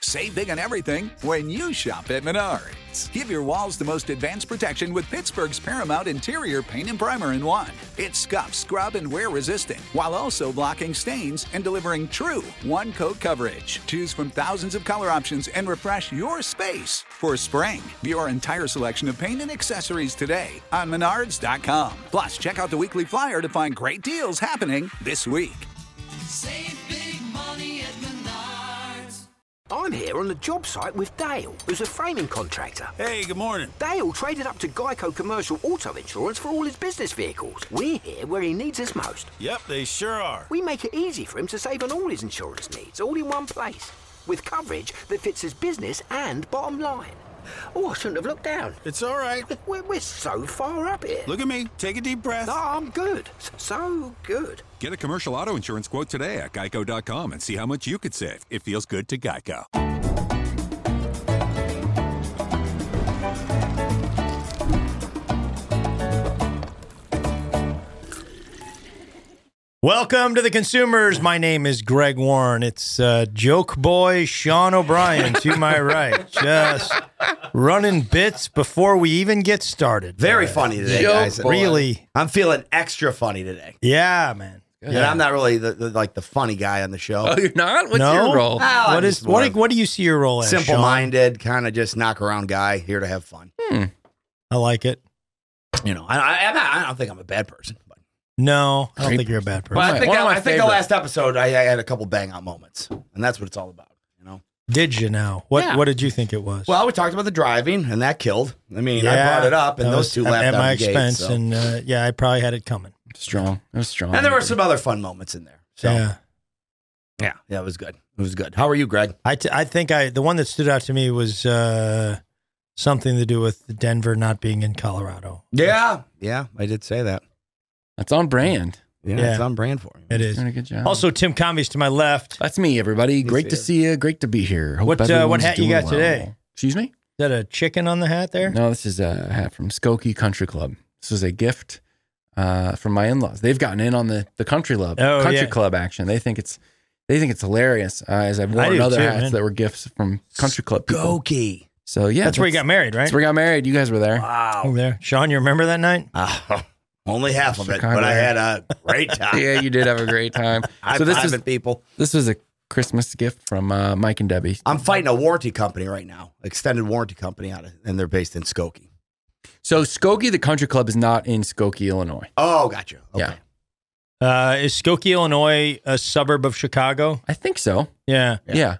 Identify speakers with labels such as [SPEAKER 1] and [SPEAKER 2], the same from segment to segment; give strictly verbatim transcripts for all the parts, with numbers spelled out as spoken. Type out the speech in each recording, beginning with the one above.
[SPEAKER 1] Save big on everything when you shop at Menards. Give your walls the most advanced protection with Pittsburgh's Paramount Interior Paint and Primer in one. It's scuff, scrub, and wear resistant, while also blocking stains and delivering true one-coat coverage. Choose from thousands of color options and refresh your space for spring. View our entire selection of paint and accessories today on Menards dot com. Plus, check out the weekly flyer to find great deals happening this week.
[SPEAKER 2] Save big money at Menards.
[SPEAKER 3] I'm here on the job site with Dale, who's a framing contractor.
[SPEAKER 4] Hey, good morning.
[SPEAKER 3] Dale traded up to Geico Commercial Auto Insurance for all his business vehicles. We're here where he needs us most.
[SPEAKER 4] Yep, they sure are.
[SPEAKER 3] We make it easy for him to save on all his insurance needs, all in one place, with coverage that fits his business and bottom line. Oh, I shouldn't have looked down.
[SPEAKER 4] It's all right.
[SPEAKER 3] We're, we're so far up here.
[SPEAKER 4] Look at me. Take a deep breath.
[SPEAKER 3] No, I'm good. So good.
[SPEAKER 5] Get a commercial auto insurance quote today at geico dot com and see how much you could save. It feels good to Geico.
[SPEAKER 6] Welcome to the Consumers. My name is Greg Warren. It's uh, joke boy Sean O'Brien to my right. Just running bits before we even get started.
[SPEAKER 7] Very funny today,
[SPEAKER 6] joke
[SPEAKER 7] guys.
[SPEAKER 6] Boy. Really.
[SPEAKER 7] I'm feeling extra funny today.
[SPEAKER 6] Yeah, man.
[SPEAKER 7] And yeah. I'm not really the, the like the funny guy on the show.
[SPEAKER 8] Oh, you're not? What's
[SPEAKER 6] no?
[SPEAKER 8] your role?
[SPEAKER 7] Oh,
[SPEAKER 6] what is what? Do, what do you see your role as?
[SPEAKER 7] Simple-minded, kind of just knock around guy here to have fun.
[SPEAKER 6] Hmm. I like it.
[SPEAKER 7] You know, I, I, I'm not, I don't think I'm a bad person. But.
[SPEAKER 6] No, I don't Great think you're a bad person.
[SPEAKER 7] But I think, I, I think the last episode I, I had a couple bang out moments, and that's what it's all about. You know?
[SPEAKER 6] Did you now? What yeah. What did you think it was?
[SPEAKER 7] Well, we talked about the driving, and that killed. I mean, yeah, I brought it up, and those two laughed
[SPEAKER 6] at
[SPEAKER 7] out
[SPEAKER 6] my
[SPEAKER 7] the gate,
[SPEAKER 6] expense,
[SPEAKER 7] so.
[SPEAKER 6] and uh, yeah, I probably had it coming.
[SPEAKER 8] Strong. It was strong.
[SPEAKER 7] And there were some other fun moments in there. So.
[SPEAKER 6] Yeah.
[SPEAKER 7] Yeah, yeah, it was good. It was good. How are you, Greg?
[SPEAKER 6] I, t- I think I the one that stood out to me was uh, something to do with Denver not being in Colorado.
[SPEAKER 7] Yeah, yeah, I did say that.
[SPEAKER 8] That's on brand.
[SPEAKER 7] Yeah, yeah. It's on brand for him.
[SPEAKER 6] It is.
[SPEAKER 8] Doing a good job.
[SPEAKER 6] Also, Tim Convey's to my left.
[SPEAKER 8] That's me, everybody.
[SPEAKER 7] Good
[SPEAKER 8] Great to
[SPEAKER 7] see
[SPEAKER 8] see you. Great to be here. Hope
[SPEAKER 6] what uh, what hat you got
[SPEAKER 8] well.
[SPEAKER 6] today?
[SPEAKER 8] Excuse me?
[SPEAKER 6] Is that a chicken on the hat there?
[SPEAKER 8] No, this is a hat from Skokie Country Club. This is a gift uh, from my in-laws. They've gotten in on the, the country club,
[SPEAKER 6] oh,
[SPEAKER 8] country
[SPEAKER 6] yeah.
[SPEAKER 8] club action. They think it's they think it's hilarious. Uh, as I've worn other too, hats man. that were gifts from country club people.
[SPEAKER 7] Skokie.
[SPEAKER 8] So yeah,
[SPEAKER 6] that's, that's where you got married, right?
[SPEAKER 8] That's where we got married. You guys were there.
[SPEAKER 7] Wow.
[SPEAKER 6] Oh, there, Sean. You remember that night?
[SPEAKER 7] Uh, only half of it, but I had a great time.
[SPEAKER 8] Yeah, you did have a great time.
[SPEAKER 7] I
[SPEAKER 8] so this is
[SPEAKER 7] people.
[SPEAKER 8] This was a Christmas gift from uh, Mike and Debbie.
[SPEAKER 7] I'm fighting a warranty company right now, extended warranty company out of, and they're based in Skokie.
[SPEAKER 8] So Skokie, the country club, is not in Skokie, Illinois.
[SPEAKER 7] Oh, gotcha. Okay.
[SPEAKER 8] Yeah.
[SPEAKER 6] Uh, is Skokie, Illinois, a suburb of Chicago?
[SPEAKER 8] I think so.
[SPEAKER 6] Yeah.
[SPEAKER 8] Yeah. yeah.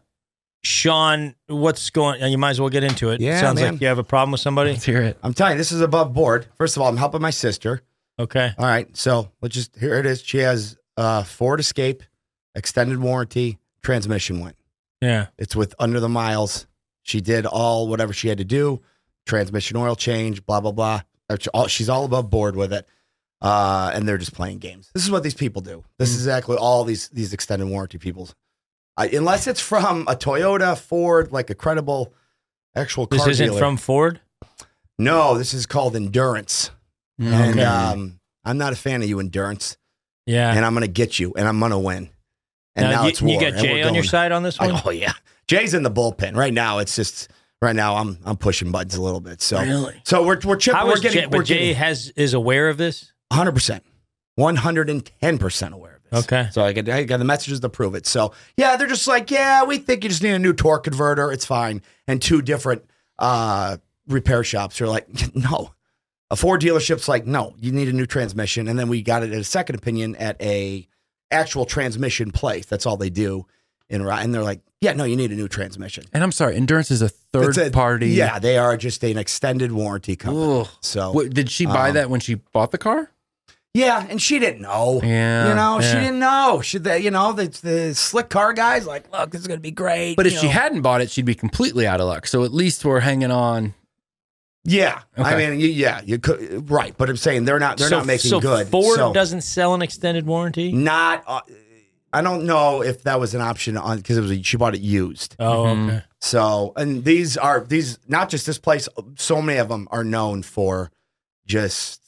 [SPEAKER 6] Sean, what's going on? You might as well get into it.
[SPEAKER 7] Yeah,
[SPEAKER 6] Sounds
[SPEAKER 7] man.
[SPEAKER 6] like you have a problem with somebody.
[SPEAKER 8] Let's hear it.
[SPEAKER 7] I'm telling you, this is above board. First of all, I'm helping my sister.
[SPEAKER 6] Okay.
[SPEAKER 7] All right. So let's just, here it is. She has uh, Ford Escape, extended warranty, transmission went.
[SPEAKER 6] Yeah.
[SPEAKER 7] It's with under the miles. She did all whatever she had to do, transmission oil change, blah, blah, blah. She's all above board with it. Uh, and they're just playing games. This is what these people do. This mm. is exactly all these these extended warranty people. I, unless it's from a Toyota, Ford, like a credible actual car
[SPEAKER 6] This isn't
[SPEAKER 7] dealer.
[SPEAKER 6] from Ford?
[SPEAKER 7] No, this is called Endurance.
[SPEAKER 6] Mm,
[SPEAKER 7] and
[SPEAKER 6] okay.
[SPEAKER 7] um, I'm not a fan of you, Endurance.
[SPEAKER 6] Yeah.
[SPEAKER 7] And I'm going to get you, and I'm going to win. And now,
[SPEAKER 6] now you,
[SPEAKER 7] it's war.
[SPEAKER 6] You got Jay on your side on this one?
[SPEAKER 7] Oh, yeah. Jay's in the bullpen. Right now, it's just... Right now, I'm I'm pushing buttons a little bit. So,
[SPEAKER 6] really?
[SPEAKER 7] So we're we're chipping.
[SPEAKER 6] How
[SPEAKER 7] we're
[SPEAKER 6] is
[SPEAKER 7] getting.
[SPEAKER 6] Jay,
[SPEAKER 7] we're
[SPEAKER 6] but Jay
[SPEAKER 7] getting,
[SPEAKER 6] has is aware of this.
[SPEAKER 7] one hundred percent, one hundred ten percent aware of this.
[SPEAKER 6] Okay.
[SPEAKER 7] So I got I got the messages to prove it. So yeah, they're just like, yeah, we think you just need a new torque converter. It's fine. And two different uh, repair shops are like, no. A Ford dealership's like, no, you need a new transmission. And then we got it at a second opinion at a actual transmission place. That's all they do. In, and they're like, yeah, no, you need a new transmission.
[SPEAKER 8] And I'm sorry, Endurance is a third
[SPEAKER 7] a,
[SPEAKER 8] party.
[SPEAKER 7] Yeah, they are just an extended warranty company.
[SPEAKER 8] Ugh.
[SPEAKER 7] So,
[SPEAKER 8] Wait, did she buy
[SPEAKER 7] um,
[SPEAKER 8] that when she bought the car?
[SPEAKER 7] Yeah, and she didn't know.
[SPEAKER 8] Yeah,
[SPEAKER 7] you know,
[SPEAKER 6] yeah.
[SPEAKER 7] she didn't know. She, the, you know, the, the slick car guys like, look, this is gonna be great.
[SPEAKER 8] But if
[SPEAKER 7] you
[SPEAKER 8] she
[SPEAKER 7] know.
[SPEAKER 8] hadn't bought it, she'd be completely out of luck. So at least we're hanging on.
[SPEAKER 7] Yeah,
[SPEAKER 8] Okay.
[SPEAKER 7] I mean, you, yeah, you could right, but I'm saying they're not. They're
[SPEAKER 6] so,
[SPEAKER 7] not making
[SPEAKER 6] so
[SPEAKER 7] good.
[SPEAKER 6] Ford
[SPEAKER 7] so
[SPEAKER 6] doesn't sell an extended warranty.
[SPEAKER 7] not. Uh, I don't know if that was an option on because it was a, she bought it used.
[SPEAKER 6] Oh,
[SPEAKER 8] Mhm.
[SPEAKER 6] okay.
[SPEAKER 7] So, and these are these not just this place. So many of them are known for just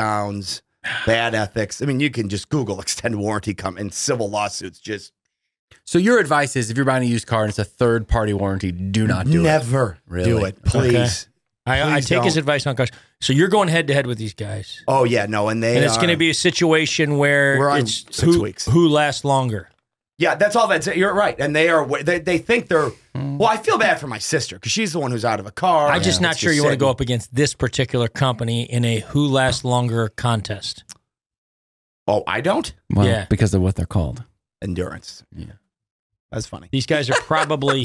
[SPEAKER 7] shakedowns, bad ethics. I mean, you can just Google extended warranty come and civil lawsuits. Just
[SPEAKER 8] So your advice is if you're buying a used car and it's a third party warranty, do not do
[SPEAKER 7] Never
[SPEAKER 8] it. Never
[SPEAKER 7] do it, please.
[SPEAKER 6] I, I
[SPEAKER 7] Please
[SPEAKER 6] take his
[SPEAKER 7] don't.
[SPEAKER 6] advice on cars. So you're going head to head with these guys,
[SPEAKER 7] Oh yeah, no, and they
[SPEAKER 6] and it's
[SPEAKER 7] are-
[SPEAKER 6] going to be a situation where
[SPEAKER 7] We're on
[SPEAKER 6] it's
[SPEAKER 7] six
[SPEAKER 6] who,
[SPEAKER 7] weeks.
[SPEAKER 6] who lasts longer.
[SPEAKER 7] Yeah, that's all that's you're right. And they are they, they think they're well, I feel bad for my sister because she's the one who's out of a car.
[SPEAKER 6] I'm just
[SPEAKER 7] and
[SPEAKER 6] not
[SPEAKER 7] it's
[SPEAKER 6] sure you want to
[SPEAKER 7] sitting.
[SPEAKER 6] go up against this particular company in a who lasts longer contest.
[SPEAKER 7] Oh, I don't?
[SPEAKER 8] Well,
[SPEAKER 6] Yeah.
[SPEAKER 8] because of what they're called.
[SPEAKER 7] Endurance.
[SPEAKER 8] Yeah.
[SPEAKER 7] That's funny.
[SPEAKER 6] These guys are probably.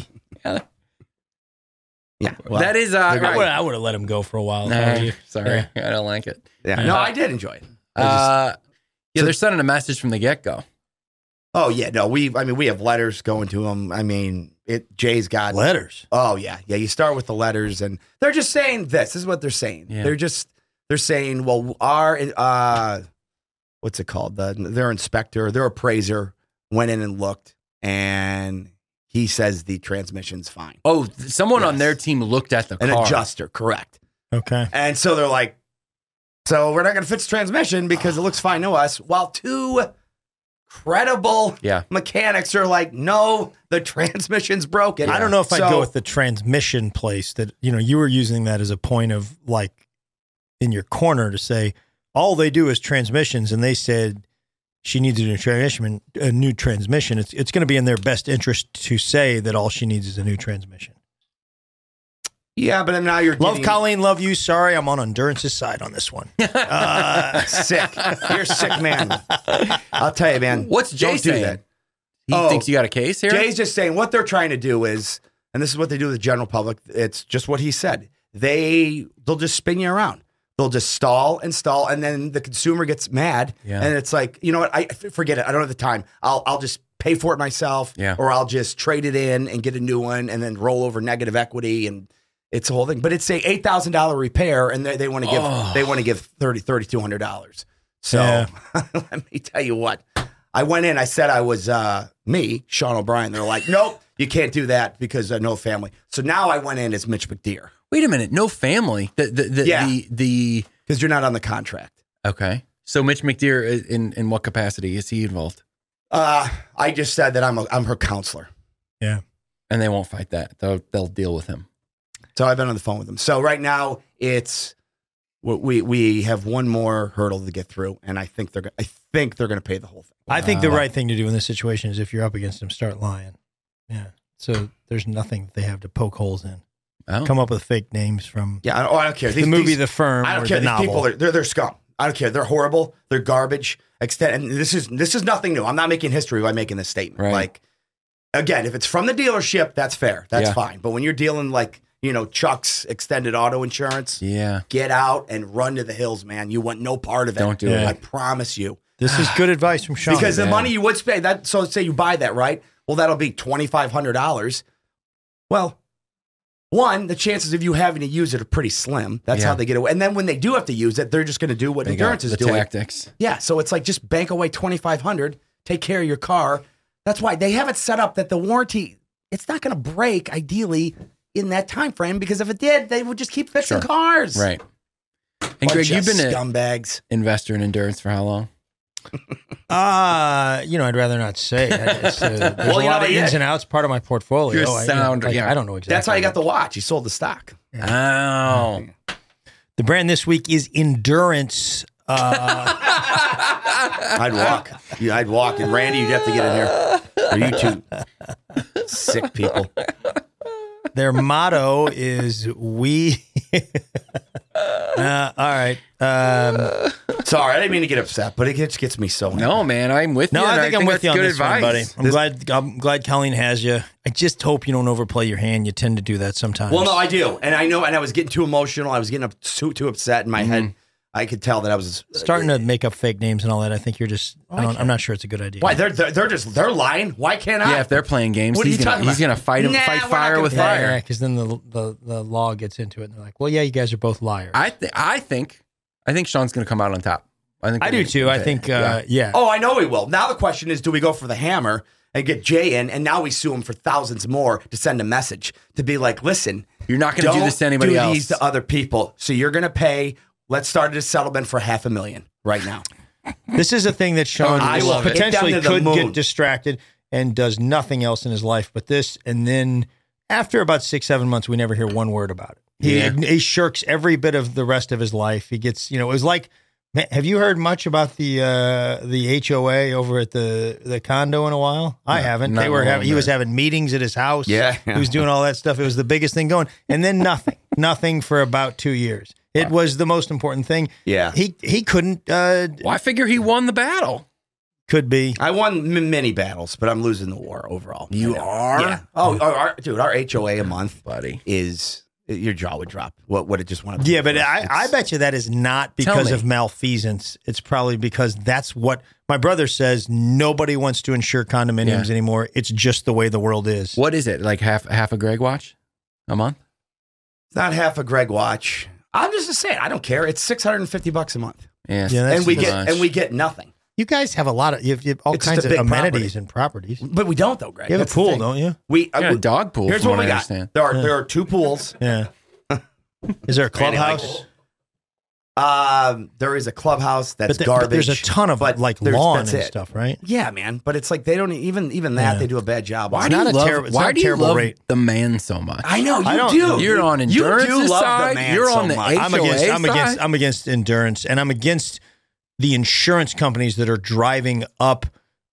[SPEAKER 7] Yeah. Well,
[SPEAKER 8] that is, uh,
[SPEAKER 6] I
[SPEAKER 8] right.
[SPEAKER 6] would, I would have let him go for a while. if I were
[SPEAKER 8] Nah,
[SPEAKER 6] you.
[SPEAKER 8] sorry.
[SPEAKER 6] Yeah.
[SPEAKER 8] I don't like it.
[SPEAKER 7] yeah. No, I did enjoy it. I just-
[SPEAKER 8] Uh, yeah,
[SPEAKER 7] So-
[SPEAKER 8] they're sending a message from the get go.
[SPEAKER 7] oh yeah, no, we I mean we have letters going to them. I mean, it Jay's got
[SPEAKER 6] Letters.
[SPEAKER 7] Oh yeah, yeah. You start with the letters, and they're just saying this. This is what they're saying.
[SPEAKER 8] Yeah.
[SPEAKER 7] They're just they're saying, well, our uh, what's it called? The, their inspector, their appraiser went in and looked, and he says the transmission's fine.
[SPEAKER 8] Oh, th- someone on
[SPEAKER 7] Yes.
[SPEAKER 8] their team looked at the
[SPEAKER 7] An
[SPEAKER 8] car.
[SPEAKER 7] adjuster, correct?
[SPEAKER 6] Okay.
[SPEAKER 7] And so they're like, so we're not going to fix the transmission because it looks fine to us. While two credible
[SPEAKER 8] Yeah.
[SPEAKER 7] mechanics are like, no, the transmission's broken.
[SPEAKER 6] I don't know if I'd
[SPEAKER 7] So-
[SPEAKER 6] go with the transmission place that, you know, you were using that as a point of like in your corner to say all they do is transmissions. And they said she needs a new transmission, a new transmission. It's, it's going to be in their best interest to say that all she needs is a new transmission.
[SPEAKER 7] Yeah, but now you're
[SPEAKER 6] Love
[SPEAKER 7] getting
[SPEAKER 6] Colleen, love you. Sorry, I'm on Endurance's side on this one. Uh,
[SPEAKER 7] sick. You're a sick man. I'll tell you, man.
[SPEAKER 8] What's Jay
[SPEAKER 7] Don't do
[SPEAKER 8] saying?
[SPEAKER 7] that.
[SPEAKER 8] He
[SPEAKER 7] Oh.
[SPEAKER 8] thinks you got a case here?
[SPEAKER 7] Jay's just saying what they're trying to do is, and this is what they do with the general public. It's just what he said. They they'll just spin you around. They'll just stall and stall, and then the consumer gets mad,
[SPEAKER 8] Yeah.
[SPEAKER 7] and it's like, you know what? I forget it. I don't have the time. I'll I'll just pay for it myself,
[SPEAKER 8] Yeah.
[SPEAKER 7] or I'll just trade it in and get a new one, and then roll over negative equity, and it's a whole thing. But it's a eight thousand dollar repair, and they, they want to give
[SPEAKER 8] Oh.
[SPEAKER 7] they want to give thirty thirty two hundred dollars. So
[SPEAKER 6] Yeah.
[SPEAKER 7] let me tell you what. I went in. I said I was uh, me, Sean O'Brien. They're like, nope, you can't do that because uh, no family. So now I went in as Mitch McDeer
[SPEAKER 8] Wait a minute. No family. The, the, the,
[SPEAKER 7] Yeah.
[SPEAKER 8] the, the,
[SPEAKER 7] because you're not on the contract.
[SPEAKER 8] okay. So Mitch McDeer, i- in, in what capacity is he involved?
[SPEAKER 7] Uh, I just said that I'm a, I'm her counselor.
[SPEAKER 6] yeah.
[SPEAKER 8] And they won't fight that. They'll, they'll deal with him.
[SPEAKER 7] So I've been on the phone with them. So right now it's we we have one more hurdle to get through, and I think they're go- I think they're going to pay the whole thing.
[SPEAKER 6] I think the
[SPEAKER 8] Wow.
[SPEAKER 6] right thing to do in this situation is if you're up against them, start lying. Yeah. So there's nothing that they have to poke holes in.
[SPEAKER 8] Oh.
[SPEAKER 6] Come up with fake names from
[SPEAKER 7] Yeah, I don't, oh, I don't care.
[SPEAKER 6] the
[SPEAKER 7] These-
[SPEAKER 6] movie
[SPEAKER 7] these-
[SPEAKER 6] The Firm
[SPEAKER 7] I don't
[SPEAKER 6] or
[SPEAKER 7] care.
[SPEAKER 6] the
[SPEAKER 7] These
[SPEAKER 6] novel.
[SPEAKER 7] people are they're, they're scum. I don't care. They're horrible. They're garbage. Extend. And this is this is nothing new. I'm not making history by making this statement.
[SPEAKER 8] Right.
[SPEAKER 7] Like again, if it's from the dealership, that's fair. That's
[SPEAKER 8] Yeah.
[SPEAKER 7] fine. But when you're dealing like you know Chuck's extended auto insurance,
[SPEAKER 8] Yeah.
[SPEAKER 7] get out and run to the hills, man. You want no part of it.
[SPEAKER 8] Don't do
[SPEAKER 6] it.
[SPEAKER 7] I promise you.
[SPEAKER 6] This is good advice from Sean.
[SPEAKER 7] Because the
[SPEAKER 8] man.
[SPEAKER 7] money you would spend that. So say you buy that, right? Well, that'll be twenty five hundred dollars. Well, one, the chances of you having to use it are pretty slim. That's
[SPEAKER 8] Yeah.
[SPEAKER 7] how they get away. And then when they do have to use it, they're just going to do what
[SPEAKER 8] They
[SPEAKER 7] endurance
[SPEAKER 8] got
[SPEAKER 7] is
[SPEAKER 8] the
[SPEAKER 7] doing.
[SPEAKER 8] tactics.
[SPEAKER 7] Yeah, so it's like just bank away twenty five hundred, take care of your car. That's why they have it set up that the warranty it's not going to break ideally in that time frame because if it did, they would just keep fixing
[SPEAKER 8] Sure.
[SPEAKER 7] cars.
[SPEAKER 8] Right. And
[SPEAKER 7] Bunch
[SPEAKER 8] Greg,
[SPEAKER 7] of
[SPEAKER 8] you've been an
[SPEAKER 7] scumbags.
[SPEAKER 8] investor in endurance for how long?
[SPEAKER 6] Uh, you know, I'd rather not say. It's, uh, there's
[SPEAKER 7] Well,
[SPEAKER 6] a
[SPEAKER 7] you
[SPEAKER 6] lot
[SPEAKER 7] know,
[SPEAKER 6] of
[SPEAKER 7] yeah.
[SPEAKER 6] ins and outs, part of my portfolio.
[SPEAKER 8] You're
[SPEAKER 6] I, you know,
[SPEAKER 8] sound-
[SPEAKER 6] like,
[SPEAKER 8] yeah.
[SPEAKER 6] I don't know exactly.
[SPEAKER 7] That's how you got
[SPEAKER 6] what-
[SPEAKER 7] the watch. You sold the stock.
[SPEAKER 8] Oh.
[SPEAKER 6] The brand this week is Endurance. Uh,
[SPEAKER 7] I'd walk. Yeah, I'd walk. And Randy, you'd have to get in here. Or you two sick people.
[SPEAKER 6] their motto is "We." uh, all right. Um,
[SPEAKER 7] Sorry, I didn't mean to get upset, but it just gets me so angry.
[SPEAKER 8] No, man, I'm with
[SPEAKER 6] no,
[SPEAKER 8] you.
[SPEAKER 6] I
[SPEAKER 8] and
[SPEAKER 6] think I'm with
[SPEAKER 8] that's
[SPEAKER 6] you on
[SPEAKER 8] good
[SPEAKER 6] this one, buddy. I'm
[SPEAKER 7] This-
[SPEAKER 6] glad. I'm glad Colleen has you. I just hope you don't overplay your hand. You tend to do that sometimes.
[SPEAKER 7] Well, no, I do. And I know, and I was getting too emotional. I was getting up too, too upset in my head. I could tell that I was
[SPEAKER 6] starting to make up fake names and all that. I think you're just. I don't, I'm not sure it's a good idea.
[SPEAKER 7] Why they're, they're they're just they're lying? Why can't I?
[SPEAKER 8] Yeah, if they're playing games,
[SPEAKER 7] What are
[SPEAKER 8] he's
[SPEAKER 7] you
[SPEAKER 8] gonna
[SPEAKER 7] talking
[SPEAKER 8] he's
[SPEAKER 7] about?
[SPEAKER 8] gonna fight him,
[SPEAKER 7] Nah,
[SPEAKER 8] fight
[SPEAKER 7] we're not
[SPEAKER 8] fire
[SPEAKER 7] gonna
[SPEAKER 8] with
[SPEAKER 7] do
[SPEAKER 8] fire.
[SPEAKER 6] Yeah, because then the, the the law gets into it, and they're like, "Well, yeah, you guys are both liars."
[SPEAKER 8] I th- I think I think Sean's gonna come out on top. I think
[SPEAKER 6] I do too. I think, uh, yeah.
[SPEAKER 7] Oh, I know he will. Now the question is, do we go for the hammer and get Jay in, and now we sue him for thousands more to send a message to be like, listen,
[SPEAKER 8] You're not gonna do
[SPEAKER 7] don't
[SPEAKER 8] this to anybody
[SPEAKER 7] do
[SPEAKER 8] else.
[SPEAKER 7] these to other people. So you're gonna pay. Let's start a settlement for half a million right now.
[SPEAKER 6] This is a thing that Sean
[SPEAKER 7] I will pick
[SPEAKER 6] potentially
[SPEAKER 7] them to the
[SPEAKER 6] could
[SPEAKER 7] moon.
[SPEAKER 6] get distracted. and does nothing else in his life but this. And then after about six, seven months, we never hear one word about it. He,
[SPEAKER 8] Yeah.
[SPEAKER 6] he shirks every bit of the rest of his life. He gets, you know, it was like, man, have you heard much about the uh, the H O A over at the, the condo in a while? I haven't.
[SPEAKER 8] not
[SPEAKER 6] They were
[SPEAKER 8] in a
[SPEAKER 6] having, he
[SPEAKER 8] while,
[SPEAKER 6] was
[SPEAKER 8] no.
[SPEAKER 6] having meetings at his house.
[SPEAKER 7] Yeah,
[SPEAKER 6] He
[SPEAKER 7] yeah.
[SPEAKER 6] was doing all that stuff. It was the biggest thing going. And then nothing, nothing for about two years. It was the most important thing.
[SPEAKER 7] Yeah.
[SPEAKER 6] He, he couldn't, uh,
[SPEAKER 8] Well, I figure he won the battle.
[SPEAKER 6] could be.
[SPEAKER 7] I won m- many battles, but I'm losing the war overall.
[SPEAKER 8] You
[SPEAKER 7] I know.
[SPEAKER 8] are?
[SPEAKER 7] Yeah. Oh, our, our- dude, our H O A a month
[SPEAKER 8] Buddy.
[SPEAKER 7] is your jaw would drop. What what it just went up.
[SPEAKER 6] Yeah, but
[SPEAKER 7] for.
[SPEAKER 6] I, I
[SPEAKER 7] It's-
[SPEAKER 6] bet you that is not
[SPEAKER 8] Tell
[SPEAKER 6] because
[SPEAKER 8] me.
[SPEAKER 6] of malfeasance. It's probably because that's what my brother says. Nobody wants to insure condominiums
[SPEAKER 8] Yeah.
[SPEAKER 6] anymore. It's just the way the world is.
[SPEAKER 8] What is it? Like half half a Greg watch a month?
[SPEAKER 7] It's not half a Greg watch. I'm just saying, I don't care. It's six hundred fifty bucks a month,
[SPEAKER 8] Yeah,
[SPEAKER 6] Yeah, that's
[SPEAKER 7] and we
[SPEAKER 6] too
[SPEAKER 7] get
[SPEAKER 8] much.
[SPEAKER 7] and we get nothing.
[SPEAKER 6] You guys have a lot of you have, you have all
[SPEAKER 7] It's
[SPEAKER 6] kinds
[SPEAKER 7] just
[SPEAKER 6] of
[SPEAKER 7] a big
[SPEAKER 6] amenities
[SPEAKER 7] property.
[SPEAKER 6] and properties.
[SPEAKER 7] But we don't though, Greg.
[SPEAKER 6] You have a
[SPEAKER 7] That's the
[SPEAKER 6] pool,
[SPEAKER 7] thing.
[SPEAKER 6] don't you?
[SPEAKER 7] We
[SPEAKER 8] You got a
[SPEAKER 7] we-
[SPEAKER 8] dog pool.
[SPEAKER 7] Here's
[SPEAKER 8] from
[SPEAKER 7] what we
[SPEAKER 8] I
[SPEAKER 7] got.
[SPEAKER 8] understand.
[SPEAKER 7] There are there are two pools.
[SPEAKER 6] Yeah. Is there a
[SPEAKER 7] Randy likes
[SPEAKER 6] clubhouse?
[SPEAKER 7] Um, there is a clubhouse that's
[SPEAKER 6] But, the-
[SPEAKER 7] garbage.
[SPEAKER 6] but there's a ton of
[SPEAKER 7] but
[SPEAKER 6] like
[SPEAKER 7] there's-
[SPEAKER 6] lawn
[SPEAKER 7] that's
[SPEAKER 6] and
[SPEAKER 7] it.
[SPEAKER 6] stuff, right?
[SPEAKER 7] Yeah, man. But it's like they don't even even that
[SPEAKER 6] Yeah.
[SPEAKER 7] they do a bad job.
[SPEAKER 8] Why
[SPEAKER 7] on.
[SPEAKER 8] do
[SPEAKER 6] not
[SPEAKER 8] you
[SPEAKER 6] a
[SPEAKER 8] love?
[SPEAKER 6] terrible- it's
[SPEAKER 8] why
[SPEAKER 6] not a
[SPEAKER 8] do you
[SPEAKER 6] terrible
[SPEAKER 8] love
[SPEAKER 6] rate.
[SPEAKER 8] the man so much?
[SPEAKER 7] I know you
[SPEAKER 6] I don't-
[SPEAKER 7] do.
[SPEAKER 8] You're on
[SPEAKER 7] You do
[SPEAKER 8] Endurance's
[SPEAKER 7] love
[SPEAKER 8] side,
[SPEAKER 7] the man
[SPEAKER 8] you're
[SPEAKER 7] so
[SPEAKER 8] on the
[SPEAKER 7] much.
[SPEAKER 8] H-
[SPEAKER 6] I'm against
[SPEAKER 8] H O A
[SPEAKER 6] I'm against
[SPEAKER 8] side?
[SPEAKER 6] I'm against endurance, and I'm against the insurance companies that are driving up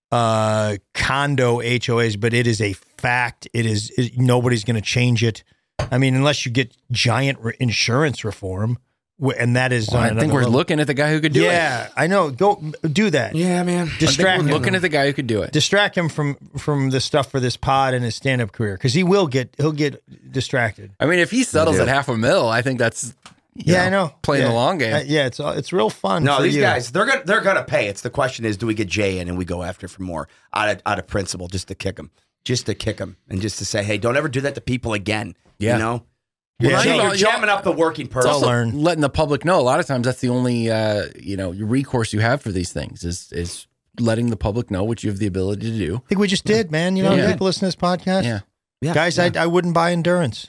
[SPEAKER 6] uh, condo H O As. But it is a fact. It is it, nobody's going to change it. I mean, unless you get giant re- insurance reform, wh- and that is.
[SPEAKER 8] Well,
[SPEAKER 6] on
[SPEAKER 8] I think
[SPEAKER 6] another
[SPEAKER 8] we're
[SPEAKER 6] level.
[SPEAKER 8] looking at the guy who could do it.
[SPEAKER 6] Yeah, I know. Go do that.
[SPEAKER 7] Yeah, man.
[SPEAKER 8] I think
[SPEAKER 6] Distract
[SPEAKER 8] we're
[SPEAKER 6] him.
[SPEAKER 8] looking at the guy who could do it.
[SPEAKER 6] Distract him from from the stuff for this pod and his stand up career because he will get he'll get distracted.
[SPEAKER 8] I mean, if he settles
[SPEAKER 7] do.
[SPEAKER 8] at half a mil, I think that's you
[SPEAKER 6] Yeah, I know.
[SPEAKER 8] playing
[SPEAKER 6] yeah.
[SPEAKER 8] the long game.
[SPEAKER 6] Uh, yeah, it's it's real fun.
[SPEAKER 7] No,
[SPEAKER 6] for
[SPEAKER 7] these
[SPEAKER 6] you.
[SPEAKER 7] guys, they're gonna they're gonna pay. It's the question is, do we get Jay in and we go after for more out of out of principle, just to kick him, just to kick him, and just to say, hey, don't ever do that to people again.
[SPEAKER 8] Yeah.
[SPEAKER 7] You know,
[SPEAKER 6] Yeah,
[SPEAKER 7] you're,
[SPEAKER 6] I
[SPEAKER 7] jam-
[SPEAKER 6] know.
[SPEAKER 7] you're jamming up the working
[SPEAKER 8] It's
[SPEAKER 7] person.
[SPEAKER 6] I'll
[SPEAKER 8] also
[SPEAKER 6] learn.
[SPEAKER 8] letting the public know. A lot of times, that's the only uh, you know recourse you have for these things is is letting the public know what you have the ability to do.
[SPEAKER 6] I think we just did, man. You know,
[SPEAKER 8] Yeah.
[SPEAKER 6] people listen to this podcast.
[SPEAKER 8] Yeah,
[SPEAKER 7] Yeah,
[SPEAKER 6] Guys,
[SPEAKER 7] yeah.
[SPEAKER 6] I, I wouldn't buy endurance.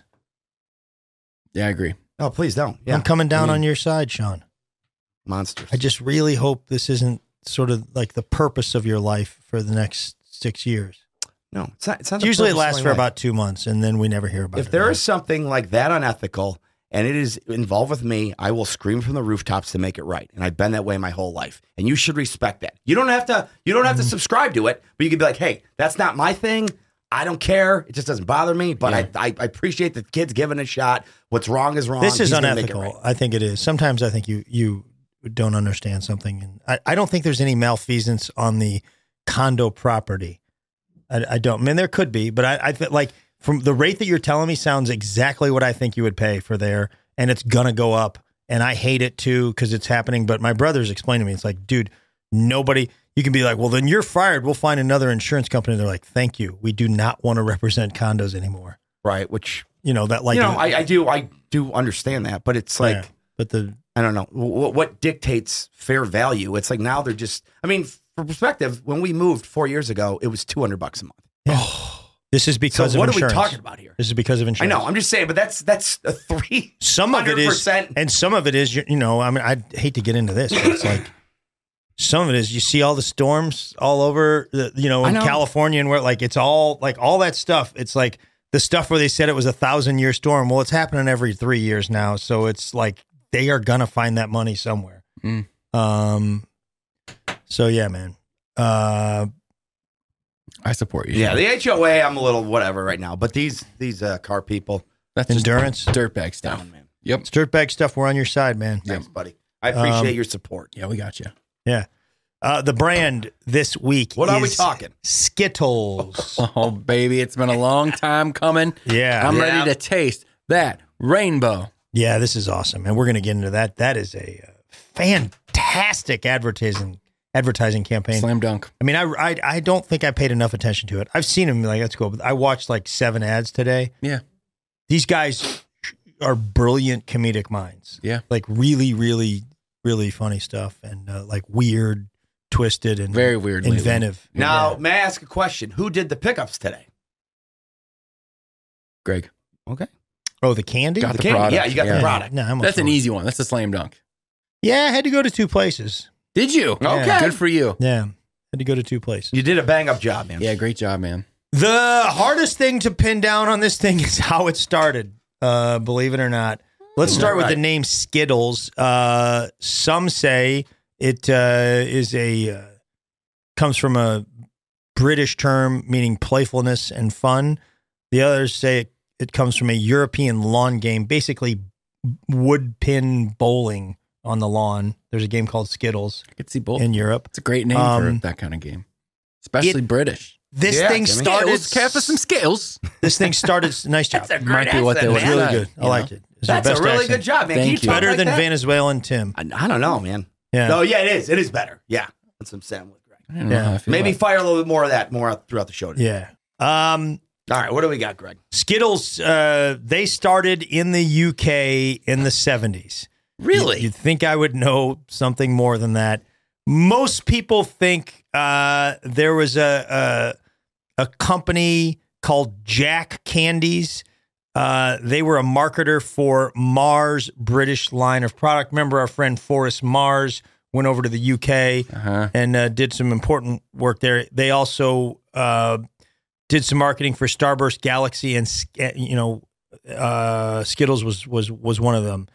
[SPEAKER 8] yeah, I agree.
[SPEAKER 7] Oh, please don't. Yeah,
[SPEAKER 6] I'm coming down
[SPEAKER 7] I mean,
[SPEAKER 6] on your side, Sean.
[SPEAKER 7] monsters.
[SPEAKER 6] I just really hope this isn't sort of like the purpose of your life for the next six years.
[SPEAKER 7] no, it's not. It's not
[SPEAKER 6] It's
[SPEAKER 7] the
[SPEAKER 6] usually it
[SPEAKER 7] purpose of
[SPEAKER 6] lasts
[SPEAKER 7] my
[SPEAKER 6] for
[SPEAKER 7] life.
[SPEAKER 6] about two months, and then we never hear about it.
[SPEAKER 7] If there
[SPEAKER 6] again.
[SPEAKER 7] is something like that unethical and it is involved with me, I will scream from the rooftops to make it right. And I've been that way my whole life. And you should respect that. You don't have to you don't have to
[SPEAKER 6] Mm-hmm.
[SPEAKER 7] subscribe to it, but you can be like, hey, that's not my thing. I don't care. It just doesn't bother me. But
[SPEAKER 8] Yeah.
[SPEAKER 7] I, I I appreciate the kids giving it a shot. What's wrong is wrong.
[SPEAKER 6] This is
[SPEAKER 7] He's gonna make it
[SPEAKER 6] unethical.
[SPEAKER 7] right.
[SPEAKER 6] I think it is. Sometimes I think you you don't understand something, and I, I don't think there's any malfeasance on the condo property. I, I don't. I mean, there could be, but I, I feel like from the rate that you're telling me sounds exactly what I think you would pay for there, and it's gonna go up. And I hate it too because it's happening. But my brother's explained to me, it's like, dude, nobody. You can be like, well, then you're fired. We'll find another insurance company. They're like, thank you. We do not want to represent condos anymore.
[SPEAKER 7] Right. Which
[SPEAKER 6] You know that, like,
[SPEAKER 7] you know, I, I do I do understand that, but it's like
[SPEAKER 6] yeah. But the
[SPEAKER 7] I don't know what, what dictates fair value. It's like now they're just. I mean, for perspective, when we moved four years ago, it was two hundred bucks a month.
[SPEAKER 6] this is because
[SPEAKER 7] So
[SPEAKER 6] of
[SPEAKER 7] what
[SPEAKER 6] insurance.
[SPEAKER 7] are we talking about here?
[SPEAKER 6] This is because of
[SPEAKER 7] I
[SPEAKER 6] insurance.
[SPEAKER 7] know. I'm just saying, but that's that's a three.
[SPEAKER 6] Some of it is,
[SPEAKER 7] percent.
[SPEAKER 6] and some of it is, you you know, I mean, I hate to get into this, but it's like some of it is you see all the storms all over, the, you know,
[SPEAKER 7] I
[SPEAKER 6] in
[SPEAKER 7] know.
[SPEAKER 6] California, and where like it's all like all that stuff. It's like the stuff where they said it was a thousand year storm. Well, it's happening every three years now, so it's like they are gonna find that money somewhere.
[SPEAKER 8] Mm.
[SPEAKER 6] Um. So yeah, man. Uh.
[SPEAKER 8] I support you.
[SPEAKER 7] Yeah,
[SPEAKER 8] Sean.
[SPEAKER 7] the H O A, I'm a little whatever right now, but these these uh, car people,
[SPEAKER 8] that's just
[SPEAKER 6] Endurance.
[SPEAKER 8] dirtbag stuff.
[SPEAKER 7] down, man.
[SPEAKER 8] Yep.
[SPEAKER 6] It's dirtbag stuff. We're on your side, man.
[SPEAKER 7] Thanks, buddy. I appreciate
[SPEAKER 6] Um,
[SPEAKER 7] your support.
[SPEAKER 8] Yeah, we got you.
[SPEAKER 6] Yeah. Uh, the brand this week.
[SPEAKER 7] What are we
[SPEAKER 6] is
[SPEAKER 7] talking?
[SPEAKER 6] Skittles.
[SPEAKER 8] Oh, baby, it's been a long time coming.
[SPEAKER 6] Yeah.
[SPEAKER 8] I'm
[SPEAKER 7] Yeah.
[SPEAKER 8] ready to taste that rainbow.
[SPEAKER 6] Yeah, this is awesome, and we're going to get into that. That is a uh, fantastic advertising advertising campaign.
[SPEAKER 8] Slam dunk.
[SPEAKER 6] I mean, I, I I don't think I paid enough attention to it. I've seen them, like, that's cool, but I watched like seven ads today.
[SPEAKER 8] Yeah.
[SPEAKER 6] These guys are brilliant comedic minds.
[SPEAKER 8] Yeah.
[SPEAKER 6] Like really, really, really funny stuff, and uh, like weird, twisted, and
[SPEAKER 8] Very weird lately.
[SPEAKER 6] inventive.
[SPEAKER 7] Now,
[SPEAKER 6] Yeah.
[SPEAKER 7] may I ask a question? Who did the pickups today?
[SPEAKER 8] Greg.
[SPEAKER 7] Okay.
[SPEAKER 6] Oh, the candy.
[SPEAKER 8] Got
[SPEAKER 7] The
[SPEAKER 8] the
[SPEAKER 7] candy.
[SPEAKER 8] product.
[SPEAKER 7] Yeah, you got the
[SPEAKER 6] Yeah.
[SPEAKER 7] product.
[SPEAKER 6] No, I'm
[SPEAKER 8] That's an
[SPEAKER 6] sure.
[SPEAKER 8] easy one. That's a slam dunk.
[SPEAKER 6] Yeah, I had to go to two places.
[SPEAKER 8] Did you?
[SPEAKER 7] Okay.
[SPEAKER 8] Good for you.
[SPEAKER 6] Yeah. Had to go to two places.
[SPEAKER 7] You did a bang up job, man.
[SPEAKER 8] Yeah, great job, man.
[SPEAKER 6] The hardest thing to pin down on this thing is how it started, uh, believe it or not. Let's start with
[SPEAKER 7] Right.
[SPEAKER 6] the name Skittles. Uh, some say it uh, is a uh, comes from a British term meaning playfulness and fun. The others say it, it comes from a European lawn game, basically wood pin bowling on the lawn. There's a game called Skittles
[SPEAKER 8] I could see both.
[SPEAKER 6] in Europe.
[SPEAKER 8] It's a great name
[SPEAKER 6] Um,
[SPEAKER 8] for that kind of game, especially British.
[SPEAKER 6] This
[SPEAKER 7] Yeah,
[SPEAKER 6] thing
[SPEAKER 7] Jimmy.
[SPEAKER 6] started.
[SPEAKER 8] Care for some scales.
[SPEAKER 6] This thing started. Nice job.
[SPEAKER 7] That's a
[SPEAKER 8] Might
[SPEAKER 7] great
[SPEAKER 8] be what they
[SPEAKER 7] accent,
[SPEAKER 8] would
[SPEAKER 6] It was
[SPEAKER 7] man.
[SPEAKER 6] really
[SPEAKER 8] Yeah,
[SPEAKER 6] good. I
[SPEAKER 8] you
[SPEAKER 6] liked
[SPEAKER 8] know.
[SPEAKER 6] it. It's your
[SPEAKER 7] That's a
[SPEAKER 6] best
[SPEAKER 7] really
[SPEAKER 6] accent.
[SPEAKER 7] good job, man.
[SPEAKER 8] Thank
[SPEAKER 7] Can you
[SPEAKER 8] you.
[SPEAKER 7] talk
[SPEAKER 6] Better
[SPEAKER 7] like
[SPEAKER 6] than
[SPEAKER 7] that?
[SPEAKER 6] Venezuelan Tim.
[SPEAKER 7] I, I don't know, man.
[SPEAKER 6] Yeah.
[SPEAKER 7] No, yeah, it is. It is better. Yeah. That's what I'm saying with Greg.
[SPEAKER 8] I don't know
[SPEAKER 6] Yeah.
[SPEAKER 8] how I feel
[SPEAKER 7] Maybe
[SPEAKER 8] about
[SPEAKER 7] fire a little bit more of that more throughout the show today.
[SPEAKER 6] Yeah. Um,
[SPEAKER 7] All right, what do we got, Greg?
[SPEAKER 6] Skittles, uh, they started in the U K in the seventies.
[SPEAKER 8] Really?
[SPEAKER 6] You, you'd think I would know something more than that. Most people think uh, there was a, a a company called Jack Candies. Uh, they were a marketer for Mars British line of product. Remember our friend Forrest Mars went over to the U K
[SPEAKER 8] Uh-huh.
[SPEAKER 6] and uh, did some important work there. They also uh, did some marketing for Starburst Galaxy, and you know, uh, Skittles was was was one of them.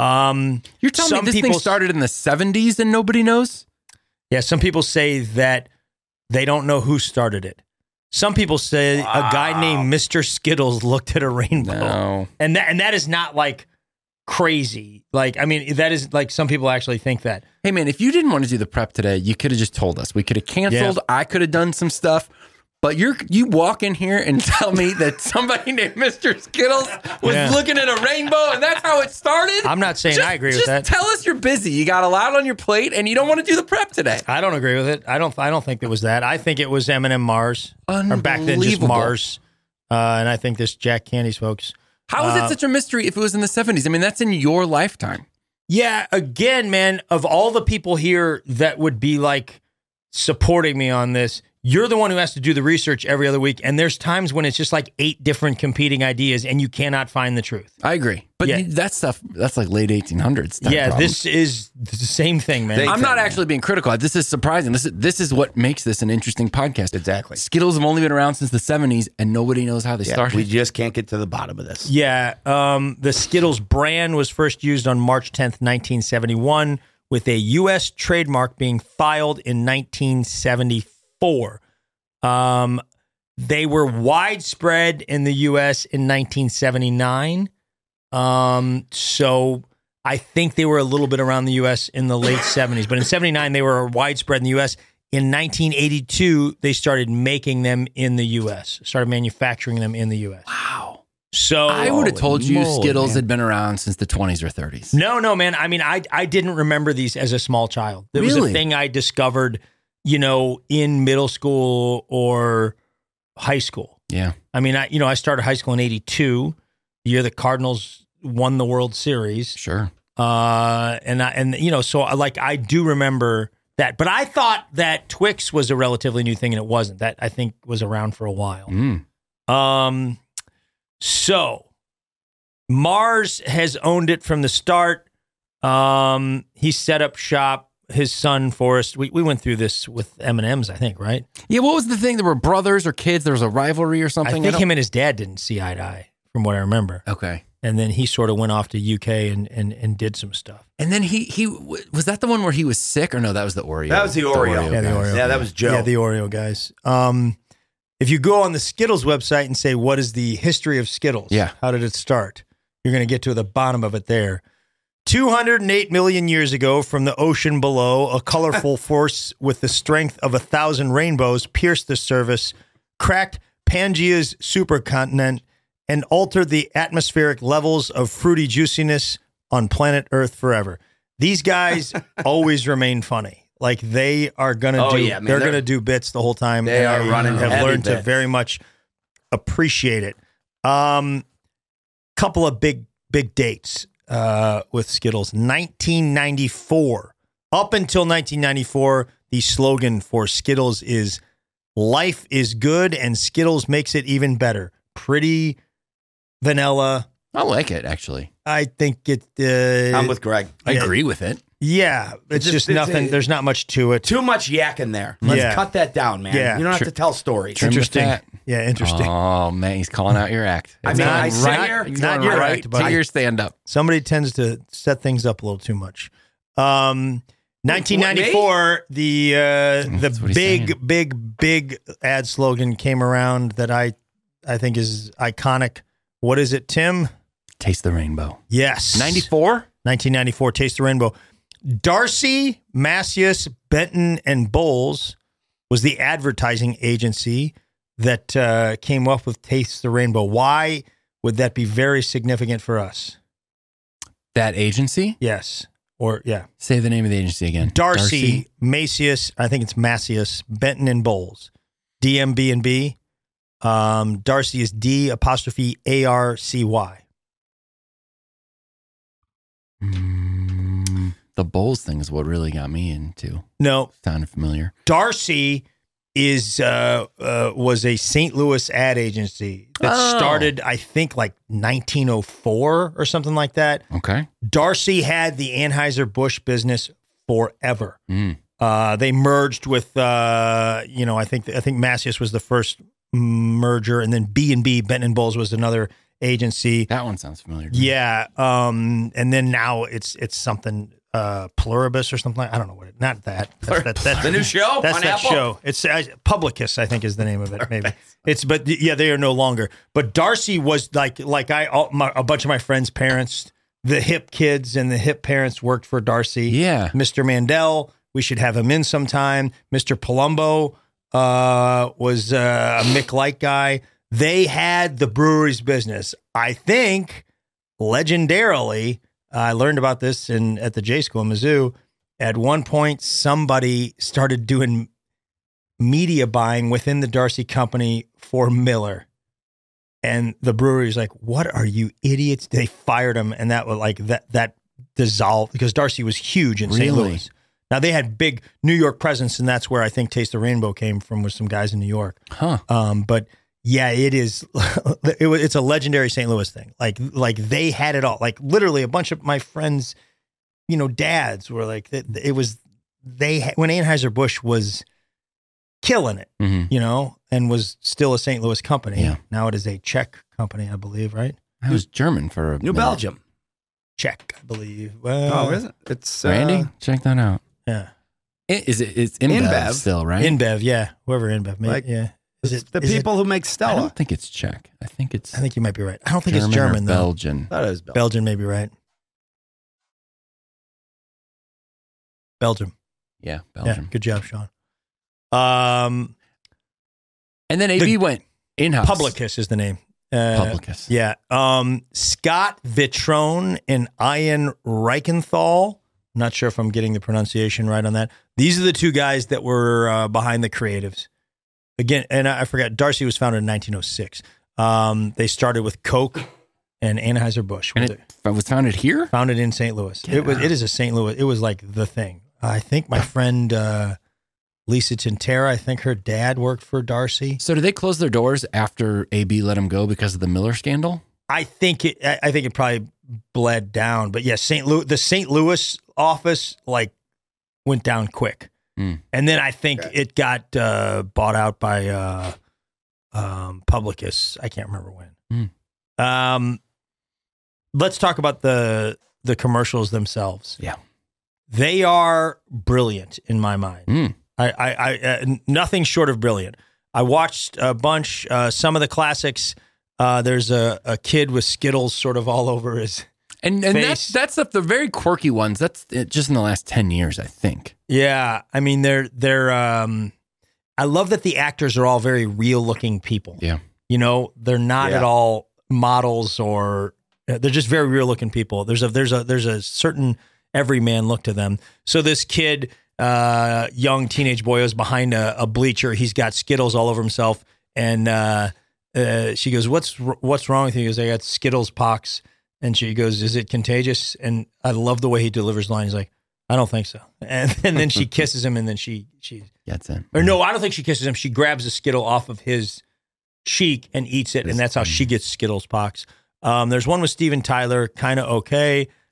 [SPEAKER 6] Um,
[SPEAKER 8] You're telling me
[SPEAKER 6] some
[SPEAKER 8] this thing
[SPEAKER 6] people-
[SPEAKER 8] started in the seventies and nobody knows?
[SPEAKER 6] Yeah, some people say that they don't know who started it. Some people say a guy named Mister Skittles looked at a rainbow,
[SPEAKER 8] No.
[SPEAKER 6] and that and that is not like crazy. Like, I mean, that is like some people actually think that.
[SPEAKER 8] Hey, man, if you didn't want to do the prep today, you could have just told us. We could have canceled. I could have done some stuff. But you're you walk in here and tell me that somebody named Mister Skittles was
[SPEAKER 6] Yeah.
[SPEAKER 8] looking at a rainbow and that's how it started?
[SPEAKER 6] I'm not saying
[SPEAKER 8] Just-
[SPEAKER 6] I agree with
[SPEAKER 8] just
[SPEAKER 6] that.
[SPEAKER 8] Tell us you're busy. You got a lot on your plate and you don't want to do the prep today.
[SPEAKER 6] I don't agree with it. I don't. I don't think it was that. I think it was M and M Mars, or back then just
[SPEAKER 8] Unbelievable.
[SPEAKER 6] Mars. Uh, and I think this Jack Candies folks.
[SPEAKER 8] How is
[SPEAKER 6] Uh,
[SPEAKER 8] it such a mystery if it was in the seventies? I mean, that's in your lifetime.
[SPEAKER 6] Yeah, again, man, of all the people here that would be like supporting me on this, you're the one who has to do the research every other week. And there's times when it's just like eight different competing ideas and you cannot find the truth.
[SPEAKER 8] I agree. But
[SPEAKER 6] Yeah.
[SPEAKER 8] that stuff, that's like late eighteen hundreds. type
[SPEAKER 6] Yeah,
[SPEAKER 8] problem.
[SPEAKER 6] this is the same thing, man.
[SPEAKER 7] They-
[SPEAKER 8] I'm not
[SPEAKER 7] thing,
[SPEAKER 8] actually being critical. This is surprising. This is this is what makes this an interesting podcast.
[SPEAKER 7] Exactly.
[SPEAKER 8] Skittles have only been around since the seventies, and nobody knows how they
[SPEAKER 7] Yeah,
[SPEAKER 8] started.
[SPEAKER 7] we just can't get to the bottom of this.
[SPEAKER 6] Yeah, um, the Skittles brand was first used on March tenth, nineteen seventy-one, with a U S trademark being filed in nineteen seventy-four. Um, they were widespread in the U S in nineteen seventy-nine. Um, so I think they were a little bit around the U S in the late seventies, but in seventy-nine they were widespread in the U S. In nineteen eighty-two, they started making them in the U S, started manufacturing them in the U S.
[SPEAKER 8] wow.
[SPEAKER 6] So
[SPEAKER 8] I would have told you
[SPEAKER 6] moly,
[SPEAKER 8] Skittles
[SPEAKER 6] man.
[SPEAKER 8] had been around since the twenties or thirties.
[SPEAKER 6] No, no, man. I mean, I I didn't remember these as a small child. It was
[SPEAKER 8] Really?
[SPEAKER 6] a thing I discovered, you know, in middle school or high school.
[SPEAKER 8] Yeah.
[SPEAKER 6] I mean, I you know, I started high school in eighty-two, the year the Cardinals won the World Series.
[SPEAKER 8] Sure.
[SPEAKER 6] Uh, and I, and you know, so I- like I do remember that, but I thought that Twix was a relatively new thing, and it wasn't. That I think was around for a while.
[SPEAKER 8] Mm.
[SPEAKER 6] Um, so Mars has owned it from the start. Um, he set up shop. His son Forrest. We we went through this with M and M's, I think, right?
[SPEAKER 8] Yeah, what was the thing? There were brothers or kids. There was a rivalry or something.
[SPEAKER 6] I think
[SPEAKER 8] don't-
[SPEAKER 6] him and his dad didn't see eye to eye, from what I remember.
[SPEAKER 8] Okay.
[SPEAKER 6] And then he sort of went off to U K and and and did some stuff.
[SPEAKER 8] And then he he was that the one where he was sick or no? That was the Oreo.
[SPEAKER 7] That was the Oreo.
[SPEAKER 6] Yeah, the
[SPEAKER 8] guys.
[SPEAKER 6] Oreo.
[SPEAKER 7] Yeah, that was Joe.
[SPEAKER 6] Yeah, the Oreo guys. Um, if you go on the Skittles website and say, what is the history of Skittles?
[SPEAKER 8] Yeah.
[SPEAKER 6] How did it start? You're going to get to the bottom of it there. two hundred eight million years ago, from the ocean below, a colorful force with the strength of a thousand rainbows pierced the surface, cracked Pangaea's supercontinent, and altered the atmospheric levels of fruity juiciness on planet Earth forever. These guys always remain funny. Like they are gonna
[SPEAKER 7] Oh,
[SPEAKER 6] do,
[SPEAKER 7] yeah, man.
[SPEAKER 6] they're,
[SPEAKER 7] They're-
[SPEAKER 6] gonna do bits the whole time.
[SPEAKER 7] They
[SPEAKER 6] and
[SPEAKER 7] are
[SPEAKER 6] I
[SPEAKER 7] running
[SPEAKER 6] have
[SPEAKER 7] heavy
[SPEAKER 6] learned to
[SPEAKER 7] bits.
[SPEAKER 6] very much appreciate it. Um, couple of big big dates uh, with Skittles. nineteen ninety-four. Up until nineteen ninety-four, the slogan for Skittles is "Life is good, and Skittles makes it even better." Pretty vanilla.
[SPEAKER 8] I like it actually.
[SPEAKER 6] I think it. Uh,
[SPEAKER 7] I'm with Greg.
[SPEAKER 8] I
[SPEAKER 6] Yeah.
[SPEAKER 8] agree with it.
[SPEAKER 6] Yeah, it's,
[SPEAKER 7] just-
[SPEAKER 6] just
[SPEAKER 7] it's
[SPEAKER 6] nothing.
[SPEAKER 7] a-
[SPEAKER 6] there's not much to it.
[SPEAKER 7] Too much yak in there. Let's
[SPEAKER 6] Yeah.
[SPEAKER 7] cut that down, man.
[SPEAKER 6] Yeah.
[SPEAKER 7] You don't have
[SPEAKER 8] Tr-
[SPEAKER 7] to tell stories.
[SPEAKER 8] Trim the
[SPEAKER 6] Interesting.
[SPEAKER 8] fat.
[SPEAKER 6] Yeah, interesting.
[SPEAKER 8] Oh man, he's calling out your act.
[SPEAKER 7] I
[SPEAKER 8] It's
[SPEAKER 7] mean,
[SPEAKER 8] going
[SPEAKER 7] I sit
[SPEAKER 8] right,
[SPEAKER 7] here-
[SPEAKER 8] it's
[SPEAKER 6] not
[SPEAKER 8] going
[SPEAKER 6] your
[SPEAKER 8] right
[SPEAKER 6] act, but
[SPEAKER 8] to
[SPEAKER 6] I-
[SPEAKER 8] your stand up.
[SPEAKER 6] Somebody tends to set things up a little too much. Um, nineteen ninety-four, the uh,
[SPEAKER 8] That's
[SPEAKER 6] the
[SPEAKER 8] what he's
[SPEAKER 6] big,
[SPEAKER 8] saying.
[SPEAKER 6] big, big ad slogan came around that I I think is iconic. What is it, Tim?
[SPEAKER 8] Taste the rainbow.
[SPEAKER 6] Yes,
[SPEAKER 8] ninety-four.
[SPEAKER 6] nineteen ninety-four. Taste the Rainbow. Darcy, Macias, Benton, and Bowles was the advertising agency that uh, came up with Taste the Rainbow. Why would that be very significant for us?
[SPEAKER 8] That agency?
[SPEAKER 6] Yes. Or, yeah.
[SPEAKER 8] Say the name of the agency again.
[SPEAKER 6] Darcy, Macias, I think it's Macias, Benton, and Bowles. D M B and B. Um, Darcy is D apostrophe A R C Y.
[SPEAKER 8] Mm, the Bowles thing is what really got me into.
[SPEAKER 6] No,
[SPEAKER 8] Sounded familiar.
[SPEAKER 6] Darcy is uh, uh, was a Saint Louis ad agency that
[SPEAKER 8] Oh.
[SPEAKER 6] started, I think, like nineteen oh four or something like that.
[SPEAKER 8] Okay.
[SPEAKER 6] Darcy had the Anheuser-Busch business forever.
[SPEAKER 8] Mm.
[SPEAKER 6] Uh, they merged with, uh, you know, I think I think Macias was the first merger, and then B and B, Benton and Bowles, was another agency.
[SPEAKER 8] That one sounds familiar. to me.
[SPEAKER 6] Yeah, um, and then now it's it's something uh, Pluribus or something. Like, I don't know what it. Not that. That's, that, that's
[SPEAKER 7] The new show
[SPEAKER 6] That's
[SPEAKER 7] on
[SPEAKER 6] that
[SPEAKER 7] Apple?
[SPEAKER 6] show. It's uh, Publicus, I think, is the name of it. Maybe it's, but yeah, they are no longer. But Darcy was like like I all, my, a bunch of my friends' parents, the hip kids and the hip parents worked for Darcy.
[SPEAKER 8] Yeah.
[SPEAKER 6] Mister Mandel, we should have him in sometime. Mister Palumbo uh, was uh, a Mick Light guy. They had the brewery's business. I think, legendarily, I learned about this in at the J School in Mizzou. At one point, somebody started doing media buying within the Darcy company for Miller. And the brewery's like, what are you idiots? They fired him. And that was like, that, that dissolved because Darcy was huge in Saint
[SPEAKER 8] Really?
[SPEAKER 6] Louis. Now they had big New York presence, and that's where I think Taste the Rainbow came from, with some guys in New York.
[SPEAKER 8] Huh.
[SPEAKER 6] Um, but yeah, it is. It, was- it's a legendary Saint Louis thing. Like, like they had it all. Like literally, a bunch of my friends, you know, dads were like, it, it was they had, when Anheuser-Busch was killing it,
[SPEAKER 8] Mhm.
[SPEAKER 6] you know, and was still a Saint Louis company.
[SPEAKER 8] Yeah.
[SPEAKER 6] Now it is a Czech company, I believe. Right?
[SPEAKER 8] I was German for a
[SPEAKER 7] New
[SPEAKER 8] minute.
[SPEAKER 7] Belgium.
[SPEAKER 6] Czech, I believe. Well,
[SPEAKER 7] Oh, is it? It's uh,
[SPEAKER 8] Randy, check that out.
[SPEAKER 6] Yeah.
[SPEAKER 8] I- Is it? It's InBev,
[SPEAKER 7] InBev.
[SPEAKER 8] still, right?
[SPEAKER 6] InBev, yeah. Whoever InBev, maybe,
[SPEAKER 7] Like,
[SPEAKER 6] yeah. Is
[SPEAKER 7] it's
[SPEAKER 6] it
[SPEAKER 7] the
[SPEAKER 6] is it-
[SPEAKER 7] people who make
[SPEAKER 8] I
[SPEAKER 7] Stella.
[SPEAKER 8] don't think it's Czech. I think it's.
[SPEAKER 6] I think you might be right. I don't think
[SPEAKER 8] German
[SPEAKER 6] it's German
[SPEAKER 8] or
[SPEAKER 6] though.
[SPEAKER 8] Belgian.
[SPEAKER 7] That is Belgium.
[SPEAKER 6] Belgian may be right. Belgium.
[SPEAKER 8] Yeah,
[SPEAKER 6] Yeah,
[SPEAKER 8] Belgium.
[SPEAKER 6] good job, Sean. Um,
[SPEAKER 8] And then A B
[SPEAKER 6] The-
[SPEAKER 8] went in house.
[SPEAKER 6] Publicus is the name. Uh,
[SPEAKER 8] Publicus.
[SPEAKER 6] Yeah. Um, Scott Vitrone and Ian Reichenthal. I'm not sure if I'm getting the pronunciation right on that. These are the two guys that were uh, behind the creatives. Again, and I I forgot, Darcy was founded in nineteen oh six. Um, they started with Coke and Anheuser-Busch.
[SPEAKER 8] And it was founded here.
[SPEAKER 6] Founded in Saint Louis.
[SPEAKER 8] Get
[SPEAKER 6] It was.
[SPEAKER 8] out.
[SPEAKER 6] It is a Saint Louis. It was like the thing. I think my friend uh, Lisa Tintera, I think her dad worked for Darcy.
[SPEAKER 8] So did they close their doors after A B let him go because of the Miller scandal?
[SPEAKER 6] I think it. I I think it probably bled down. But yeah, Saint Louis, the Saint Louis office, like went down quick,
[SPEAKER 8] Mm.
[SPEAKER 6] and then I think it got uh, bought out by uh, um, Publicus. I can't remember when.
[SPEAKER 8] Mm.
[SPEAKER 6] Um, let's talk about the the commercials themselves.
[SPEAKER 8] Yeah.
[SPEAKER 6] They are brilliant in my mind.
[SPEAKER 8] Mm.
[SPEAKER 6] I, I, I uh, nothing short of brilliant. I watched a bunch, uh, some of the classics. Uh, there's a, a kid with Skittles sort of all over his.
[SPEAKER 8] And and
[SPEAKER 6] Face.
[SPEAKER 8] that's that's the, the very quirky ones. That's it, just in the last ten years, I think.
[SPEAKER 6] Yeah, I mean they're they're. Um, I love that the actors are all very real looking people.
[SPEAKER 8] Yeah.
[SPEAKER 6] You know, they're not
[SPEAKER 7] Yeah.
[SPEAKER 6] at all models or uh, they're just very real looking people. There's a there's a there's a certain everyman look to them. So this kid, uh, young teenage boy, is behind a, a bleacher. He's got Skittles all over himself, and uh, uh, she goes, "What's what's wrong with you?" He goes, "I got Skittles pox." And she goes, "Is it contagious?" And I love the way he delivers the line. He's like, "I don't think so." And, and then she kisses him, and then she she
[SPEAKER 8] That's it.
[SPEAKER 6] or no, I don't think she kisses him. She grabs a Skittle off of his cheek and eats it, and that's how she gets Skittles pox. Um, there's one with Steven Tyler, kind of okay.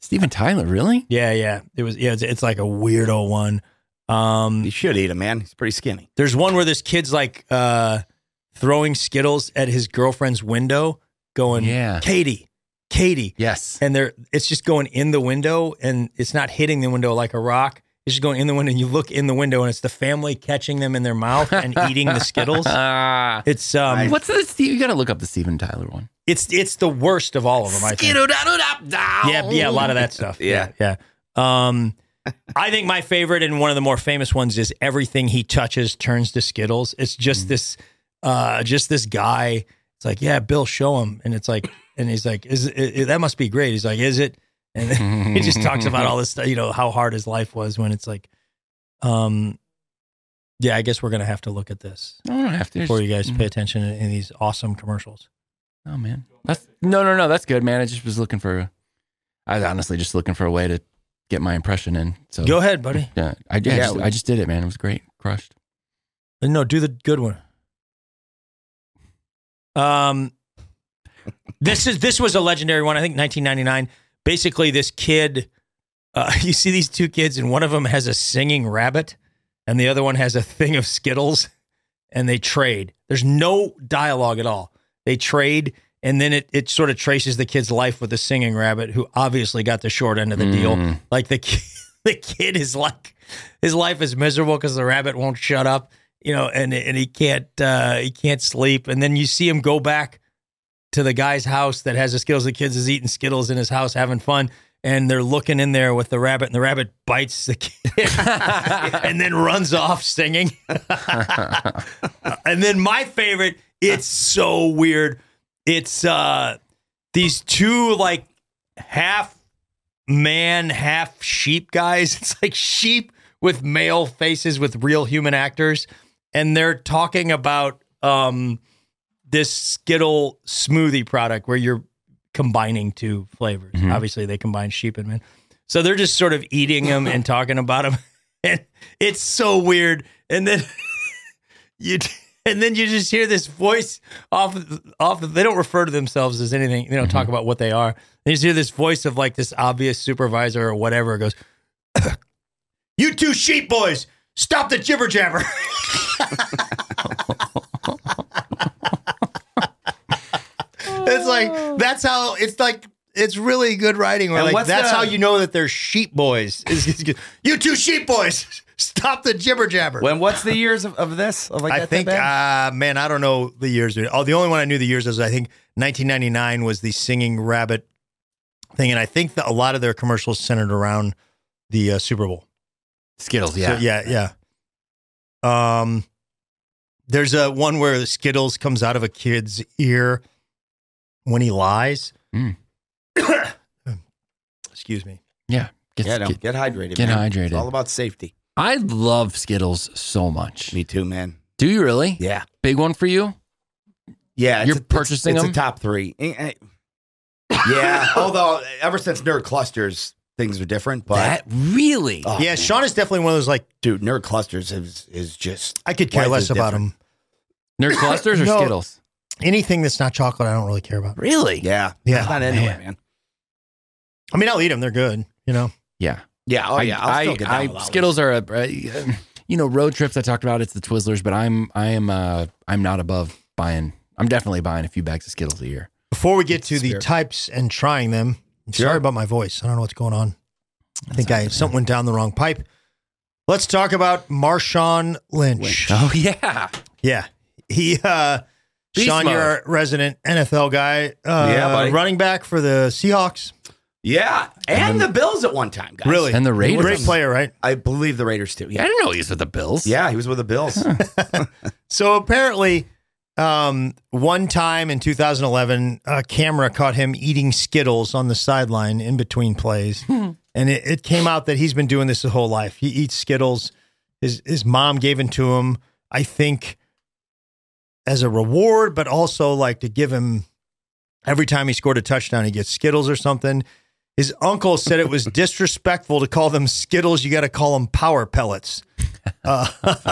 [SPEAKER 8] Steven Tyler, really?
[SPEAKER 6] Yeah, yeah. It was. Yeah, it's, it's like a weirdo one. Um,
[SPEAKER 7] You should eat him, man. He's pretty skinny.
[SPEAKER 6] there's one where this kid's like uh, throwing Skittles at his girlfriend's window, going,
[SPEAKER 8] Yeah.
[SPEAKER 6] Katie, Katie.
[SPEAKER 8] Yes.
[SPEAKER 6] And they're it's just going in the window, and it's not hitting the window like a rock. It's just going in the window, and you look in the window, and it's the family catching them in their mouth and eating the Skittles.
[SPEAKER 8] Ah.
[SPEAKER 6] It's um,
[SPEAKER 8] What's the Steve? You got to look up the Steven Tyler one.
[SPEAKER 6] it's it's the worst of all of them. I think. Yeah, yeah, a lot of that stuff.
[SPEAKER 7] Yeah.
[SPEAKER 6] yeah. yeah. Um, I think my favorite and one of the more famous ones is everything he touches turns to Skittles. It's just this, uh, just this guy. It's like, yeah, Bill, show him, and it's like, and he's like, is it, it, that must be great. He's like, is it? And then he just talks about all this stuff, you know, how hard his life was when it's like, um, yeah, I guess we're gonna have to look at this
[SPEAKER 8] No, I don't have to.
[SPEAKER 6] before you guys
[SPEAKER 8] Just-
[SPEAKER 6] pay attention in, in these awesome commercials.
[SPEAKER 8] Oh man, that's no, no, no. That's good, man. I just was looking for. I was honestly just looking for a way to get my impression in. So
[SPEAKER 6] Go ahead, buddy.
[SPEAKER 8] Yeah, I did.
[SPEAKER 7] Yeah,
[SPEAKER 8] I, just,
[SPEAKER 7] we-
[SPEAKER 8] I just did it, man. It was great. Crushed.
[SPEAKER 6] No, do the good one. Um, this is this was a legendary one. I think nineteen ninety-nine. Basically, this kid, uh, you see these two kids, and one of them has a singing rabbit, and the other one has a thing of Skittles, and they trade. There's no dialogue at all. They trade, and then it it sort of traces the kid's life with the singing rabbit, who obviously got the short end of the deal.
[SPEAKER 8] Mm.
[SPEAKER 6] Like the kid, the kid is like, his life is miserable because the rabbit won't shut up, you know, and and he can't uh, he can't sleep. And then you see him go back to the guy's house that has the Skittles. The kids is eating Skittles in his house, having fun, and they're looking in there with the rabbit, and the rabbit bites the kid and then runs off singing. And then my favorite, it's so weird. It's uh, these two like half man, half sheep guys. It's like sheep with male faces with real human actors, and they're talking about um, this Skittle smoothie product where you're combining two flavors.
[SPEAKER 8] Mhm.
[SPEAKER 6] Obviously, they combine sheep and men, so they're just sort of eating them and talking about them, and it's so weird. And then you. And then you just hear this voice off, off. They don't refer to themselves as anything. They don't talk about what they are. They just hear this voice of like this obvious supervisor or whatever. It goes, "You two sheep boys, stop the jibber jabber." It's like that's how it's like. It's really good writing. Where
[SPEAKER 7] And
[SPEAKER 6] like
[SPEAKER 7] what's
[SPEAKER 6] that's
[SPEAKER 7] the-
[SPEAKER 6] how you know that they're sheep boys. Is- is- you two sheep boys, stop the jibber jabber.
[SPEAKER 7] When what's the years of, of this? Of like
[SPEAKER 6] I
[SPEAKER 7] that
[SPEAKER 6] think,
[SPEAKER 7] bad?
[SPEAKER 6] uh, man, I don't know the years. Oh, the only one I knew the years is I think nineteen ninety-nine was the singing rabbit thing, and I think that a lot of their commercials centered around the uh, Super Bowl.
[SPEAKER 8] Skittles,
[SPEAKER 6] So,
[SPEAKER 8] yeah.
[SPEAKER 6] yeah, yeah. Um, there's a one where the Skittles comes out of a kid's ear when he lies.
[SPEAKER 8] Mm.
[SPEAKER 6] Excuse me.
[SPEAKER 8] Yeah. Get,
[SPEAKER 7] yeah, no,
[SPEAKER 8] get-
[SPEAKER 7] get hydrated.
[SPEAKER 8] get
[SPEAKER 7] man.
[SPEAKER 8] hydrated.
[SPEAKER 7] It's all about safety.
[SPEAKER 8] I love Skittles so much.
[SPEAKER 7] Me too, man.
[SPEAKER 8] Do you really?
[SPEAKER 7] Yeah,
[SPEAKER 8] Big one for you?
[SPEAKER 7] yeah. It's
[SPEAKER 8] You're
[SPEAKER 7] a, it's-
[SPEAKER 8] purchasing
[SPEAKER 7] it's,
[SPEAKER 8] them?
[SPEAKER 7] a top three. Eh, eh. Yeah, although ever since Nerd Clusters, things are different. But
[SPEAKER 8] That really?
[SPEAKER 7] Oh,
[SPEAKER 6] Yeah, Sean is definitely one of those like
[SPEAKER 7] dude, Nerd Clusters is is just
[SPEAKER 6] I could care
[SPEAKER 7] life
[SPEAKER 6] less
[SPEAKER 7] is
[SPEAKER 6] about
[SPEAKER 7] different.
[SPEAKER 6] him.
[SPEAKER 8] Nerd clusters or
[SPEAKER 6] No.
[SPEAKER 8] Skittles?
[SPEAKER 6] Anything that's not chocolate, I don't really care about.
[SPEAKER 8] Really?
[SPEAKER 7] Yeah,
[SPEAKER 6] Yeah,
[SPEAKER 7] I'm not into
[SPEAKER 6] man.
[SPEAKER 7] it, man.
[SPEAKER 6] I mean, I'll eat them; they're good. You know.
[SPEAKER 8] Yeah.
[SPEAKER 7] Yeah, oh yeah. I'll
[SPEAKER 8] I,
[SPEAKER 7] still get
[SPEAKER 8] I,
[SPEAKER 7] down with all
[SPEAKER 8] Skittles are a, uh, you know, road trips I talked about. It's the Twizzlers, but I'm, I am, uh, I'm not above buying. I'm definitely buying a few bags of Skittles a year.
[SPEAKER 6] Before we get to the
[SPEAKER 7] Spirit.
[SPEAKER 6] types and trying them, I'm
[SPEAKER 7] Sure.
[SPEAKER 6] sorry about my voice. I don't know what's going on. I think I something went down the wrong pipe. Let's talk about Marshawn Lynch.
[SPEAKER 8] Oh yeah.
[SPEAKER 6] Yeah, he. uh
[SPEAKER 8] Beast
[SPEAKER 6] Sean,
[SPEAKER 8] mode.
[SPEAKER 6] you're a resident N F L guy. Uh,
[SPEAKER 7] Yeah, buddy.
[SPEAKER 6] running back for the Seahawks.
[SPEAKER 7] Yeah, and, the Bills at one time, guys.
[SPEAKER 6] Really,
[SPEAKER 8] And the Raiders.
[SPEAKER 6] Great player, right?
[SPEAKER 7] I believe the Raiders too.
[SPEAKER 8] I
[SPEAKER 7] Yeah,
[SPEAKER 8] didn't know he was with the Bills.
[SPEAKER 7] yeah, he was with the Bills.
[SPEAKER 6] So apparently, um, one time in two thousand eleven, a camera caught him eating Skittles on the sideline in between plays, and it, it came out that he's been doing this his whole life. He eats Skittles. His his mom gave them to him, I think, as a reward, but also like to give him every time he scored a touchdown, he gets Skittles or something. His uncle said it was disrespectful to call them Skittles. You got to call them Power Pellets. Uh,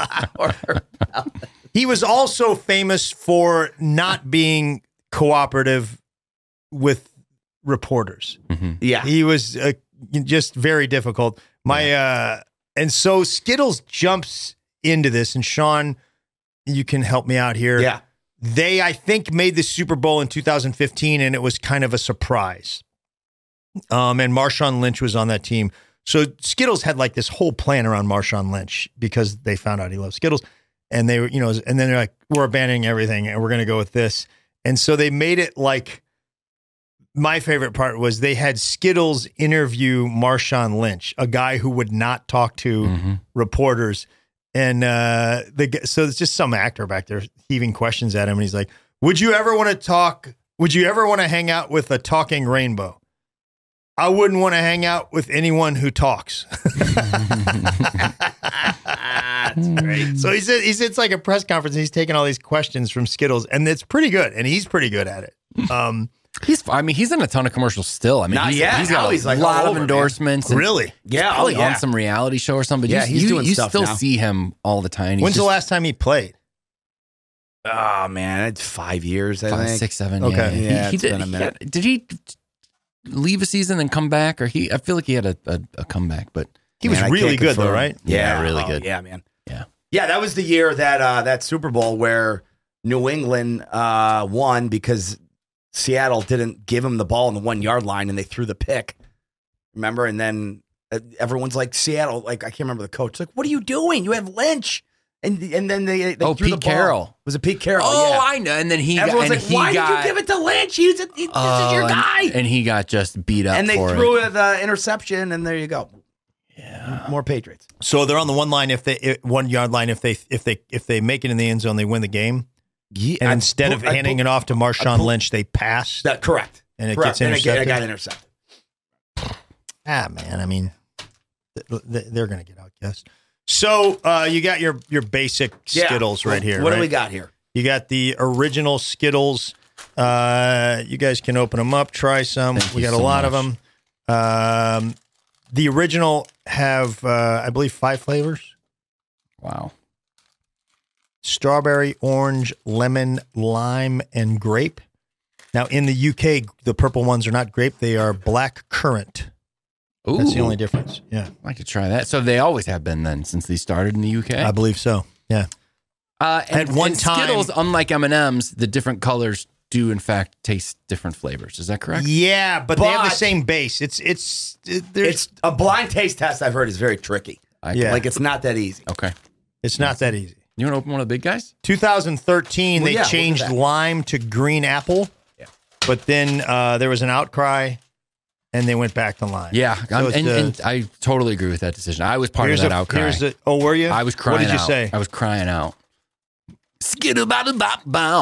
[SPEAKER 6] he was also famous for not being cooperative with reporters.
[SPEAKER 7] Yeah,
[SPEAKER 6] He was uh, just very difficult. My uh, and so Skittles jumps into this, and Sean, you can help me out here.
[SPEAKER 7] Yeah.
[SPEAKER 6] They, I think, made the Super Bowl in two thousand fifteen, and it was kind of a surprise. Um, and Marshawn Lynch was on that team. So Skittles had like this whole plan around Marshawn Lynch because they found out he loved Skittles. And they were, you know, and then they're like, we're abandoning everything and we're going to go with this. And so they made it like, my favorite part was they had Skittles interview Marshawn Lynch, a guy who would not talk to mm-hmm. reporters. And uh, the, so it's just some actor back there heaving questions at him. And he's like, would you ever want to talk? Would you ever want to hang out with a talking rainbow? I wouldn't want to hang out with anyone who talks. That's great. So he said, he said it's like a press conference and he's taking all these questions from Skittles and it's pretty good. And he's pretty good at it. Um,
[SPEAKER 8] he's, I mean, he's in a ton of commercials still. I mean,
[SPEAKER 7] Not
[SPEAKER 8] he's,
[SPEAKER 7] yet.
[SPEAKER 8] he's got
[SPEAKER 7] Now
[SPEAKER 8] a
[SPEAKER 7] he's like
[SPEAKER 8] lot
[SPEAKER 7] all
[SPEAKER 8] of
[SPEAKER 7] over,
[SPEAKER 8] endorsements. and
[SPEAKER 6] really?
[SPEAKER 8] he's
[SPEAKER 7] Yeah.
[SPEAKER 8] Probably
[SPEAKER 7] oh, yeah.
[SPEAKER 8] on some reality show or something. But
[SPEAKER 7] Yeah,
[SPEAKER 8] you,
[SPEAKER 7] he's
[SPEAKER 8] you,
[SPEAKER 7] doing
[SPEAKER 8] you
[SPEAKER 7] stuff
[SPEAKER 8] still
[SPEAKER 7] now.
[SPEAKER 8] see him all the time. He's
[SPEAKER 6] When's the
[SPEAKER 8] just
[SPEAKER 6] last time he played?
[SPEAKER 7] Oh, man. It's five years, I
[SPEAKER 8] five,
[SPEAKER 7] think.
[SPEAKER 8] six, seven.
[SPEAKER 6] Okay.
[SPEAKER 8] Yeah,
[SPEAKER 7] Yeah,
[SPEAKER 8] he, he
[SPEAKER 7] it's
[SPEAKER 8] did,
[SPEAKER 7] been a
[SPEAKER 8] he
[SPEAKER 7] minute.
[SPEAKER 8] had- did he leave a season and come back? Or he, I feel like he had a, a, a comeback, but
[SPEAKER 6] He was
[SPEAKER 7] Man, I
[SPEAKER 6] really
[SPEAKER 7] can't
[SPEAKER 6] good though,
[SPEAKER 7] confirm.
[SPEAKER 6] right?
[SPEAKER 8] Yeah, really
[SPEAKER 7] oh,
[SPEAKER 8] good.
[SPEAKER 7] Yeah, man.
[SPEAKER 8] yeah.
[SPEAKER 7] Yeah, that was the year that uh, that Super Bowl where New England uh, won because Seattle didn't give him the ball on the one yard line and they threw the pick. Remember? And then uh, everyone's like, Seattle, like I can't remember the coach. Like, what are you doing? You have Lynch. And and then they, they
[SPEAKER 8] Oh,
[SPEAKER 7] threw
[SPEAKER 8] Pete
[SPEAKER 7] the ball.
[SPEAKER 8] Carroll.
[SPEAKER 7] Was it Pete Carroll?
[SPEAKER 8] Oh,
[SPEAKER 7] yeah.
[SPEAKER 8] I know. And then he
[SPEAKER 7] Everyone's
[SPEAKER 8] got,
[SPEAKER 7] like,
[SPEAKER 8] and he
[SPEAKER 7] why
[SPEAKER 8] got,
[SPEAKER 7] did you give it to Lynch? He's a, he, this
[SPEAKER 8] Oh,
[SPEAKER 7] is your
[SPEAKER 8] and-
[SPEAKER 7] guy.
[SPEAKER 8] And he got just beat up
[SPEAKER 7] And they
[SPEAKER 8] for
[SPEAKER 7] threw
[SPEAKER 8] it.
[SPEAKER 7] it. the interception, and there you go. Yeah, more Patriots.
[SPEAKER 6] So they're on the one line if they if, one yard line if they if they if they make it in the end zone they win the game.
[SPEAKER 7] Yeah,
[SPEAKER 6] And
[SPEAKER 7] I
[SPEAKER 6] instead
[SPEAKER 7] bu-
[SPEAKER 6] of
[SPEAKER 7] I
[SPEAKER 6] handing
[SPEAKER 7] bu-
[SPEAKER 6] it off to Marshawn
[SPEAKER 7] bu-
[SPEAKER 6] Lynch, they pass.
[SPEAKER 7] That correct,
[SPEAKER 6] And it
[SPEAKER 7] correct.
[SPEAKER 6] gets
[SPEAKER 7] And it got-
[SPEAKER 6] intercepted?
[SPEAKER 7] it got intercepted.
[SPEAKER 6] Ah, man, I mean, th- th- they're going to get outguessed. So uh, you got your your basic
[SPEAKER 7] Yeah.
[SPEAKER 6] Skittles right here.
[SPEAKER 7] What
[SPEAKER 6] right?
[SPEAKER 7] do we got here?
[SPEAKER 6] You got the original Skittles. Uh, you guys can open them up, try some.
[SPEAKER 8] Thank
[SPEAKER 6] we
[SPEAKER 8] you
[SPEAKER 6] got a
[SPEAKER 8] so
[SPEAKER 6] lot
[SPEAKER 8] much.
[SPEAKER 6] of them. Um, the original have, uh, I believe, five flavors:
[SPEAKER 8] Wow.
[SPEAKER 6] strawberry, orange, lemon, lime, and grape. Now, in the U K, the purple ones are not grape; they are black currant.
[SPEAKER 8] Ooh,
[SPEAKER 6] That's the only difference. Yeah,
[SPEAKER 8] I'd like to try that. So they always have been then since they started in the U K.
[SPEAKER 6] I believe so. Yeah.
[SPEAKER 8] Uh, and,
[SPEAKER 6] At one
[SPEAKER 8] and
[SPEAKER 6] time-
[SPEAKER 8] Skittles, unlike M and M's, the different colors do in fact taste different flavors. Is that correct?
[SPEAKER 6] Yeah, but, they have the
[SPEAKER 7] But-
[SPEAKER 6] same base. It's it's it, there's
[SPEAKER 7] It's a blind taste test. I've heard is very tricky.
[SPEAKER 8] I-
[SPEAKER 6] Yeah.
[SPEAKER 7] Like it's not that easy.
[SPEAKER 8] Okay.
[SPEAKER 6] it's not that easy.
[SPEAKER 8] You want to open one of the big guys?
[SPEAKER 6] twenty thirteen,
[SPEAKER 7] Well,
[SPEAKER 6] they
[SPEAKER 7] yeah, we'll do
[SPEAKER 6] changed
[SPEAKER 7] that.
[SPEAKER 6] lime to green apple.
[SPEAKER 7] Yeah.
[SPEAKER 6] But then uh, there was an outcry, and they went back to lime.
[SPEAKER 8] Yeah,
[SPEAKER 6] So
[SPEAKER 8] I'm-
[SPEAKER 6] it's
[SPEAKER 8] and,
[SPEAKER 6] the-
[SPEAKER 8] and I totally agree with that decision. I was part of
[SPEAKER 6] here's
[SPEAKER 8] that
[SPEAKER 6] a-
[SPEAKER 8] outcry.
[SPEAKER 6] here's the- oh, were you?
[SPEAKER 8] I was crying
[SPEAKER 6] What did you
[SPEAKER 8] out.
[SPEAKER 6] say?
[SPEAKER 8] I was crying out. Skittle bada bop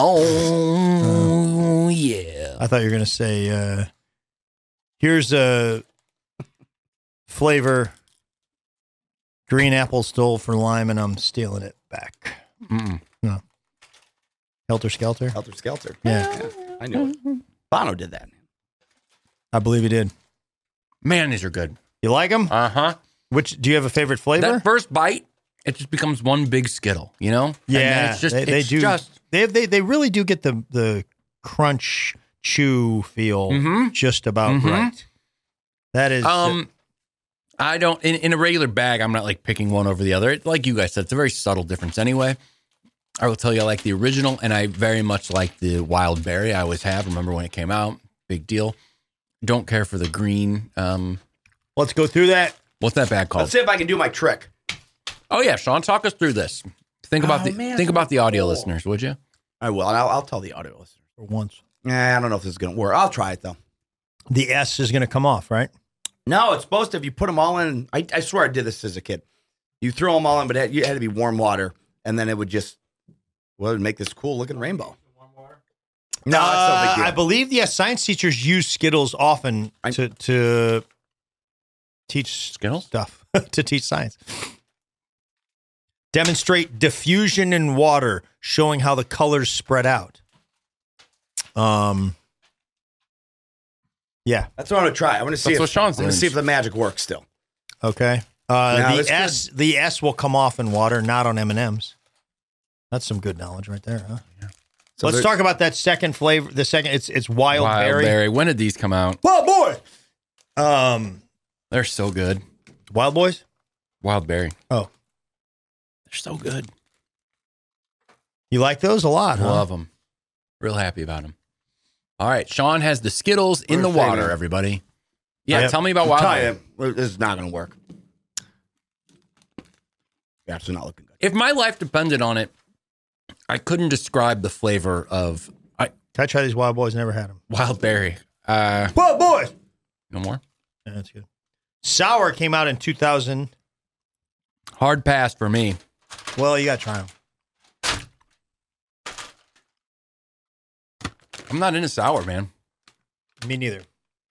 [SPEAKER 8] bow. Yeah.
[SPEAKER 6] I thought you were going to say, uh, here's a flavor green apple stole for lime, and I'm stealing it back.
[SPEAKER 8] Mm-mm.
[SPEAKER 6] No. Helter Skelter?
[SPEAKER 7] Helter Skelter.
[SPEAKER 6] Yeah,
[SPEAKER 7] I knew it. Bono did that.
[SPEAKER 6] I believe you did.
[SPEAKER 8] Man, these are good.
[SPEAKER 6] You like them?
[SPEAKER 8] Uh huh.
[SPEAKER 6] Which, do you have a favorite flavor?
[SPEAKER 8] That first bite, it just becomes one big Skittle, you know? And then
[SPEAKER 6] Yeah,
[SPEAKER 8] it's just,
[SPEAKER 6] they, they
[SPEAKER 8] it's
[SPEAKER 6] do.
[SPEAKER 8] just
[SPEAKER 6] they, they they really do get the the crunch chew feel
[SPEAKER 8] Mhm.
[SPEAKER 6] just about
[SPEAKER 8] Mhm.
[SPEAKER 6] right. That is.
[SPEAKER 8] Um, I don't in, in a regular bag. I'm not like picking one over the other. It, like you guys said, it's a very subtle difference. Anyway, I will tell you, I like the original, and I very much like the wild berry. I always have. Remember when it came out? Big deal. Don't care for the green. Um,
[SPEAKER 6] let's go through that.
[SPEAKER 8] what's that bag called?
[SPEAKER 7] Let's see if I can do my trick.
[SPEAKER 8] Oh yeah, Sean, talk us through this. Think about
[SPEAKER 7] Oh,
[SPEAKER 8] the
[SPEAKER 7] man,
[SPEAKER 8] think about the audio
[SPEAKER 7] cool.
[SPEAKER 8] listeners, would you?
[SPEAKER 7] I will. And I'll, I'll tell the audio listeners.
[SPEAKER 6] For once,
[SPEAKER 7] Nah, I don't know if this is going to work. I'll try it though.
[SPEAKER 6] the S is going to come off, right?
[SPEAKER 7] No, it's supposed to. If you put them all in, I, I swear I did this as a kid. You threw them all in, but it had, it had to be warm water, and then it would just well, it would make this cool looking rainbow. No, it's no
[SPEAKER 6] Uh,
[SPEAKER 7] big deal.
[SPEAKER 6] I believe yes. Science teachers use Skittles often
[SPEAKER 7] I-
[SPEAKER 6] to to teach
[SPEAKER 8] Skittles?
[SPEAKER 6] stuff to teach science. Demonstrate diffusion in water, showing how the colors spread out. Um. Yeah.
[SPEAKER 7] That's what I'm going to try. I want to see
[SPEAKER 8] That's
[SPEAKER 7] if
[SPEAKER 8] what Sean's
[SPEAKER 7] I want to
[SPEAKER 8] doing.
[SPEAKER 7] see if the magic works still.
[SPEAKER 6] Okay. Uh,
[SPEAKER 7] No,
[SPEAKER 6] the
[SPEAKER 7] it's
[SPEAKER 6] S, the S will come off in water, not on M and M's. That's some good knowledge right there, huh?
[SPEAKER 7] So
[SPEAKER 6] Let's
[SPEAKER 7] there-
[SPEAKER 6] talk about that second flavor. The second, it's it's wild,
[SPEAKER 8] Wild
[SPEAKER 6] berry.
[SPEAKER 8] berry. When did these come out?
[SPEAKER 6] Oh boy. Um,
[SPEAKER 8] They're so good.
[SPEAKER 6] Wild Boys?
[SPEAKER 8] Wild berry.
[SPEAKER 6] Oh.
[SPEAKER 8] They're so good.
[SPEAKER 6] You like those a lot, huh?
[SPEAKER 8] Love them. Real happy about them. All right. Sean has the Skittles in the
[SPEAKER 7] Where's
[SPEAKER 8] water,
[SPEAKER 7] Fabian?
[SPEAKER 8] everybody. Yeah,
[SPEAKER 6] I-
[SPEAKER 8] tell me about
[SPEAKER 7] I'll
[SPEAKER 8] Wild
[SPEAKER 7] tell
[SPEAKER 8] Berry.
[SPEAKER 7] you, this is not going to work. Yeah, it's not looking good.
[SPEAKER 8] If my life depended on it, I couldn't describe the flavor of I,
[SPEAKER 6] Can I try these Wild Boys? Never had them.
[SPEAKER 8] Wild Berry. Uh,
[SPEAKER 6] Wild Boys!
[SPEAKER 8] no more?
[SPEAKER 6] Yeah, that's good. Sour came out in two thousand.
[SPEAKER 8] Hard pass for me.
[SPEAKER 6] Well, you got to try them.
[SPEAKER 8] I'm not into sour, man.
[SPEAKER 6] Me neither.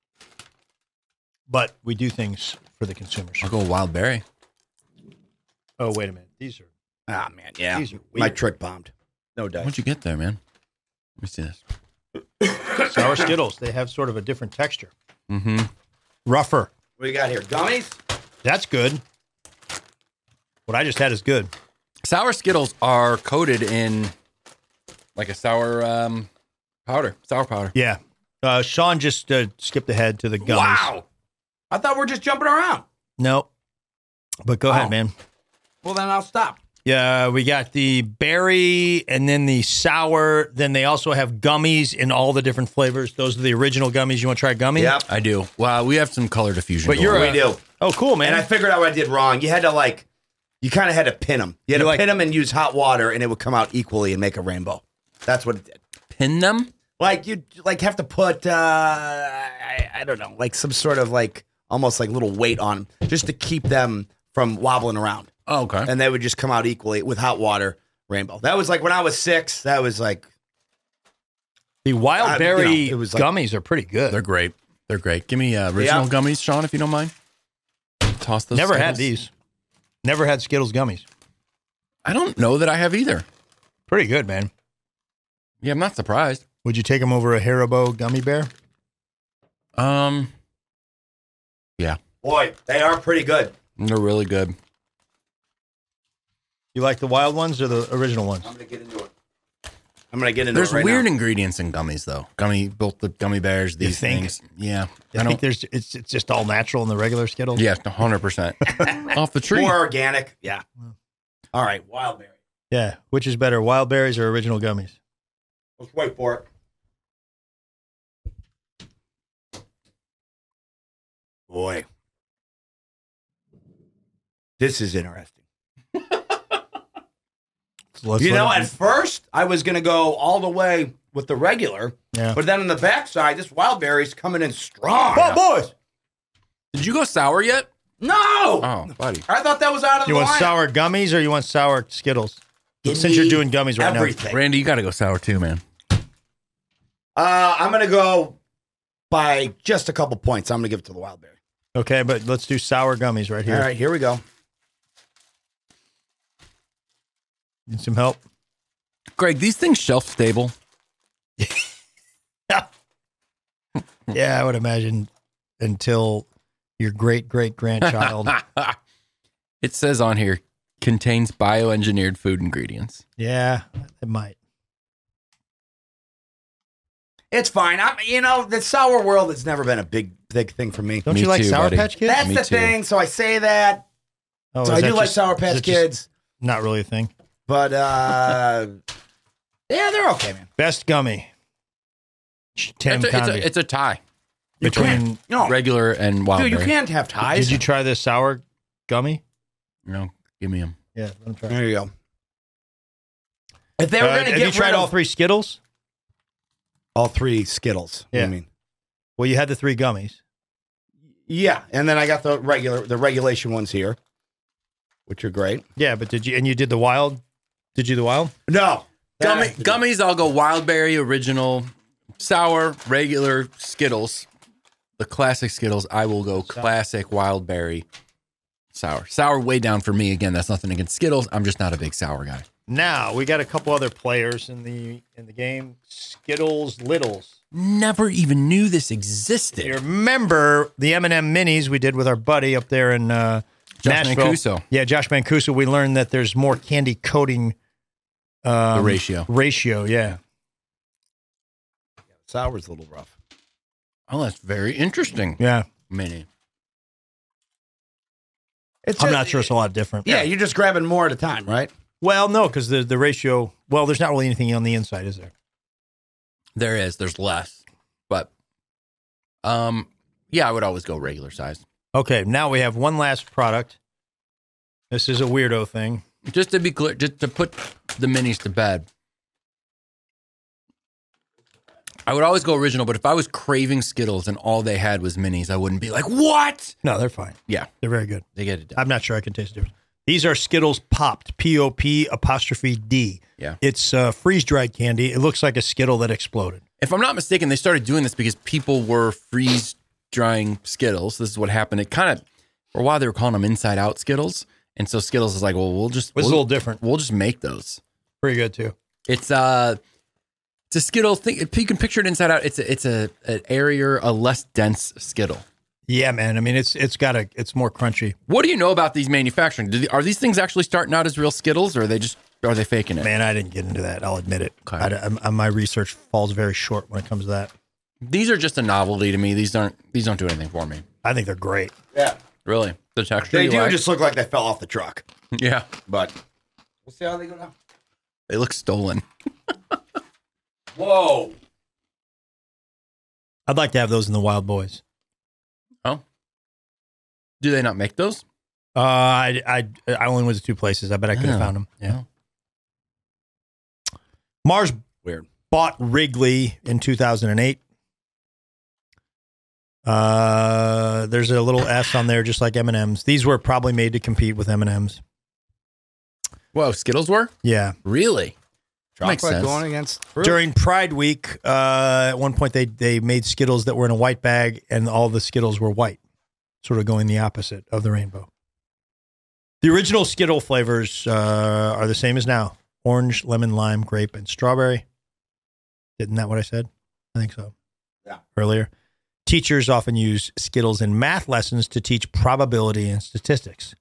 [SPEAKER 6] But we do things for the consumers.
[SPEAKER 8] I'll go Wild Berry.
[SPEAKER 6] Oh, wait a minute. These are
[SPEAKER 7] Ah, man, yeah.
[SPEAKER 6] These are
[SPEAKER 7] My
[SPEAKER 6] weird.
[SPEAKER 7] trick bombed. No doubt.
[SPEAKER 8] What'd you get there, man? Let me see this.
[SPEAKER 6] sour Skittles. They have sort of a different texture.
[SPEAKER 8] Mm-hmm.
[SPEAKER 6] Rougher.
[SPEAKER 7] What do you got here? Gummies?
[SPEAKER 6] That's good. What I just had is good.
[SPEAKER 8] Sour Skittles are coated in like a sour um, powder, sour powder.
[SPEAKER 6] Yeah. Uh, Sean just uh, skipped ahead to the gummies.
[SPEAKER 7] Wow. I thought we are just jumping around.
[SPEAKER 6] No. But go
[SPEAKER 7] Oh.
[SPEAKER 6] ahead, man.
[SPEAKER 7] Well, then I'll stop.
[SPEAKER 6] Yeah, we got the berry and then the sour. Then they also have gummies in all the different flavors. Those are the original gummies. You want to try gummy?
[SPEAKER 7] Yep.
[SPEAKER 8] I do. Wow, we have some color diffusion.
[SPEAKER 6] But
[SPEAKER 8] going
[SPEAKER 6] you're
[SPEAKER 8] on.
[SPEAKER 6] a-
[SPEAKER 7] We do.
[SPEAKER 6] Oh, cool, man.
[SPEAKER 7] And I figured out what I did wrong. You had to, like, you kind of had to pin them. You had
[SPEAKER 6] You
[SPEAKER 7] to
[SPEAKER 6] like-
[SPEAKER 7] pin them and use hot water, and it would come out equally and make a rainbow. That's what it did.
[SPEAKER 8] pin them.
[SPEAKER 7] Like, you like have to put, uh, I, I don't know, like some sort of, like, almost like little weight on them just to keep them from wobbling around.
[SPEAKER 8] Oh, okay.
[SPEAKER 7] And they would just come out equally with hot water rainbow. That was like when I was six. That was like
[SPEAKER 6] the wild
[SPEAKER 7] I- you
[SPEAKER 6] berry
[SPEAKER 7] know, it was like-
[SPEAKER 6] gummies are pretty good.
[SPEAKER 8] They're great. They're great. Give me uh, original
[SPEAKER 7] Yeah.
[SPEAKER 8] gummies, Sean, if you don't mind. Toss those.
[SPEAKER 6] Never had
[SPEAKER 8] Skittles.
[SPEAKER 6] these. Never had Skittles gummies.
[SPEAKER 8] I don't know that I have either.
[SPEAKER 6] Pretty good, man.
[SPEAKER 8] Yeah, I'm not surprised.
[SPEAKER 6] Would you take them over a Haribo gummy bear?
[SPEAKER 8] Um, yeah,
[SPEAKER 7] boy, they are pretty good.
[SPEAKER 8] they're really good.
[SPEAKER 6] You like the wild ones or the original ones?
[SPEAKER 7] I'm gonna get into it. I'm gonna get into
[SPEAKER 8] There's
[SPEAKER 7] it right
[SPEAKER 8] weird
[SPEAKER 7] now.
[SPEAKER 8] ingredients in gummies, though. Gummy, both the gummy bears,
[SPEAKER 6] You
[SPEAKER 8] these
[SPEAKER 6] think?
[SPEAKER 8] things. Yeah,
[SPEAKER 6] I,
[SPEAKER 8] I
[SPEAKER 6] think
[SPEAKER 8] don't.
[SPEAKER 6] there's it's it's just all natural in the regular Skittles.
[SPEAKER 8] Yeah, one hundred percent off the tree.
[SPEAKER 7] More organic. Yeah. All right, wild berry.
[SPEAKER 6] Yeah. Which is better, wild berries or original gummies?
[SPEAKER 7] Let's wait for it. Boy, this is interesting.
[SPEAKER 6] So let's
[SPEAKER 7] you
[SPEAKER 6] let
[SPEAKER 7] know,
[SPEAKER 6] it-
[SPEAKER 7] at first I was gonna go all the way with the regular,
[SPEAKER 6] yeah.
[SPEAKER 7] but then on the backside, this wild berry's coming in strong.
[SPEAKER 6] Oh, boys!
[SPEAKER 8] Did you go sour yet?
[SPEAKER 7] No,
[SPEAKER 8] Oh, buddy.
[SPEAKER 7] I thought that was out of
[SPEAKER 6] You
[SPEAKER 7] the
[SPEAKER 6] want
[SPEAKER 7] line.
[SPEAKER 6] sour gummies or you want sour Skittles?
[SPEAKER 7] Give
[SPEAKER 6] Since you're
[SPEAKER 7] me
[SPEAKER 6] doing gummies right
[SPEAKER 7] everything.
[SPEAKER 8] Randy, you got to go sour too, man.
[SPEAKER 7] Uh, I'm gonna go by just a couple points. I'm gonna give it to the wild berry.
[SPEAKER 6] now. Okay, but let's do sour gummies right here.
[SPEAKER 7] All right, here we go.
[SPEAKER 6] Need some help?
[SPEAKER 8] Greg, these things shelf stable.
[SPEAKER 6] Yeah, I would imagine until your great great grandchild.
[SPEAKER 8] It says on here contains bioengineered food ingredients.
[SPEAKER 6] Yeah, it might.
[SPEAKER 7] It's fine. I'm, you know, the sour world has never been a big, big thing for me.
[SPEAKER 6] Don't
[SPEAKER 8] Me
[SPEAKER 6] you like
[SPEAKER 8] too,
[SPEAKER 6] Sour
[SPEAKER 8] buddy.
[SPEAKER 6] Patch Kids?
[SPEAKER 7] That's
[SPEAKER 8] Me
[SPEAKER 7] the
[SPEAKER 8] too.
[SPEAKER 7] thing. So I say that.
[SPEAKER 6] Oh,
[SPEAKER 7] so
[SPEAKER 6] is
[SPEAKER 7] I
[SPEAKER 6] that
[SPEAKER 7] do like
[SPEAKER 6] just-
[SPEAKER 7] Sour
[SPEAKER 6] is
[SPEAKER 7] Patch
[SPEAKER 6] it just
[SPEAKER 7] Kids,
[SPEAKER 6] Not really a thing.
[SPEAKER 7] but uh, yeah, they're okay, man.
[SPEAKER 6] Best gummy. Tim
[SPEAKER 8] It's a, it's,
[SPEAKER 6] Conde.
[SPEAKER 8] a, it's a tie
[SPEAKER 6] Between,
[SPEAKER 7] No,
[SPEAKER 8] regular and wild
[SPEAKER 7] dude, you
[SPEAKER 8] berry.
[SPEAKER 7] can't have ties.
[SPEAKER 6] did you try the sour gummy?
[SPEAKER 8] No, give me them.
[SPEAKER 6] Yeah, let him try.
[SPEAKER 7] There you go. If they were
[SPEAKER 6] Uh,
[SPEAKER 7] going to
[SPEAKER 6] have
[SPEAKER 7] get
[SPEAKER 6] you tried
[SPEAKER 7] rid
[SPEAKER 6] all
[SPEAKER 7] of
[SPEAKER 6] three Skittles?
[SPEAKER 7] all three Skittles,
[SPEAKER 6] Yeah.
[SPEAKER 7] I mean,
[SPEAKER 6] Well, you had the three gummies.
[SPEAKER 7] yeah, and then I got the regular, the regulation ones here, which are great.
[SPEAKER 6] Yeah, but did you and you did the wild? Did you do the wild?
[SPEAKER 7] No,
[SPEAKER 8] Gummy,
[SPEAKER 7] That-
[SPEAKER 8] gummies, I'll go wild berry, original, sour, regular Skittles. The classic Skittles, I will go classic wild berry, sour. Sour way down for me. Again, that's nothing against Skittles. I'm just not a big sour guy.
[SPEAKER 6] Now we got a couple other players in the in the game. Skittles Littles.
[SPEAKER 8] Never even knew this existed.
[SPEAKER 6] You remember the M and M minis we did with our buddy up there in uh,
[SPEAKER 8] Josh
[SPEAKER 6] Nashville?
[SPEAKER 8] Mancuso.
[SPEAKER 6] Yeah, Josh Mancuso. We learned that there's more candy coating. Um,
[SPEAKER 8] The ratio.
[SPEAKER 6] Ratio, yeah.
[SPEAKER 7] sour's a little rough.
[SPEAKER 8] Oh, that's very interesting.
[SPEAKER 6] Yeah.
[SPEAKER 8] Mini.
[SPEAKER 7] It's
[SPEAKER 6] I'm
[SPEAKER 7] a-
[SPEAKER 6] not sure it's a lot different.
[SPEAKER 7] Yeah, you're just grabbing more at a time, right?
[SPEAKER 6] Well, no, because the, the ratio, well, there's not really anything on the inside, is there?
[SPEAKER 8] There is. There's less. But, um, yeah, I would always go regular size.
[SPEAKER 6] Okay, now we have one last product. This is a weirdo thing.
[SPEAKER 8] Just to be clear, just to put the minis to bed, I would always go original, but if I was craving Skittles and all they had was minis, I wouldn't be like, what?
[SPEAKER 6] No, they're fine.
[SPEAKER 8] Yeah,
[SPEAKER 6] They're very good.
[SPEAKER 8] they get it done.
[SPEAKER 6] I'm not sure I can taste the difference. These are Skittles Popped, P O P apostrophe D.
[SPEAKER 8] Yeah.
[SPEAKER 6] It's uh, freeze-dried candy. It looks like a Skittle that exploded.
[SPEAKER 8] If I'm not mistaken, they started doing this because people were freeze drying Skittles. This is what happened. It kind of, for a while, they were calling them inside out Skittles. And so Skittles is like, well, we'll just,
[SPEAKER 6] It was
[SPEAKER 8] we'll,
[SPEAKER 6] a little different.
[SPEAKER 8] we'll just make those.
[SPEAKER 6] Pretty good, too.
[SPEAKER 8] It's uh it's a Skittle thing. If you can picture it inside out, it's a, it's a an airier, a less dense Skittle.
[SPEAKER 6] Yeah, man. I mean, it's it's got a, it's more crunchy.
[SPEAKER 8] What do you know about these manufacturing? Do they, are these things actually starting out as real Skittles, or are they just are they faking it?
[SPEAKER 6] Man, I didn't get into that. I'll admit it.
[SPEAKER 8] Okay.
[SPEAKER 6] I, I, my research falls very short when it comes to that.
[SPEAKER 8] These are just a novelty to me. These aren't these don't do anything for me.
[SPEAKER 6] I think they're great.
[SPEAKER 7] Yeah.
[SPEAKER 8] Really, the texture.
[SPEAKER 7] They
[SPEAKER 8] you
[SPEAKER 7] do
[SPEAKER 8] like?
[SPEAKER 7] just look like they fell off the truck.
[SPEAKER 8] Yeah,
[SPEAKER 7] But we'll see how they go now.
[SPEAKER 8] they look stolen.
[SPEAKER 7] Whoa.
[SPEAKER 6] I'd like to have those in the Wild Boys.
[SPEAKER 8] Oh, do they not make those?
[SPEAKER 6] Uh, I, I, I only went to two places. I bet I could have
[SPEAKER 8] Oh.
[SPEAKER 6] found them. Yeah. Mars
[SPEAKER 7] Weird.
[SPEAKER 6] bought Wrigley in two thousand eight. Uh, there's a little S on there, just like M and M's. These were probably made to compete with M and M's.
[SPEAKER 8] Whoa, Skittles were
[SPEAKER 6] Yeah.
[SPEAKER 8] really makes
[SPEAKER 7] Chocolate
[SPEAKER 8] sense.
[SPEAKER 7] going against fruit.
[SPEAKER 6] During Pride Week, uh, at one point they they made Skittles that were in a white bag, and all the Skittles were white, sort of going the opposite of the rainbow. The original Skittle flavors uh, are the same as now: orange, lemon, lime, grape, and strawberry. Isn't that what I said? I think so.
[SPEAKER 7] Yeah.
[SPEAKER 6] Earlier, teachers often use Skittles in math lessons to teach probability and statistics.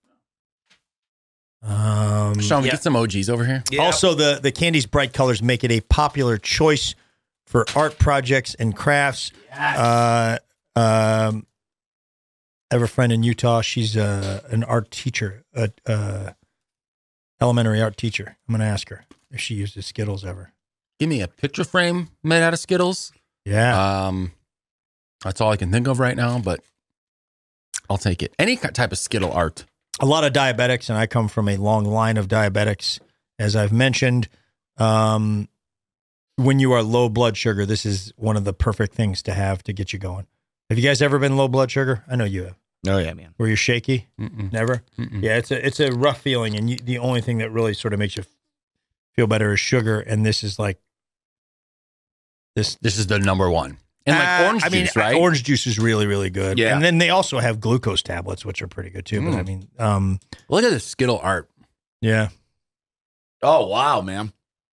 [SPEAKER 6] Um,
[SPEAKER 8] Sean, we
[SPEAKER 7] Yeah.
[SPEAKER 8] get some O Gs over here.
[SPEAKER 7] Yeah.
[SPEAKER 6] Also, the, the candy's bright colors make it a popular choice for art projects and crafts. Uh, um, I have a friend in Utah. She's uh, an art teacher, a uh, elementary art teacher. I'm going to ask her if she uses Skittles ever.
[SPEAKER 8] Give me a picture frame made out of Skittles.
[SPEAKER 6] Yeah.
[SPEAKER 8] Um, that's all I can think of right now, but I'll take it. Any ki- type of Skittle art.
[SPEAKER 6] A lot of diabetics, and I come from a long line of diabetics, as I've mentioned. Um, when you are low blood sugar, this is one of the perfect things to have to get you going. Have you guys ever been low blood sugar? I know you have.
[SPEAKER 7] Oh, yeah, man.
[SPEAKER 6] Were you shaky?
[SPEAKER 8] Mm-mm.
[SPEAKER 6] Never?
[SPEAKER 8] Mm-mm.
[SPEAKER 6] Yeah, it's a it's a rough feeling, and you, the only thing that really sort of makes you feel better is sugar, and this is like this.
[SPEAKER 8] This is the number one. And like
[SPEAKER 6] Uh,
[SPEAKER 8] orange
[SPEAKER 6] I mean,
[SPEAKER 8] juice, right?
[SPEAKER 6] Orange juice is really, really good.
[SPEAKER 7] Yeah.
[SPEAKER 6] And then they also have glucose tablets, which are pretty good too. But I
[SPEAKER 8] Mm.
[SPEAKER 6] mean, um,
[SPEAKER 8] Look at the Skittle art.
[SPEAKER 6] yeah.
[SPEAKER 7] Oh, wow, man.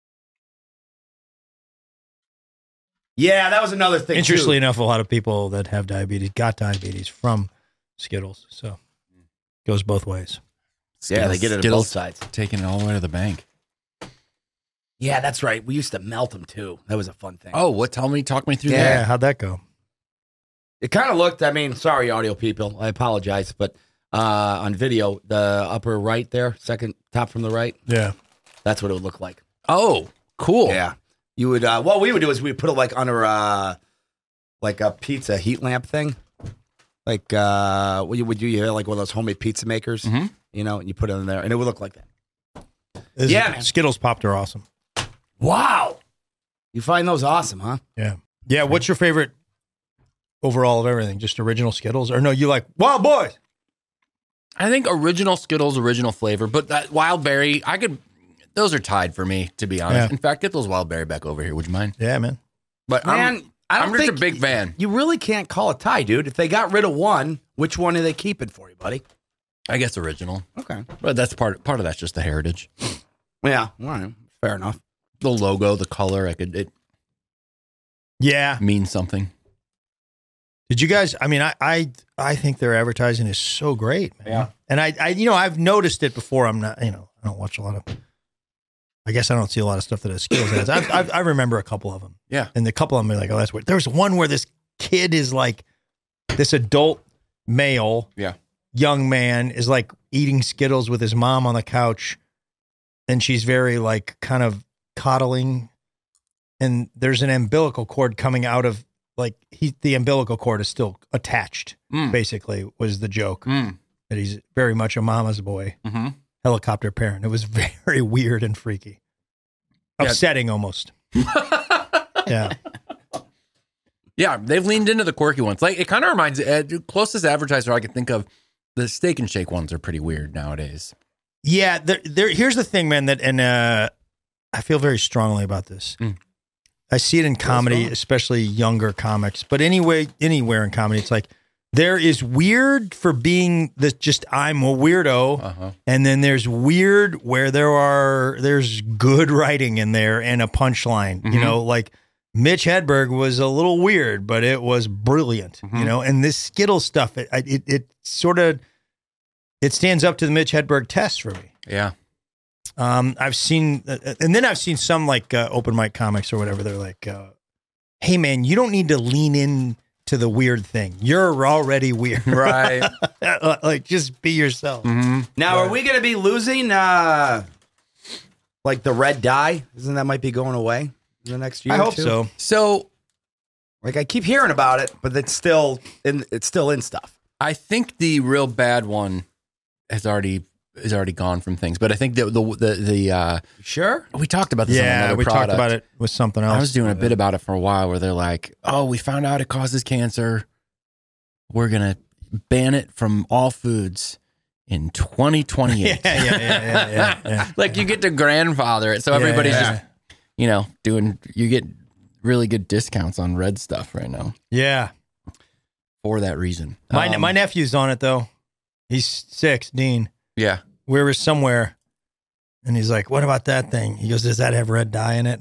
[SPEAKER 7] Yeah, that was another thing,
[SPEAKER 6] Interestingly
[SPEAKER 7] too.
[SPEAKER 6] enough, a lot of people that have diabetes got diabetes from Skittles. So goes both ways.
[SPEAKER 7] Yeah, they get it on
[SPEAKER 8] Skittles
[SPEAKER 7] both sides.
[SPEAKER 8] Taking it all the way to the bank.
[SPEAKER 7] Yeah, that's right. We used to melt them, too. That was a fun thing.
[SPEAKER 8] Oh, what? Tell me, talk me through
[SPEAKER 6] Yeah.
[SPEAKER 8] that.
[SPEAKER 6] How'd that go?
[SPEAKER 7] It kind of looked, I mean, sorry, audio people. I apologize. But uh, on video, the upper right there, second top from the right,
[SPEAKER 6] Yeah.
[SPEAKER 7] that's what it would look like.
[SPEAKER 8] Oh, cool.
[SPEAKER 7] Yeah. You would, uh, what we would do is we'd put it like under uh, like a pizza heat lamp thing. Like, uh, what you would do, you have like one of those homemade pizza makers,
[SPEAKER 8] Mhm.
[SPEAKER 7] you know, and you put it in there, and it would look like that.
[SPEAKER 6] This-
[SPEAKER 7] Yeah, man.
[SPEAKER 6] Skittles Popped are awesome.
[SPEAKER 7] Wow. You find those awesome, huh?
[SPEAKER 6] Yeah. Yeah. What's your favorite overall of everything? Just original Skittles? Or no, you like Wild Boys?
[SPEAKER 8] I think original Skittles, original flavor, but that wild berry, I could. Those are tied for me, to be honest.
[SPEAKER 6] Yeah.
[SPEAKER 8] In fact, get those wild berry back over here. Would you mind?
[SPEAKER 6] Yeah, man.
[SPEAKER 8] But
[SPEAKER 7] Man,
[SPEAKER 8] I'm,
[SPEAKER 7] I don't
[SPEAKER 8] I'm just a
[SPEAKER 7] think
[SPEAKER 8] big fan.
[SPEAKER 7] You really can't call it tie, dude. If they got rid of one, which one are they keeping for you, buddy?
[SPEAKER 8] I guess original,
[SPEAKER 7] Okay.
[SPEAKER 8] but that's part. Part of that's just the heritage,
[SPEAKER 7] Yeah. All right. Fair enough.
[SPEAKER 8] the logo, the color. I could. It
[SPEAKER 6] Yeah.
[SPEAKER 8] means something.
[SPEAKER 6] Did you guys? I mean, I I, I think their advertising is so great, man.
[SPEAKER 7] Yeah.
[SPEAKER 6] And I, I, you know, I've noticed it before. I'm not, you know, I don't watch a lot of. I guess I don't see a lot of stuff that has Skittles ads. I, I, I remember a couple of them.
[SPEAKER 8] Yeah.
[SPEAKER 6] And the couple of them are like, oh, that's weird. There's one where this kid is like, this adult male.
[SPEAKER 8] Yeah.
[SPEAKER 6] young man is like eating Skittles with his mom on the couch, and she's very like kind of coddling, and there's an umbilical cord coming out of like he the umbilical cord is still attached.
[SPEAKER 8] Mm.
[SPEAKER 6] Basically, was the joke
[SPEAKER 8] Mm.
[SPEAKER 6] that he's very much a mama's boy,
[SPEAKER 8] Mm-hmm.
[SPEAKER 6] helicopter parent. It was very weird and freaky,
[SPEAKER 8] Yeah.
[SPEAKER 6] upsetting almost. Yeah.
[SPEAKER 8] Yeah, they've leaned into the quirky ones. Like it kind of reminds uh, closest advertiser I can think of. The Steak and Shake ones are pretty weird nowadays.
[SPEAKER 6] Yeah, there, there. Here's the thing, man. That and uh, I feel very strongly about this.
[SPEAKER 8] Mm.
[SPEAKER 6] I see it in comedy, especially younger comics. But anyway, anywhere in comedy, it's like there is weird for being the just I'm a weirdo,
[SPEAKER 8] Uh-huh.
[SPEAKER 6] and then there's weird where there are there's good writing in there and a punchline.
[SPEAKER 8] Mm-hmm.
[SPEAKER 6] You know, like Mitch Hedberg was a little weird, but it was brilliant.
[SPEAKER 8] Mm-hmm.
[SPEAKER 6] You know, and this Skittles stuff, it it, it sort of it stands up to the Mitch Hedberg test for me.
[SPEAKER 8] Yeah.
[SPEAKER 6] Um, I've seen, uh, and then I've seen some like uh, open mic comics or whatever. They're like, uh, "Hey, man, you don't need to lean in to the weird thing. You're already weird,
[SPEAKER 8] Right.
[SPEAKER 6] like, just be yourself."
[SPEAKER 8] Mm-hmm.
[SPEAKER 7] Now, are we going to be losing, uh, like the red dye? Isn't that might be going away in the next year?
[SPEAKER 6] I
[SPEAKER 7] or
[SPEAKER 6] hope
[SPEAKER 7] two?
[SPEAKER 6] so.
[SPEAKER 8] So
[SPEAKER 7] Like I keep hearing about it, but it's still in. It's still in stuff.
[SPEAKER 8] I think the real bad one has already is already gone from things. But I think the the the, the uh,
[SPEAKER 7] Sure.
[SPEAKER 8] we talked about this. on
[SPEAKER 6] Yeah,
[SPEAKER 8] another
[SPEAKER 6] we
[SPEAKER 8] product.
[SPEAKER 6] talked about it with something else.
[SPEAKER 8] I was doing a bit about it for a while where they're like, oh, we found out it causes cancer. We're going to ban it from all foods in twenty twenty-eight.
[SPEAKER 6] yeah, yeah, yeah, yeah, yeah, yeah.
[SPEAKER 8] Like you get to grandfather it. So
[SPEAKER 6] Yeah,
[SPEAKER 8] everybody's
[SPEAKER 6] yeah.
[SPEAKER 8] just, you know, doing, you get really good discounts on red stuff right now
[SPEAKER 6] Yeah.
[SPEAKER 8] for that reason.
[SPEAKER 6] My
[SPEAKER 8] Um,
[SPEAKER 6] my nephew's on it though. He's six, Dean.
[SPEAKER 8] Yeah.
[SPEAKER 6] We were somewhere, and he's like, "What about that thing?" He goes, "Does that have red dye in it?"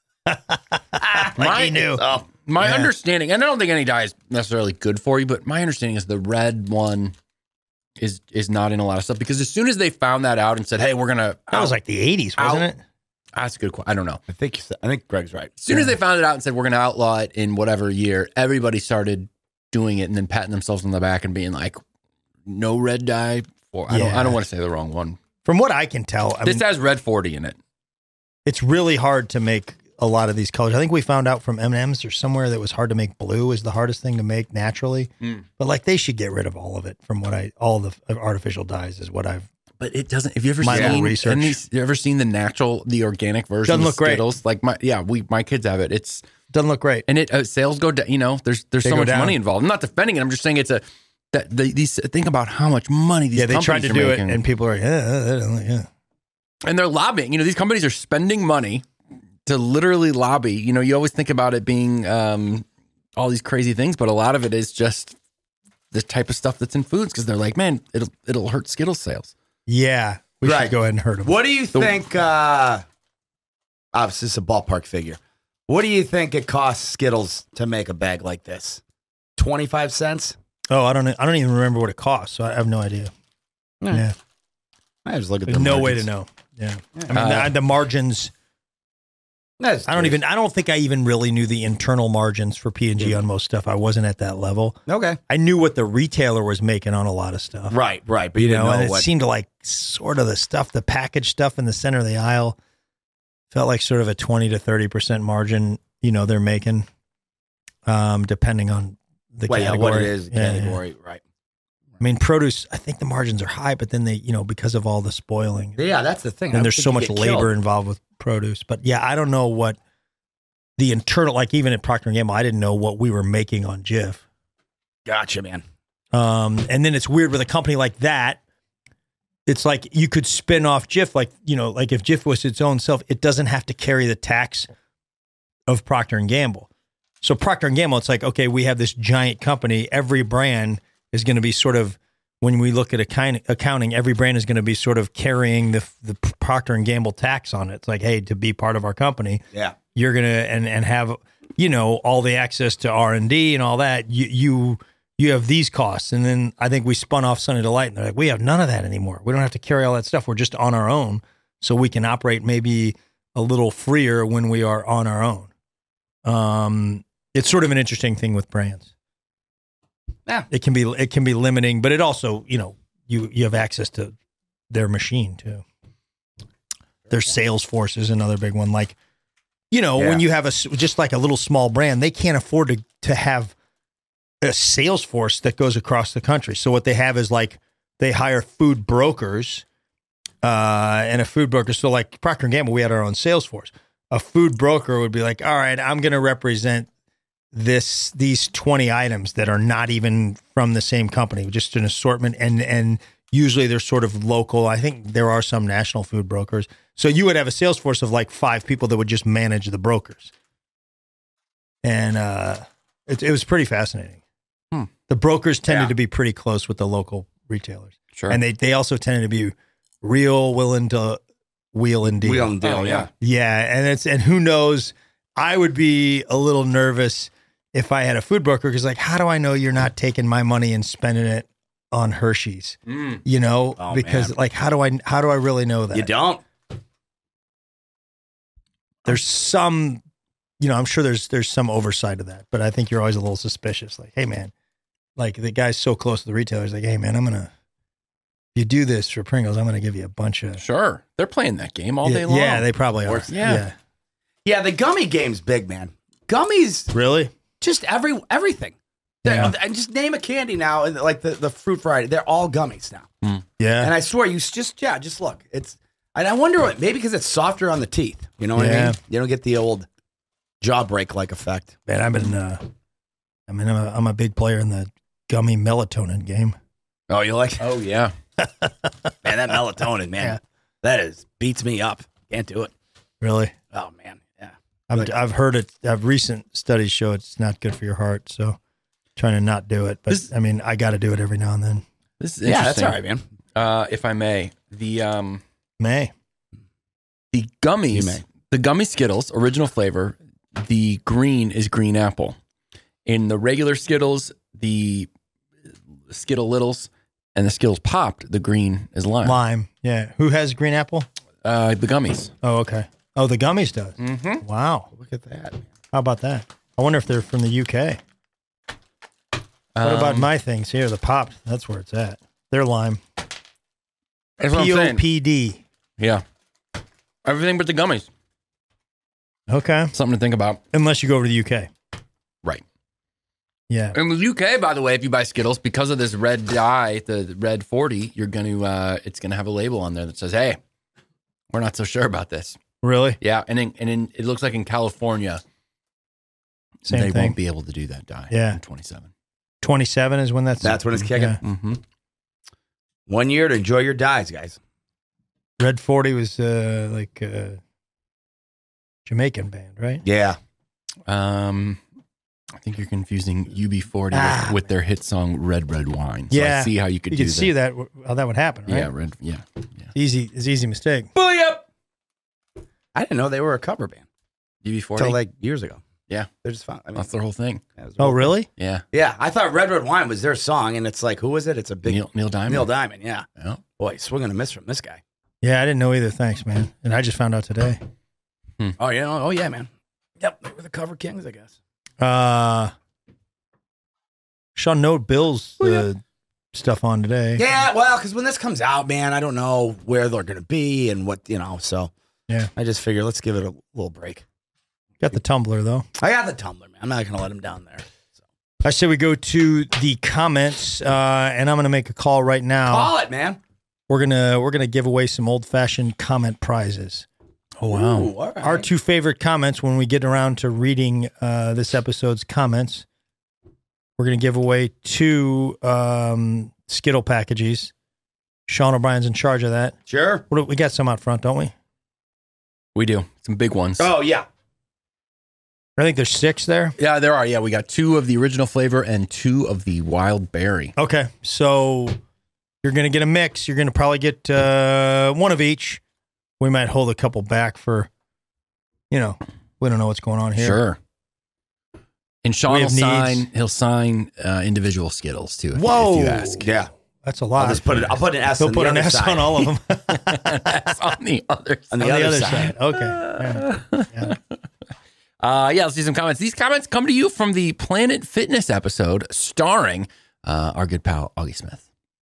[SPEAKER 6] like
[SPEAKER 8] My-
[SPEAKER 6] he knew.
[SPEAKER 8] My
[SPEAKER 6] Yeah.
[SPEAKER 8] understanding, and I don't think any dye is necessarily good for you, but my understanding is the red one is is not in a lot of stuff because as soon as they found that out and said, "Hey, we're gonna,"
[SPEAKER 6] That was like the eighties, wasn't
[SPEAKER 8] out-
[SPEAKER 6] it?
[SPEAKER 8] that's a good question. I don't know.
[SPEAKER 7] I think. I think Greg's right.
[SPEAKER 8] As soon as they found it out and said we're gonna outlaw it in whatever year, everybody started doing it and then patting themselves on the back and being like, "No red dye." For I don't.
[SPEAKER 6] Yeah.
[SPEAKER 8] I don't want to say the wrong one.
[SPEAKER 6] From what I can tell, I
[SPEAKER 8] This
[SPEAKER 6] mean,
[SPEAKER 8] has red forty in it.
[SPEAKER 6] it's really hard to make a lot of these colors. I think we found out from M and M's or somewhere that it was hard to make blue is the hardest thing to make naturally.
[SPEAKER 8] Mm.
[SPEAKER 6] But like they should get rid of all of it from what I, all the artificial dyes is what I've,
[SPEAKER 8] But it doesn't. Have you ever
[SPEAKER 6] My little
[SPEAKER 8] seen
[SPEAKER 6] research.
[SPEAKER 8] any- you ever seen the natural, the organic version?
[SPEAKER 6] Doesn't
[SPEAKER 8] of
[SPEAKER 6] look great.
[SPEAKER 8] Skittles? Like my yeah, we my kids have it. It's
[SPEAKER 6] doesn't look great.
[SPEAKER 8] and it uh, sales go down. You know, there's there's
[SPEAKER 6] They
[SPEAKER 8] so
[SPEAKER 6] go
[SPEAKER 8] much
[SPEAKER 6] down.
[SPEAKER 8] money involved. I'm not defending it. I'm just saying it's a that the, these think about how much money these
[SPEAKER 6] Yeah, they tried
[SPEAKER 8] companies
[SPEAKER 6] to
[SPEAKER 8] are
[SPEAKER 6] do
[SPEAKER 8] making.
[SPEAKER 6] it and people are, yeah, yeah, yeah.
[SPEAKER 8] and they're lobbying. You know, these companies are spending money to literally lobby. You know, you always think about it being um, all these crazy things, but a lot of it is just the type of stuff that's in foods because they're like, man, it'll it'll hurt Skittles sales.
[SPEAKER 6] Yeah. We
[SPEAKER 7] Right.
[SPEAKER 6] should go ahead and hurt them.
[SPEAKER 7] What do you think? Uh, obviously, it's a ballpark figure. What do you think it costs Skittles to make a bag like this? Twenty-five cents.
[SPEAKER 6] Oh, I don't know. I don't even remember what it costs, so I have no idea.
[SPEAKER 7] Yeah.
[SPEAKER 6] Yeah.
[SPEAKER 7] I just look at
[SPEAKER 6] There's
[SPEAKER 7] the
[SPEAKER 6] no way
[SPEAKER 7] margins.
[SPEAKER 6] to know. Yeah. I mean,
[SPEAKER 8] Uh,
[SPEAKER 6] the, the margins,
[SPEAKER 7] That's
[SPEAKER 6] I don't
[SPEAKER 7] true.
[SPEAKER 6] even, I don't think I even really knew the internal margins for P and G on most stuff. I wasn't at that level.
[SPEAKER 7] Okay.
[SPEAKER 6] I knew what the retailer was making on a lot of stuff.
[SPEAKER 7] Right, right. But you,
[SPEAKER 6] You
[SPEAKER 7] didn't
[SPEAKER 6] know,
[SPEAKER 7] know,
[SPEAKER 6] and it
[SPEAKER 7] what.
[SPEAKER 6] seemed like sort of the stuff, the packaged stuff in the center of the aisle felt like sort of a twenty to thirty percent margin, you know, they're making, um, depending on the
[SPEAKER 7] well, yeah,
[SPEAKER 6] category.
[SPEAKER 7] what it is,
[SPEAKER 6] Yeah, yeah.
[SPEAKER 7] category, right?
[SPEAKER 6] I mean, produce, I think the margins are high, but then they, you know, because of all the spoiling.
[SPEAKER 7] Yeah, that's the thing. I
[SPEAKER 6] And there's
[SPEAKER 7] think
[SPEAKER 6] so
[SPEAKER 7] you
[SPEAKER 6] much
[SPEAKER 7] get
[SPEAKER 6] labor
[SPEAKER 7] killed.
[SPEAKER 6] involved with produce. But yeah, I don't know what the internal, like even at Procter and Gamble, I didn't know what we were making on Jif.
[SPEAKER 7] Gotcha, man.
[SPEAKER 6] Um, and then it's weird with a company like that. It's like you could spin off Jif, like, you know, like if Jif was its own self, it doesn't have to carry the tax of Procter and Gamble. So Procter and Gamble, it's like, okay, we have this giant company. Every brand is going to be sort of, when we look at account- accounting, every brand is going to be sort of carrying the the Procter and Gamble tax on it. It's like, hey, to be part of our company,
[SPEAKER 7] Yeah.
[SPEAKER 6] you're gonna and and have, you know, all the access to R and D and all that. You you you have these costs, and then I think we spun off Sunny Delight, and they're like, we have none of that anymore. We don't have to carry all that stuff. We're just on our own, so we can operate maybe a little freer when we are on our own. Um, it's sort of an interesting thing with brands.
[SPEAKER 7] Yeah.
[SPEAKER 6] It can be it can be limiting, but it also, you know, you you have access to their machine too. Their Salesforce is another big one. Like, you know,
[SPEAKER 7] Yeah.
[SPEAKER 6] when you have a s- just like a little small brand, they can't afford to to have a Salesforce that goes across the country. So what they have is like they hire food brokers, uh, and a food broker. So like Procter and Gamble, we had our own Salesforce. A food broker would be like, all right, I'm going to represent this these twenty items that are not even from the same company, just an assortment, and and usually they're sort of local. I think there are some national food brokers. So you would have a sales force of like five people that would just manage the brokers. And uh, it, it was pretty fascinating.
[SPEAKER 8] Hmm.
[SPEAKER 6] The brokers tended
[SPEAKER 7] Yeah.
[SPEAKER 6] to be pretty close with the local retailers.
[SPEAKER 8] Sure.
[SPEAKER 6] And they, they also tended to be real willing to wheel and deal.
[SPEAKER 7] Wheel and deal,
[SPEAKER 8] Oh,
[SPEAKER 7] yeah.
[SPEAKER 6] Yeah, and it's and who knows? I would be a little nervous if I had a food broker because, like, how do I know you're not taking my money and spending it on Hershey's?
[SPEAKER 8] Mm.
[SPEAKER 6] You know,
[SPEAKER 7] Oh,
[SPEAKER 6] because
[SPEAKER 7] man.
[SPEAKER 6] like, how do I how do I really know that?
[SPEAKER 7] You don't.
[SPEAKER 6] There's some, you know, I'm sure there's there's some oversight of that, but I think you're always a little suspicious. Like, hey, man, like the guy's so close to the retailer's like, hey, man, I'm gonna. If you do this for Pringles, I'm gonna give you a bunch of.
[SPEAKER 8] Sure. They're playing that game all
[SPEAKER 6] yeah,
[SPEAKER 8] day long.
[SPEAKER 6] Yeah, they probably are.
[SPEAKER 7] course.
[SPEAKER 8] Yeah.
[SPEAKER 7] Yeah, the gummy game's big, man. Gummies,
[SPEAKER 6] Really?
[SPEAKER 7] just every everything. They're-
[SPEAKER 6] Yeah.
[SPEAKER 7] And just name a candy now, and like the, the fruit variety. They're all gummies now.
[SPEAKER 6] Yeah.
[SPEAKER 7] And I swear, you s- just yeah, just look. It's and I wonder what maybe because it's softer on the teeth. You know what I
[SPEAKER 6] Yeah.
[SPEAKER 7] mean? You don't get the old jaw break like effect.
[SPEAKER 6] Man, I've been. Uh, I mean, I'm a, I'm a big player in the gummy melatonin game.
[SPEAKER 7] Oh, you like
[SPEAKER 8] Oh, yeah.
[SPEAKER 7] man that melatonin, man.
[SPEAKER 6] Yeah.
[SPEAKER 7] That is beats me up. Can't do it.
[SPEAKER 6] Really?
[SPEAKER 7] Oh man, yeah.
[SPEAKER 6] I've
[SPEAKER 7] Like-
[SPEAKER 6] I've heard it. I've recent studies show it's not good for your heart. So trying to not do it, but
[SPEAKER 8] This-
[SPEAKER 6] I mean, I got to do it every now and then.
[SPEAKER 8] This is
[SPEAKER 7] Yeah, that's
[SPEAKER 8] interesting.
[SPEAKER 7] all right, man.
[SPEAKER 8] Uh, if I may, the um,
[SPEAKER 6] May.
[SPEAKER 8] the
[SPEAKER 7] You
[SPEAKER 8] gummies,
[SPEAKER 7] may.
[SPEAKER 8] the gummy Skittles, original flavor, the green is green apple. In the regular Skittles, the Skittle Littles and the Skittles Popped, the green is lime.
[SPEAKER 6] Lime. Yeah. Who has green apple?
[SPEAKER 8] Uh, the gummies.
[SPEAKER 6] Oh, okay. Oh, the gummies does.
[SPEAKER 8] Mm-hmm.
[SPEAKER 6] Wow.
[SPEAKER 7] Look at that.
[SPEAKER 6] How about that? I wonder if they're from the U K. What about my things here? The Popped. That's where it's at. They're lime.
[SPEAKER 8] That's what I'm
[SPEAKER 6] P O
[SPEAKER 8] saying.
[SPEAKER 6] P D.
[SPEAKER 8] Yeah. Everything but the gummies.
[SPEAKER 6] Okay.
[SPEAKER 8] Something to think about.
[SPEAKER 6] Unless you go over to the U K.
[SPEAKER 8] Right.
[SPEAKER 6] Yeah.
[SPEAKER 8] In the U K, by the way, if you buy Skittles, because of this red dye, the red forty, you're going to, uh, it's going to have a label on there that says, hey, we're not so sure about this.
[SPEAKER 6] Really?
[SPEAKER 8] Yeah. And in, and in, it looks like in California,
[SPEAKER 6] Same
[SPEAKER 8] they
[SPEAKER 6] thing.
[SPEAKER 8] won't be able to do that dye.
[SPEAKER 6] Yeah.
[SPEAKER 8] In twenty-seven.
[SPEAKER 6] twenty-seven is when that's.
[SPEAKER 7] That's when it's kicking.
[SPEAKER 6] Yeah.
[SPEAKER 8] Mm-hmm.
[SPEAKER 7] One year to enjoy your dyes, guys.
[SPEAKER 6] Red forty was uh, like a Jamaican band, right?
[SPEAKER 7] Yeah.
[SPEAKER 8] Um, I think you're confusing U B forty
[SPEAKER 6] Ah,
[SPEAKER 8] with, with their hit song "Red Red Wine." So
[SPEAKER 6] Yeah.
[SPEAKER 8] I see how you could
[SPEAKER 6] You
[SPEAKER 8] do
[SPEAKER 6] could see that how that would happen, right?
[SPEAKER 8] Yeah, red. Yeah, yeah.
[SPEAKER 6] Easy, it's easy mistake.
[SPEAKER 8] Bully up.
[SPEAKER 7] I didn't know they were a cover band
[SPEAKER 8] U B forty.
[SPEAKER 7] until like years ago.
[SPEAKER 8] Yeah.
[SPEAKER 7] They're just fun. I mean,
[SPEAKER 8] That's their whole thing.
[SPEAKER 7] that was
[SPEAKER 6] Oh, really?
[SPEAKER 8] Yeah.
[SPEAKER 7] Yeah, I thought Red Red Wine was their song, and it's like, who is it? It's a big
[SPEAKER 8] Neil Neil Diamond.
[SPEAKER 7] Neil Diamond. Yeah,
[SPEAKER 8] Yeah.
[SPEAKER 7] boy, swing and a miss from this guy.
[SPEAKER 6] Yeah, I didn't know either. Thanks, man. And I just found out today.
[SPEAKER 7] Oh yeah, oh yeah, man. Yep, they were the cover kings, I guess.
[SPEAKER 6] Uh, Sean Note Bill's uh, stuff on today.
[SPEAKER 7] Yeah, well, because when this comes out, man, I don't know where they're going to be and what you know. So
[SPEAKER 6] Yeah.
[SPEAKER 7] I just figure let's give it a little break.
[SPEAKER 6] Got the Tumblr though.
[SPEAKER 7] I got the Tumblr, man. I'm not going to let him down there. So.
[SPEAKER 6] I say we go to the comments, uh, and I'm going to make a call right now.
[SPEAKER 7] Call it, man.
[SPEAKER 6] We're gonna we're gonna give away some old fashioned comment prizes.
[SPEAKER 8] Oh wow.
[SPEAKER 7] Ooh, all right.
[SPEAKER 6] Our two favorite comments when we get around to reading uh, this episode's comments. We're going to give away two um, Skittle packages. Sean O'Brien's in charge of that.
[SPEAKER 7] Sure.
[SPEAKER 6] What do- We got some out front, don't we?
[SPEAKER 8] We do some big ones.
[SPEAKER 7] Oh yeah.
[SPEAKER 6] I think there's six there.
[SPEAKER 8] Yeah, there are. Yeah, we got two of the original flavor and two of the wild berry.
[SPEAKER 6] Okay, so you're going to get a mix. You're going to probably get uh, one of each. We might hold a couple back for, you know, we don't know what's going on here.
[SPEAKER 8] Sure. And Sean
[SPEAKER 6] We
[SPEAKER 8] will
[SPEAKER 6] have
[SPEAKER 8] sign.
[SPEAKER 6] needs.
[SPEAKER 8] He'll sign uh, individual Skittles too. If,
[SPEAKER 6] Whoa.
[SPEAKER 8] if you ask.
[SPEAKER 7] Yeah.
[SPEAKER 6] That's a lot.
[SPEAKER 7] I'll just put it. I'll put an S.
[SPEAKER 6] He'll
[SPEAKER 7] on
[SPEAKER 6] put
[SPEAKER 7] the
[SPEAKER 6] an
[SPEAKER 7] other
[SPEAKER 6] S
[SPEAKER 7] side.
[SPEAKER 6] on all of them.
[SPEAKER 8] That's on the other
[SPEAKER 7] On
[SPEAKER 8] side.
[SPEAKER 7] the other side.
[SPEAKER 6] Okay. Yeah. Yeah.
[SPEAKER 8] Uh, yeah, let's see some comments. These comments come to you from the Planet Fitness episode starring uh, our good pal, Augie Smith.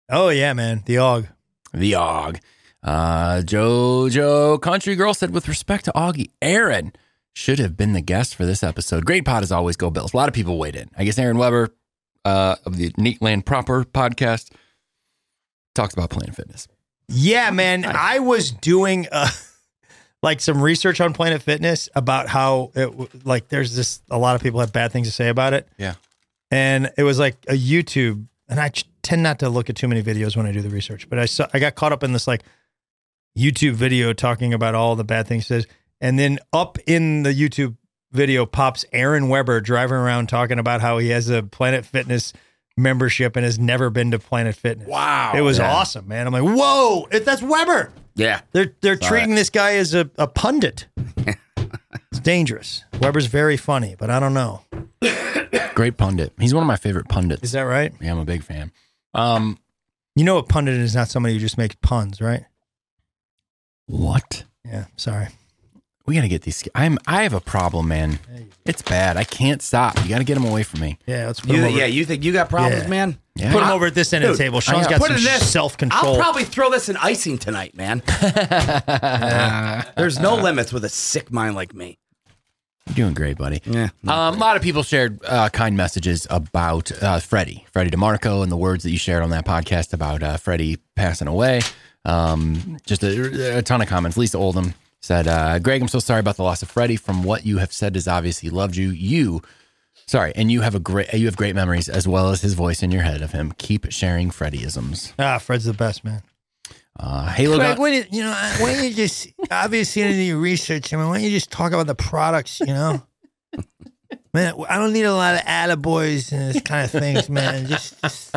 [SPEAKER 6] Oh, yeah, man. The Og.
[SPEAKER 8] The Og. Uh, Jojo Country Girl said, with respect to Augie, Aaron should have been the guest for this episode. Great pod as always. Go Bills. A lot of people weighed in. I guess Aaron Weber uh, of the Neat Land Proper podcast talks about Planet Fitness.
[SPEAKER 6] Yeah, man. I was doing uh, like some research on Planet Fitness about how it like there's this a lot of people have bad things to say about it.
[SPEAKER 8] Yeah.
[SPEAKER 6] And it was like a YouTube, and I tend not to look at too many videos when I do the research, but I saw I got caught up in this like YouTube video talking about all the bad things it says. And then up in the YouTube video pops Aaron Weber driving around talking about how he has a Planet Fitness membership and has never been to Planet Fitness.
[SPEAKER 7] Wow.
[SPEAKER 6] It was
[SPEAKER 7] Yeah.
[SPEAKER 6] awesome, man. I'm like, whoa, if that's Weber.
[SPEAKER 7] Yeah.
[SPEAKER 6] They're they're
[SPEAKER 7] Saw
[SPEAKER 6] treating
[SPEAKER 7] it.
[SPEAKER 6] this guy as a, a pundit. It's dangerous. Weber's very funny, but I don't know.
[SPEAKER 8] Great pundit. He's one of my favorite pundits.
[SPEAKER 6] Is that right?
[SPEAKER 8] Yeah, I'm a big fan. Um,
[SPEAKER 6] You know, a pundit is not somebody who just makes puns, right?
[SPEAKER 8] what?
[SPEAKER 6] Yeah, sorry.
[SPEAKER 8] We got to get these. I'm. I have a problem, man. It's bad. I can't stop. You got to get them away from me.
[SPEAKER 6] Yeah, let's put
[SPEAKER 7] You,
[SPEAKER 6] him over.
[SPEAKER 7] yeah, you think you got problems,
[SPEAKER 6] Yeah.
[SPEAKER 7] man?
[SPEAKER 8] Yeah.
[SPEAKER 6] Put him over at this end of
[SPEAKER 7] Dude,
[SPEAKER 6] the table. Sean's
[SPEAKER 8] I-
[SPEAKER 6] got
[SPEAKER 7] Put
[SPEAKER 6] some
[SPEAKER 7] in this.
[SPEAKER 6] self-control.
[SPEAKER 7] I'll probably throw this in icing tonight, man. There's no limits with a sick mind like me.
[SPEAKER 8] You're doing great, buddy.
[SPEAKER 7] Yeah.
[SPEAKER 8] Um, a lot of people shared uh, kind messages about uh, Freddie, Freddie DeMarco, and the words that you shared on that podcast about uh, Freddie passing away. Um, just a, a ton of comments. Lisa Oldham said, uh, Greg, I'm so sorry about the loss of Freddie. From what you have said is obvious he loved you. You, sorry, and you have a great, you have great memories as well as his voice in your head of him. Keep sharing Freddieisms.
[SPEAKER 6] Ah, Fred's the best, man.
[SPEAKER 8] Uh, Halo
[SPEAKER 6] Craig,
[SPEAKER 8] Gun-
[SPEAKER 6] why don't you, you know, why don't you just, obviously, you do your research. I mean, why don't you just talk about the products, you know? Man, I don't need a lot of attaboys and this kind of things, man. Just, just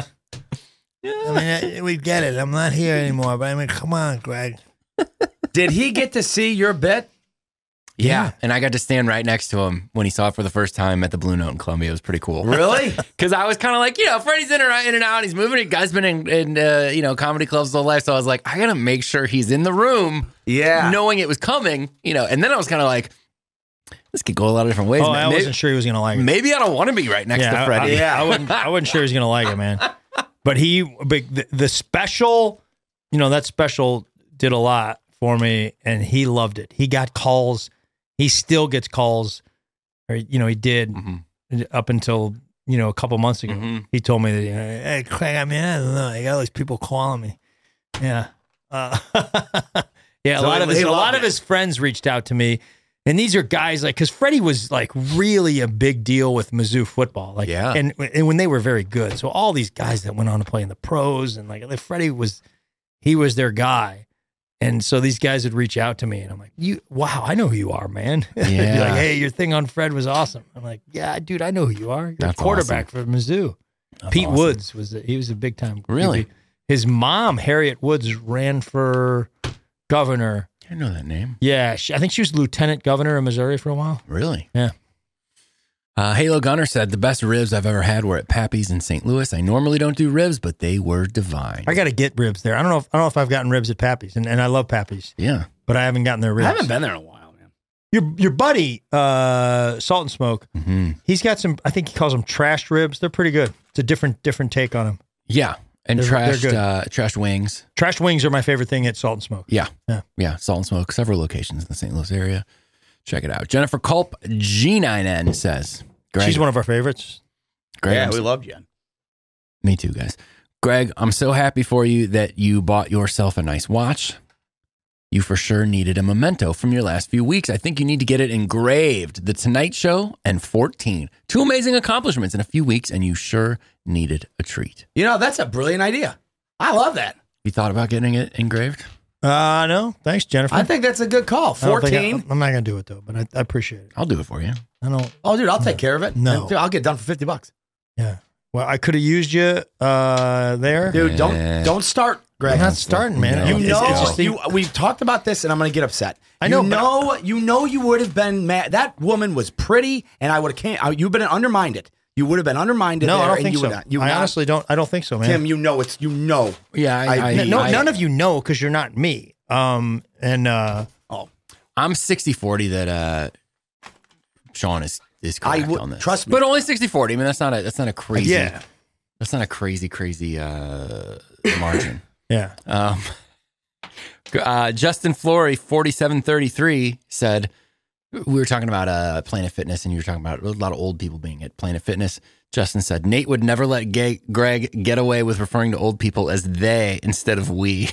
[SPEAKER 6] I mean, I, we get it. I'm not here anymore, but I mean, come on, Greg.
[SPEAKER 7] Did he get to see your bit?
[SPEAKER 8] Yeah.
[SPEAKER 6] Yeah.
[SPEAKER 8] And I got to stand right next to him when he saw it for the first time at the Blue Note in Columbia. It was pretty cool.
[SPEAKER 7] Really?
[SPEAKER 8] Because I was kind of like, you know, Freddie's in and, in and out. He's moving. The guy's been in, in uh, you know, comedy clubs his whole life. So I was like, I got to make sure he's in the room
[SPEAKER 7] Yeah.
[SPEAKER 8] knowing it was coming, you know. And then I was kind of like, this could go a lot of different ways.
[SPEAKER 6] Oh, I
[SPEAKER 8] maybe,
[SPEAKER 6] wasn't sure he was going to like it.
[SPEAKER 8] maybe I don't want to be right next
[SPEAKER 6] yeah,
[SPEAKER 8] to Freddie.
[SPEAKER 6] I, I,
[SPEAKER 7] Yeah.
[SPEAKER 6] I wasn't. I wasn't sure he was going to like it, man. But he, but the, the special, you know, that special did a lot for me, and he loved it. He got calls. He still gets calls, or you know, he did
[SPEAKER 8] Mm-hmm.
[SPEAKER 6] up until you know a couple months ago.
[SPEAKER 8] Mhm.
[SPEAKER 6] He told me that, you know, hey, Craig, I mean, I don't know, I got all these people calling me. Yeah, uh, yeah. A
[SPEAKER 7] So
[SPEAKER 6] lot
[SPEAKER 7] he-
[SPEAKER 6] of his,
[SPEAKER 7] he
[SPEAKER 6] a lot
[SPEAKER 7] loved
[SPEAKER 6] of
[SPEAKER 7] it.
[SPEAKER 6] his friends reached out to me. And these are guys like, because Freddie was like really a big deal with Mizzou football, like,
[SPEAKER 8] Yeah.
[SPEAKER 6] and and when they were very good. So all these guys that went on to play in the pros, and like Freddie was, he was their guy, and so these guys would reach out to me, and I'm like, you, wow, I know who you are, man. They'd be
[SPEAKER 8] Yeah.
[SPEAKER 6] like, hey, your thing on Fred was awesome. I'm like, yeah, dude, I know who you are. You're
[SPEAKER 8] That's
[SPEAKER 6] a quarterback for Mizzou.
[SPEAKER 8] That's
[SPEAKER 6] Pete
[SPEAKER 8] awesome.
[SPEAKER 6] Woods was a, he was a big time.
[SPEAKER 8] Really?
[SPEAKER 6] Q B. His mom, Harriet Woods, ran for governor.
[SPEAKER 8] I know that name.
[SPEAKER 6] Yeah, she, I think she was lieutenant governor of Missouri for a while.
[SPEAKER 8] Really?
[SPEAKER 6] Yeah.
[SPEAKER 8] Uh, Halo Gunner said, the best ribs I've ever had were at Pappy's in Saint Louis. I normally don't do ribs, but they were divine.
[SPEAKER 6] I got to get ribs there. I don't know. If, I don't know if I've gotten ribs at Pappy's, and, and I love Pappy's,
[SPEAKER 8] yeah.
[SPEAKER 6] but I haven't gotten their ribs.
[SPEAKER 7] I haven't been there in a while, man.
[SPEAKER 6] Your your buddy, uh, Salt and Smoke,
[SPEAKER 8] hmm
[SPEAKER 6] he's got some. I think he calls them trashed ribs. They're pretty good. It's a different different take on them.
[SPEAKER 8] Yeah. And
[SPEAKER 6] They're- they're
[SPEAKER 8] trashed,
[SPEAKER 6] good.
[SPEAKER 8] uh, trashed wings.
[SPEAKER 6] Trashed wings are my favorite thing at Salt and Smoke.
[SPEAKER 8] Yeah.
[SPEAKER 6] Yeah.
[SPEAKER 8] Yeah. Salt and Smoke, several locations in the Saint Louis area. Check it out. Jennifer Culp, G nine N says, Greg,
[SPEAKER 6] She's one of our favorites.
[SPEAKER 8] Greg,
[SPEAKER 7] yeah,
[SPEAKER 8] I'm
[SPEAKER 7] we
[SPEAKER 8] so-
[SPEAKER 7] love Jen.
[SPEAKER 8] Me too, guys. Greg, I'm so happy for you that you bought yourself a nice watch. You for sure needed a memento from your last few weeks. I think you need to get it engraved. The Tonight Show and fourteen. Two amazing accomplishments in a few weeks, and you sure needed a treat.
[SPEAKER 7] You know, that's a brilliant idea. I love that.
[SPEAKER 8] You thought about getting it engraved?
[SPEAKER 6] Uh, no, thanks, Jennifer.
[SPEAKER 7] I think that's a good call.
[SPEAKER 6] I don't think I-
[SPEAKER 7] fourteen.
[SPEAKER 6] I'm not gonna do it though, but I, I appreciate it.
[SPEAKER 8] I'll do it for you.
[SPEAKER 6] I don't.
[SPEAKER 7] Oh, dude, I'll take care of it.
[SPEAKER 6] No.
[SPEAKER 7] And, dude, I'll get done for fifty bucks.
[SPEAKER 6] Yeah. Well, I could have used you uh, there.
[SPEAKER 7] Dude,
[SPEAKER 8] Yeah.
[SPEAKER 7] don't don't start, Greg.
[SPEAKER 6] I'm not starting, man.
[SPEAKER 8] No.
[SPEAKER 7] You
[SPEAKER 6] It's-
[SPEAKER 7] know,
[SPEAKER 6] it's just the-
[SPEAKER 7] you, we've talked about this, and I'm going to get upset.
[SPEAKER 6] I know,
[SPEAKER 7] You
[SPEAKER 6] but-
[SPEAKER 7] know, you know, you would have been mad. That woman was pretty, and I would have can't. You've been undermined it. You would have been undermined
[SPEAKER 6] no,
[SPEAKER 7] there,
[SPEAKER 6] I don't
[SPEAKER 7] and
[SPEAKER 6] think
[SPEAKER 7] you
[SPEAKER 6] so.
[SPEAKER 7] would not. You
[SPEAKER 6] I
[SPEAKER 7] would not-
[SPEAKER 6] honestly don't. I don't think so, man.
[SPEAKER 7] Tim, you know it's you know.
[SPEAKER 8] Yeah, I,
[SPEAKER 7] I-
[SPEAKER 8] I,
[SPEAKER 6] no,
[SPEAKER 8] I,
[SPEAKER 6] none of you know because you're not me. Um, and uh,
[SPEAKER 7] Oh,
[SPEAKER 8] I'm sixty forty that uh, Sean is, is
[SPEAKER 7] I
[SPEAKER 8] correct
[SPEAKER 7] would-
[SPEAKER 8] on this.
[SPEAKER 7] trust me.
[SPEAKER 8] But only sixty forty. I mean, that's not a, that's not a crazy.
[SPEAKER 6] yeah,
[SPEAKER 8] That's not a crazy, crazy uh, margin.
[SPEAKER 6] Yeah.
[SPEAKER 8] Um, uh, Justin Flory, forty-seven thirty-three, said, we were talking about uh, Planet Fitness, and you were talking about a lot of old people being at Planet Fitness. Justin said, Nate would never let gay, Greg get away with referring to old people as they instead of we.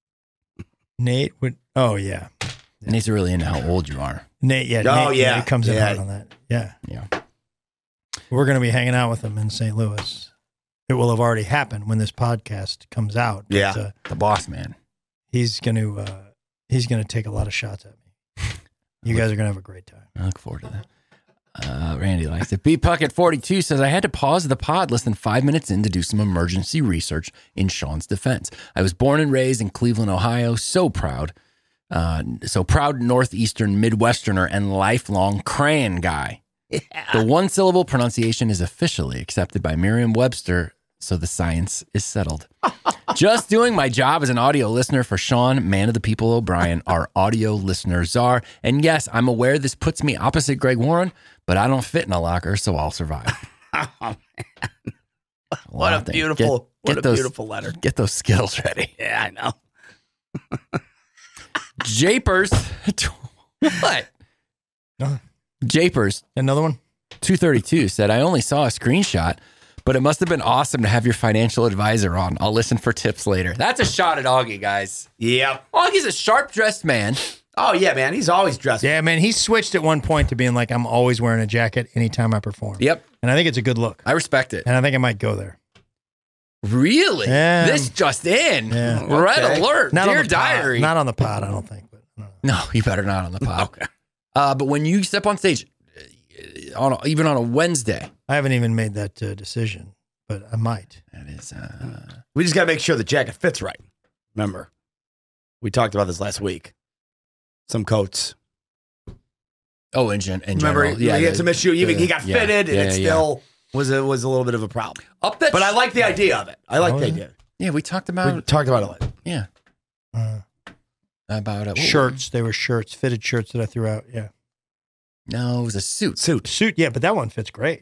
[SPEAKER 6] Nate would, oh, yeah.
[SPEAKER 8] Nate's really into how old you are.
[SPEAKER 6] Nate, yeah.
[SPEAKER 7] Oh,
[SPEAKER 6] Nate,
[SPEAKER 7] yeah.
[SPEAKER 6] Nate comes in
[SPEAKER 7] Yeah.
[SPEAKER 6] hard on that. Yeah.
[SPEAKER 8] Yeah.
[SPEAKER 6] We're going to be hanging out with him in Saint Louis. It will have already happened when this podcast comes out. But,
[SPEAKER 7] Yeah.
[SPEAKER 6] uh,
[SPEAKER 8] The boss man.
[SPEAKER 6] he's going to uh, he's going to take a lot of shots at me. You guys are going to have a great time.
[SPEAKER 8] I look forward to that. Uh, Randy likes it. B Puckett forty-two says, I had to pause the pod less than five minutes in to do some emergency research in Sean's defense. I was born and raised in Cleveland, Ohio. So proud. Uh, so proud Northeastern Midwesterner and lifelong crayon guy. Yeah. The one syllable pronunciation is officially accepted by Merriam-Webster, so the science is settled. Just doing my job as an audio listener for Sean, Man of the People O'Brien, our audio listener czar. And yes, I'm aware this puts me opposite Greg Warren, but I don't fit in a locker, so I'll survive.
[SPEAKER 7] Oh, man. What
[SPEAKER 8] Wow,
[SPEAKER 7] a beautiful,
[SPEAKER 8] get,
[SPEAKER 7] what
[SPEAKER 8] get
[SPEAKER 7] a
[SPEAKER 8] those,
[SPEAKER 7] beautiful letter.
[SPEAKER 8] Get those skills ready.
[SPEAKER 7] Yeah, I know.
[SPEAKER 8] Japers. What?
[SPEAKER 6] No.
[SPEAKER 8] Japers.
[SPEAKER 6] Another one?
[SPEAKER 8] two thirty-two said, I only saw a screenshot, but it must have been awesome to have your financial advisor on. I'll listen for tips later. That's a shot at Augie, guys.
[SPEAKER 7] Yep.
[SPEAKER 8] Augie's a sharp-dressed man.
[SPEAKER 7] Oh, yeah, man. He's always dressed.
[SPEAKER 6] Yeah, man. He switched at one point to being like, I'm always wearing a jacket anytime I perform.
[SPEAKER 8] Yep.
[SPEAKER 6] And I think it's a good look.
[SPEAKER 8] I respect it.
[SPEAKER 6] And I think I might go there.
[SPEAKER 8] Really?
[SPEAKER 6] Yeah.
[SPEAKER 8] This just in.
[SPEAKER 6] Yeah.
[SPEAKER 8] Red
[SPEAKER 7] Okay.
[SPEAKER 8] alert.
[SPEAKER 6] Not
[SPEAKER 8] Dear
[SPEAKER 6] on the
[SPEAKER 8] diary.
[SPEAKER 6] Pod. Not on the pod, I don't think. But I don't know.
[SPEAKER 8] No, you better not on the pod. Okay. Uh, but when you step on stage, uh, on a, even on a Wednesday,
[SPEAKER 6] I haven't even made that uh, decision, but I might.
[SPEAKER 8] that is. Uh,
[SPEAKER 7] We just got to make sure the jacket fits right. Remember, we talked about this last week. Some coats.
[SPEAKER 8] oh, in, gen, in
[SPEAKER 7] Remember,
[SPEAKER 8] general,
[SPEAKER 7] he had
[SPEAKER 8] the-
[SPEAKER 7] some issue. Even
[SPEAKER 8] the-
[SPEAKER 7] he got
[SPEAKER 8] yeah,
[SPEAKER 7] fitted, and
[SPEAKER 8] yeah,
[SPEAKER 7] it
[SPEAKER 8] yeah.
[SPEAKER 7] still was a was a little bit of a problem.
[SPEAKER 8] up that.
[SPEAKER 7] But I like the idea of it. I like
[SPEAKER 6] Oh,
[SPEAKER 7] the
[SPEAKER 6] yeah.
[SPEAKER 7] idea.
[SPEAKER 8] Yeah, we talked
[SPEAKER 7] We
[SPEAKER 8] about.
[SPEAKER 7] talked about it. Later.
[SPEAKER 8] Yeah,
[SPEAKER 6] Uh,
[SPEAKER 8] about it.
[SPEAKER 6] shirts. They were shirts, fitted shirts that I threw out. Yeah.
[SPEAKER 8] No, it was a suit.
[SPEAKER 7] Suit.
[SPEAKER 6] Suit. Yeah, but that one fits great.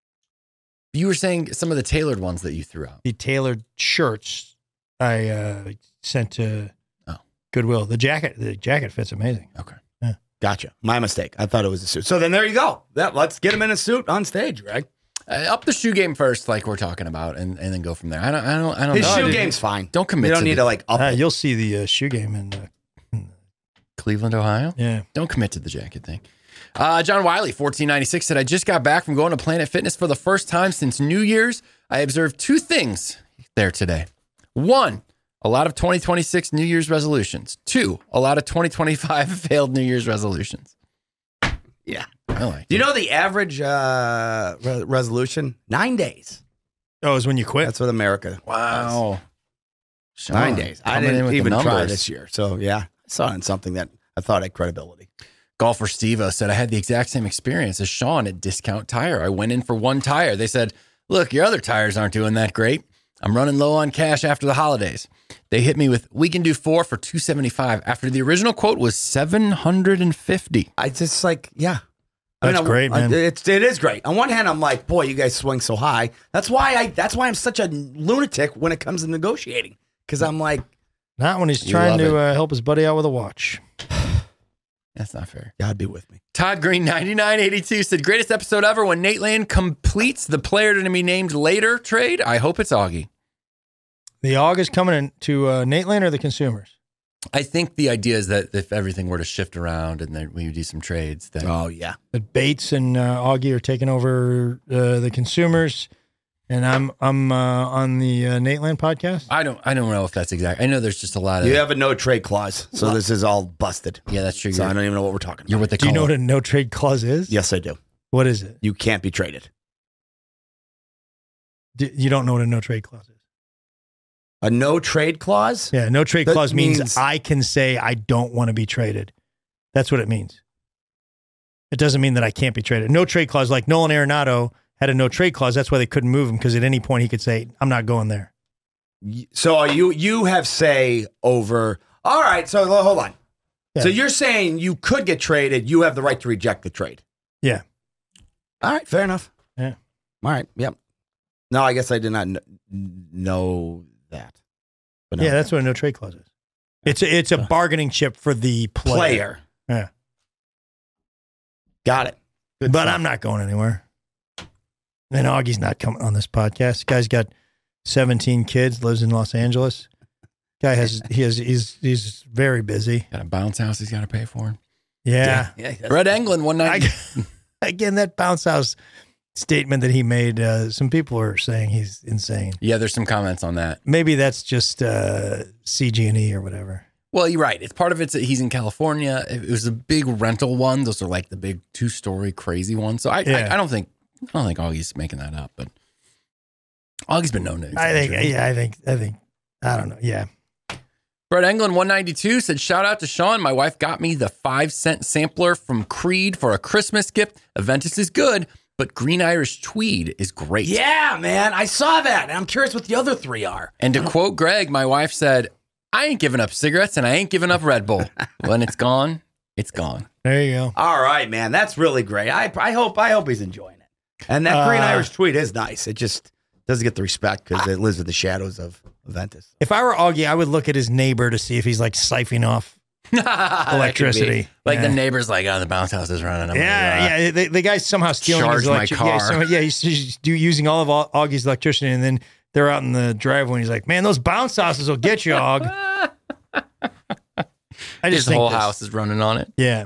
[SPEAKER 8] You were saying some of the tailored ones that you threw out.
[SPEAKER 6] The tailored shirts I uh, sent to
[SPEAKER 8] Oh.
[SPEAKER 6] Goodwill. The jacket, the jacket fits amazing.
[SPEAKER 8] Okay.
[SPEAKER 7] Gotcha. My mistake. I thought it was a suit. So then there you go. Yeah, let's get him in a suit on stage, Greg.
[SPEAKER 8] Uh, up the shoe game first, like we're talking about, and, and then go from there. I don't. I don't. I don't
[SPEAKER 7] His
[SPEAKER 8] know.
[SPEAKER 7] shoe
[SPEAKER 8] dude.
[SPEAKER 7] game's fine.
[SPEAKER 8] Don't commit
[SPEAKER 7] You don't
[SPEAKER 8] to
[SPEAKER 7] need
[SPEAKER 8] the-
[SPEAKER 7] to like up
[SPEAKER 6] Uh,
[SPEAKER 7] it.
[SPEAKER 6] you'll see the uh, shoe game in. Uh,
[SPEAKER 8] Cleveland, Ohio.
[SPEAKER 6] yeah.
[SPEAKER 8] Don't commit to the jacket thing. Uh, John Wiley, fourteen ninety-six, said, I just got back from going to Planet Fitness for the first time since New Year's. I observed two things there today. One, a lot of twenty twenty-six New Year's resolutions. Two, a lot of twenty twenty-five failed New Year's resolutions.
[SPEAKER 7] Yeah.
[SPEAKER 8] I like
[SPEAKER 7] Do you
[SPEAKER 8] it.
[SPEAKER 7] know the average uh, re- resolution? Nine days.
[SPEAKER 6] Oh, is when you quit.
[SPEAKER 7] That's what America. does.
[SPEAKER 8] Wow. Sean,
[SPEAKER 7] Nine days. I
[SPEAKER 8] coming in
[SPEAKER 7] didn't
[SPEAKER 8] with the
[SPEAKER 7] even try
[SPEAKER 8] numbers.
[SPEAKER 7] this year. So yeah, I saw it in something that I thought had credibility.
[SPEAKER 8] Golfer Steve-O said, I had the exact same experience as Sean at Discount Tire. I went in for one tire. They said, look, your other tires aren't doing that great. I'm running low on cash after the holidays. They hit me with, we can do four for two seventy-five after the original quote was seven hundred fifty.
[SPEAKER 7] I just like, yeah.
[SPEAKER 6] That's
[SPEAKER 7] I-
[SPEAKER 6] great, man.
[SPEAKER 7] It's it is great. On one hand, I'm like, boy, you guys swing so high. That's why I. That's why I'm such a lunatic when it comes to negotiating. Because I'm like,
[SPEAKER 6] Not when he's
[SPEAKER 8] You
[SPEAKER 6] trying
[SPEAKER 8] love
[SPEAKER 6] to
[SPEAKER 8] it.
[SPEAKER 6] uh, help his buddy out with a watch.
[SPEAKER 8] That's not fair.
[SPEAKER 7] God be with me.
[SPEAKER 8] Todd Green, ninety-nine eighty-two, said, greatest episode ever when Nate Land completes the player to be named later trade. I hope it's Augie.
[SPEAKER 6] The A U G is coming in to uh, Nate Lane or the consumers?
[SPEAKER 8] I think the idea is that if everything were to shift around and then we do some trades, then
[SPEAKER 7] Oh yeah.
[SPEAKER 6] That Bates and uh, Augie are taking over uh, the consumers, and I'm I'm uh, on the uh, Nate Land podcast.
[SPEAKER 8] I don't I don't know if that's exact. I know there's just a lot of
[SPEAKER 7] You have a no trade clause, so this is all busted.
[SPEAKER 8] yeah, that's true.
[SPEAKER 7] So I
[SPEAKER 8] You're,
[SPEAKER 7] don't even know what we're talking about.
[SPEAKER 8] you're what they
[SPEAKER 6] Do you
[SPEAKER 8] call
[SPEAKER 6] know what a no trade clause is?
[SPEAKER 7] Yes, I do.
[SPEAKER 6] What is it?
[SPEAKER 7] You can't be traded.
[SPEAKER 6] D- you don't know what a no trade clause is?
[SPEAKER 7] A no trade clause.
[SPEAKER 6] Yeah, no trade
[SPEAKER 7] That
[SPEAKER 6] clause means,
[SPEAKER 7] means-
[SPEAKER 6] I can say I don't want to be traded. That's what it means. It doesn't mean that I can't be traded. No trade clause, like Nolan Arenado had a no trade clause. That's why they couldn't move him, because at any point he could say, I'm not going there.
[SPEAKER 7] So are you you have say over. All right. So hold on.
[SPEAKER 6] Yeah.
[SPEAKER 7] So you're saying you could get traded. You have the right to reject the trade.
[SPEAKER 6] Yeah.
[SPEAKER 7] All right. Fair enough.
[SPEAKER 6] Yeah.
[SPEAKER 7] All right. Yep. No, I guess I did not kn- know that. But no.
[SPEAKER 6] Yeah, that's what a no trade clause is. It's a, it's a bargaining chip for the player.
[SPEAKER 7] player.
[SPEAKER 6] Yeah.
[SPEAKER 7] Got it. Good
[SPEAKER 6] but
[SPEAKER 7] stuff.
[SPEAKER 6] I'm not going anywhere. And Augie's not coming on this podcast. Guy's got seventeen kids, lives in Los Angeles. Guy has he has he's he's very busy.
[SPEAKER 8] Got a bounce house he's got to pay for.
[SPEAKER 6] Yeah.
[SPEAKER 7] Yeah, yeah,
[SPEAKER 8] Red England one
[SPEAKER 6] I,
[SPEAKER 8] ninety.
[SPEAKER 6] again, that bounce house statement that he made, uh, some people are saying he's insane.
[SPEAKER 8] Yeah, there's some comments on that.
[SPEAKER 6] Maybe that's just uh, C G and E or whatever.
[SPEAKER 8] Well, you're right. It's part of it's that he's in California. It was a big rental one. Those are like the big two story crazy ones. So I,
[SPEAKER 6] Yeah.
[SPEAKER 8] I, I don't think I don't think Augie's making that up, but Augie's been known to.
[SPEAKER 6] I think,
[SPEAKER 8] exaggerate.
[SPEAKER 6] yeah, I think, I think, I don't know. Yeah.
[SPEAKER 8] Brett England one ninety-two said, shout out to Sean. My wife got me the five cent sampler from Creed for a Christmas gift. Aventus is good, but Green Irish Tweed is great.
[SPEAKER 7] Yeah, man. I saw that. And I'm curious what the other three are.
[SPEAKER 8] And to quote Greg, my wife said, I ain't giving up cigarettes and I ain't giving up Red Bull. When it's gone, it's gone.
[SPEAKER 6] There you go.
[SPEAKER 7] All right, man. That's really great. I I hope I hope he's enjoying it. And that Green
[SPEAKER 6] Uh,
[SPEAKER 7] Irish Tweed is nice. It just doesn't get the respect because it lives in the shadows of Aventus.
[SPEAKER 6] If I were Augie, I would look at his neighbor to see if he's like siphoning off electricity.
[SPEAKER 8] Like
[SPEAKER 6] Yeah.
[SPEAKER 8] the neighbor's like, oh, the bounce house is running. I'm
[SPEAKER 6] Yeah,
[SPEAKER 8] gonna, uh,
[SPEAKER 6] yeah. The, the guy's somehow stealing
[SPEAKER 8] charge
[SPEAKER 6] his
[SPEAKER 8] my
[SPEAKER 6] electric.
[SPEAKER 8] car.
[SPEAKER 6] Yeah, so, yeah, he's, he's do, using all of Au- Augie's electricity, and then they're out in the driveway, and he's like, "Man, those bounce houses will get you, Aug." I
[SPEAKER 8] His
[SPEAKER 6] just think
[SPEAKER 8] whole
[SPEAKER 6] this-
[SPEAKER 8] house is running on it.
[SPEAKER 6] Yeah,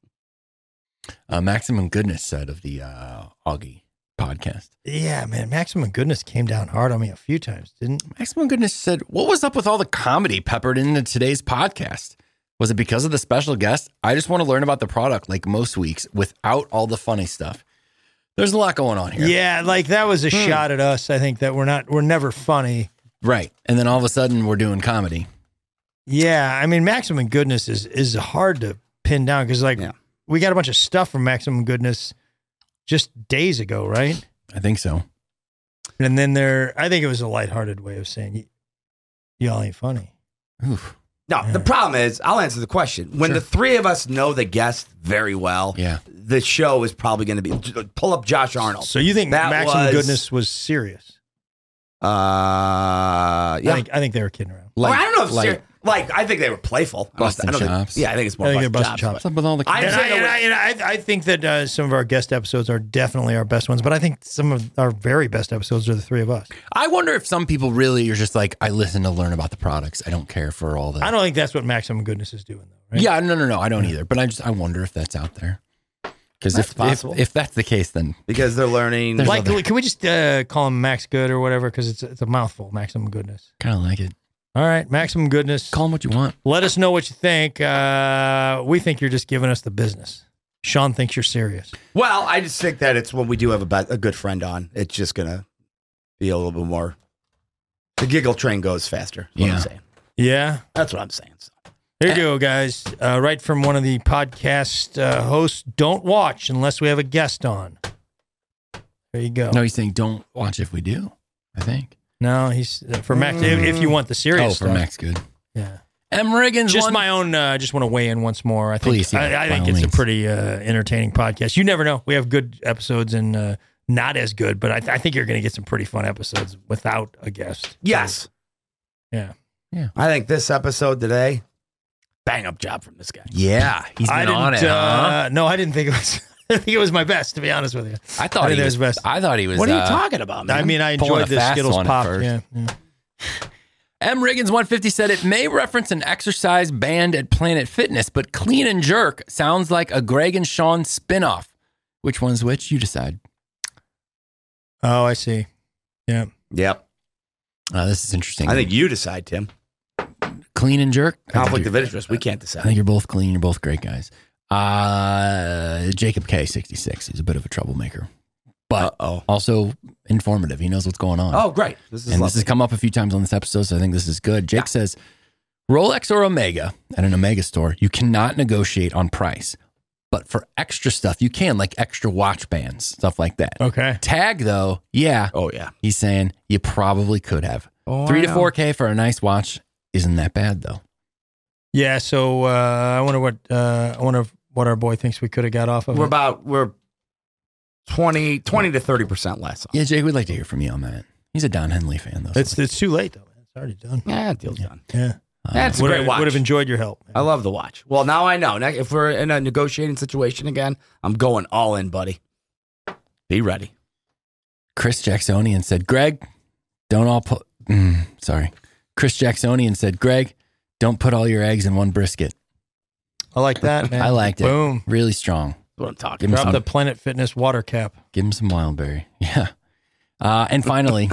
[SPEAKER 8] Uh, Maximum Goodness said of the uh, Augie podcast.
[SPEAKER 6] yeah, man. Maximum Goodness came down hard on me a few times, didn't?
[SPEAKER 8] Maximum Goodness said, what was up with all the comedy peppered into today's podcast? Was it because of the special guest? I just want to learn about the product like most weeks without all the funny stuff. There's a lot going on here.
[SPEAKER 6] Yeah, like that was a
[SPEAKER 8] Hmm.
[SPEAKER 6] shot at us. I think that we're not, we're never funny.
[SPEAKER 8] Right. And then all of a sudden we're doing comedy.
[SPEAKER 6] Yeah, I mean, Maximum Goodness is is hard to pin down because like
[SPEAKER 7] Yeah.
[SPEAKER 6] we got a bunch of stuff from Maximum Goodness just days ago, right?
[SPEAKER 8] I think so.
[SPEAKER 6] And then there, I think it was a lighthearted way of saying, y- y'all ain't funny.
[SPEAKER 8] Oof.
[SPEAKER 7] No, the problem is, I'll answer the question. When
[SPEAKER 6] Sure.
[SPEAKER 7] the three of us know the guest very well,
[SPEAKER 8] Yeah.
[SPEAKER 7] the show is probably going to be pull up Josh Arnold.
[SPEAKER 6] So you think
[SPEAKER 7] That
[SPEAKER 6] Maximum
[SPEAKER 7] was-
[SPEAKER 6] Goodness was serious?
[SPEAKER 7] Uh, yeah.
[SPEAKER 6] I think I think they were kidding around.
[SPEAKER 7] Well, I don't know if
[SPEAKER 8] Like,
[SPEAKER 7] ser- like I think they were playful. I don't-
[SPEAKER 8] Busting
[SPEAKER 7] I don't think-
[SPEAKER 8] chops.
[SPEAKER 7] yeah, I think it's more
[SPEAKER 6] I think they're
[SPEAKER 7] busting
[SPEAKER 6] busting
[SPEAKER 7] chops.
[SPEAKER 8] what's up with all the
[SPEAKER 7] I'm
[SPEAKER 6] And, I,
[SPEAKER 7] saying
[SPEAKER 6] and,
[SPEAKER 7] that
[SPEAKER 6] I, and I, I think that uh, some of our guest episodes are definitely our best ones, but I think some of our very best episodes are the three of us.
[SPEAKER 8] I wonder if some people really are just like, I listen to learn about the products. I don't care for all the.
[SPEAKER 6] I don't think that's what Maximum Goodness is doing, though. Right?
[SPEAKER 8] Yeah, no, no, no. I don't either. But I just, I wonder if that's out there. Because
[SPEAKER 7] That's
[SPEAKER 8] if, if
[SPEAKER 7] possible.
[SPEAKER 8] if that's the case, then
[SPEAKER 7] because they're learning.
[SPEAKER 8] There's
[SPEAKER 6] Like,
[SPEAKER 8] other-
[SPEAKER 6] can we just uh, call him Max Good or whatever? Because it's it's a mouthful. Maximum Goodness.
[SPEAKER 8] kind of like it.
[SPEAKER 6] All right, Maximum Goodness.
[SPEAKER 8] Call them what you want.
[SPEAKER 6] Let us know what you think. Uh, we think you're just giving us the business. Sean thinks you're serious.
[SPEAKER 7] Well, I just think that it's when we do have a, ba- a good friend on, it's just gonna be a little bit more. The giggle train goes faster. Is what
[SPEAKER 8] Yeah.
[SPEAKER 7] I'm saying.
[SPEAKER 6] Yeah.
[SPEAKER 7] That's what I'm saying. So.
[SPEAKER 6] There you go, guys. Uh, right from one of the podcast uh, hosts. Don't watch unless we have a guest on. There you go.
[SPEAKER 8] No, he's saying don't watch if we do. I think.
[SPEAKER 6] No, he's uh, for Max. If, if you want the serious
[SPEAKER 8] Oh, for
[SPEAKER 6] stuff.
[SPEAKER 8] Max Good.
[SPEAKER 6] Yeah.
[SPEAKER 8] M. Riggins.
[SPEAKER 6] Just
[SPEAKER 8] one-
[SPEAKER 6] my own. I uh, just want to weigh in once more. I think.
[SPEAKER 8] Please, yeah,
[SPEAKER 6] I, I
[SPEAKER 8] by
[SPEAKER 6] think
[SPEAKER 8] all
[SPEAKER 6] it's
[SPEAKER 8] means.
[SPEAKER 6] a pretty uh, entertaining podcast. You never know. We have good episodes and uh, not as good, but I, th- I think you're going to get some pretty fun episodes without a guest.
[SPEAKER 7] Yes,
[SPEAKER 6] Yeah.
[SPEAKER 7] I think this episode today, bang up job from this guy.
[SPEAKER 8] Yeah, he's been
[SPEAKER 6] I didn't.
[SPEAKER 8] on it.
[SPEAKER 6] uh,
[SPEAKER 8] huh?
[SPEAKER 6] No, I didn't think it was. I think it was my best, to be honest with you.
[SPEAKER 8] I thought
[SPEAKER 6] I
[SPEAKER 8] he
[SPEAKER 6] think it
[SPEAKER 8] was
[SPEAKER 6] was best.
[SPEAKER 8] I thought he was.
[SPEAKER 7] What are you
[SPEAKER 8] uh,
[SPEAKER 7] talking about, man?
[SPEAKER 6] I mean, I
[SPEAKER 8] Pulling
[SPEAKER 6] enjoyed
[SPEAKER 8] a
[SPEAKER 6] the
[SPEAKER 8] fast
[SPEAKER 6] Skittles
[SPEAKER 8] one at
[SPEAKER 6] pop.
[SPEAKER 8] first.
[SPEAKER 6] Yeah, yeah.
[SPEAKER 8] M. Riggins one fifty said it may reference an exercise banned at Planet Fitness, but Clean and Jerk sounds like a Greg and Sean spinoff. Which one's which? You decide.
[SPEAKER 6] Oh, I see. Yeah.
[SPEAKER 7] Yep.
[SPEAKER 8] Uh, this is interesting.
[SPEAKER 7] I think you decide, Tim.
[SPEAKER 8] Clean and Jerk. I think
[SPEAKER 7] Conflict of
[SPEAKER 8] you're-
[SPEAKER 7] interest. We can't
[SPEAKER 8] I
[SPEAKER 7] decide.
[SPEAKER 8] think you're both clean. You're both great guys. Uh, Jacob K, sixty-six. He's a bit of a troublemaker, but
[SPEAKER 7] oh.
[SPEAKER 8] also informative. He knows what's going on.
[SPEAKER 7] Oh, great. This is
[SPEAKER 8] and
[SPEAKER 7] lovely.
[SPEAKER 8] this has come up a few times on this episode, so I think this is good. Jake
[SPEAKER 7] Yeah.
[SPEAKER 8] says, Rolex or Omega at an Omega store, you cannot negotiate on price. But for extra stuff, you can, like extra watch bands, stuff like that.
[SPEAKER 6] Okay.
[SPEAKER 8] Tag, though, yeah.
[SPEAKER 7] Oh, yeah.
[SPEAKER 8] He's saying you probably could have.
[SPEAKER 7] Oh,
[SPEAKER 8] Three
[SPEAKER 7] I
[SPEAKER 8] to
[SPEAKER 7] know.
[SPEAKER 8] four K for a nice watch isn't that bad, though.
[SPEAKER 6] Yeah. So uh, I wonder what uh, I wonder what our boy thinks we could have got off of
[SPEAKER 7] We're
[SPEAKER 6] it.
[SPEAKER 7] about, we're twenty, twenty to thirty percent less.
[SPEAKER 8] Yeah, Jake, we'd like to hear from you on that. He's a Don Henley fan, though.
[SPEAKER 6] It's it's too late though. Man. It's already done.
[SPEAKER 7] Yeah, deal's
[SPEAKER 6] yeah.
[SPEAKER 7] done.
[SPEAKER 6] Yeah,
[SPEAKER 7] That's a
[SPEAKER 6] would
[SPEAKER 7] great
[SPEAKER 6] have,
[SPEAKER 7] watch.
[SPEAKER 6] Would have enjoyed your help. Man.
[SPEAKER 7] I love the watch. Well, now I know. Now, if we're in a negotiating situation again, I'm going all in, buddy. Be ready.
[SPEAKER 8] Chris Jacksonian said, Greg, don't all put, mm, sorry. Chris Jacksonian said, Greg, don't put all your eggs in one brisket.
[SPEAKER 6] I like that, man.
[SPEAKER 8] I liked it.
[SPEAKER 6] Boom.
[SPEAKER 8] Really strong.
[SPEAKER 7] That's what I'm talking
[SPEAKER 8] Give him
[SPEAKER 6] Drop
[SPEAKER 8] some,
[SPEAKER 6] the Planet Fitness water cap.
[SPEAKER 8] give him some Wildberry. Yeah. Uh, and finally,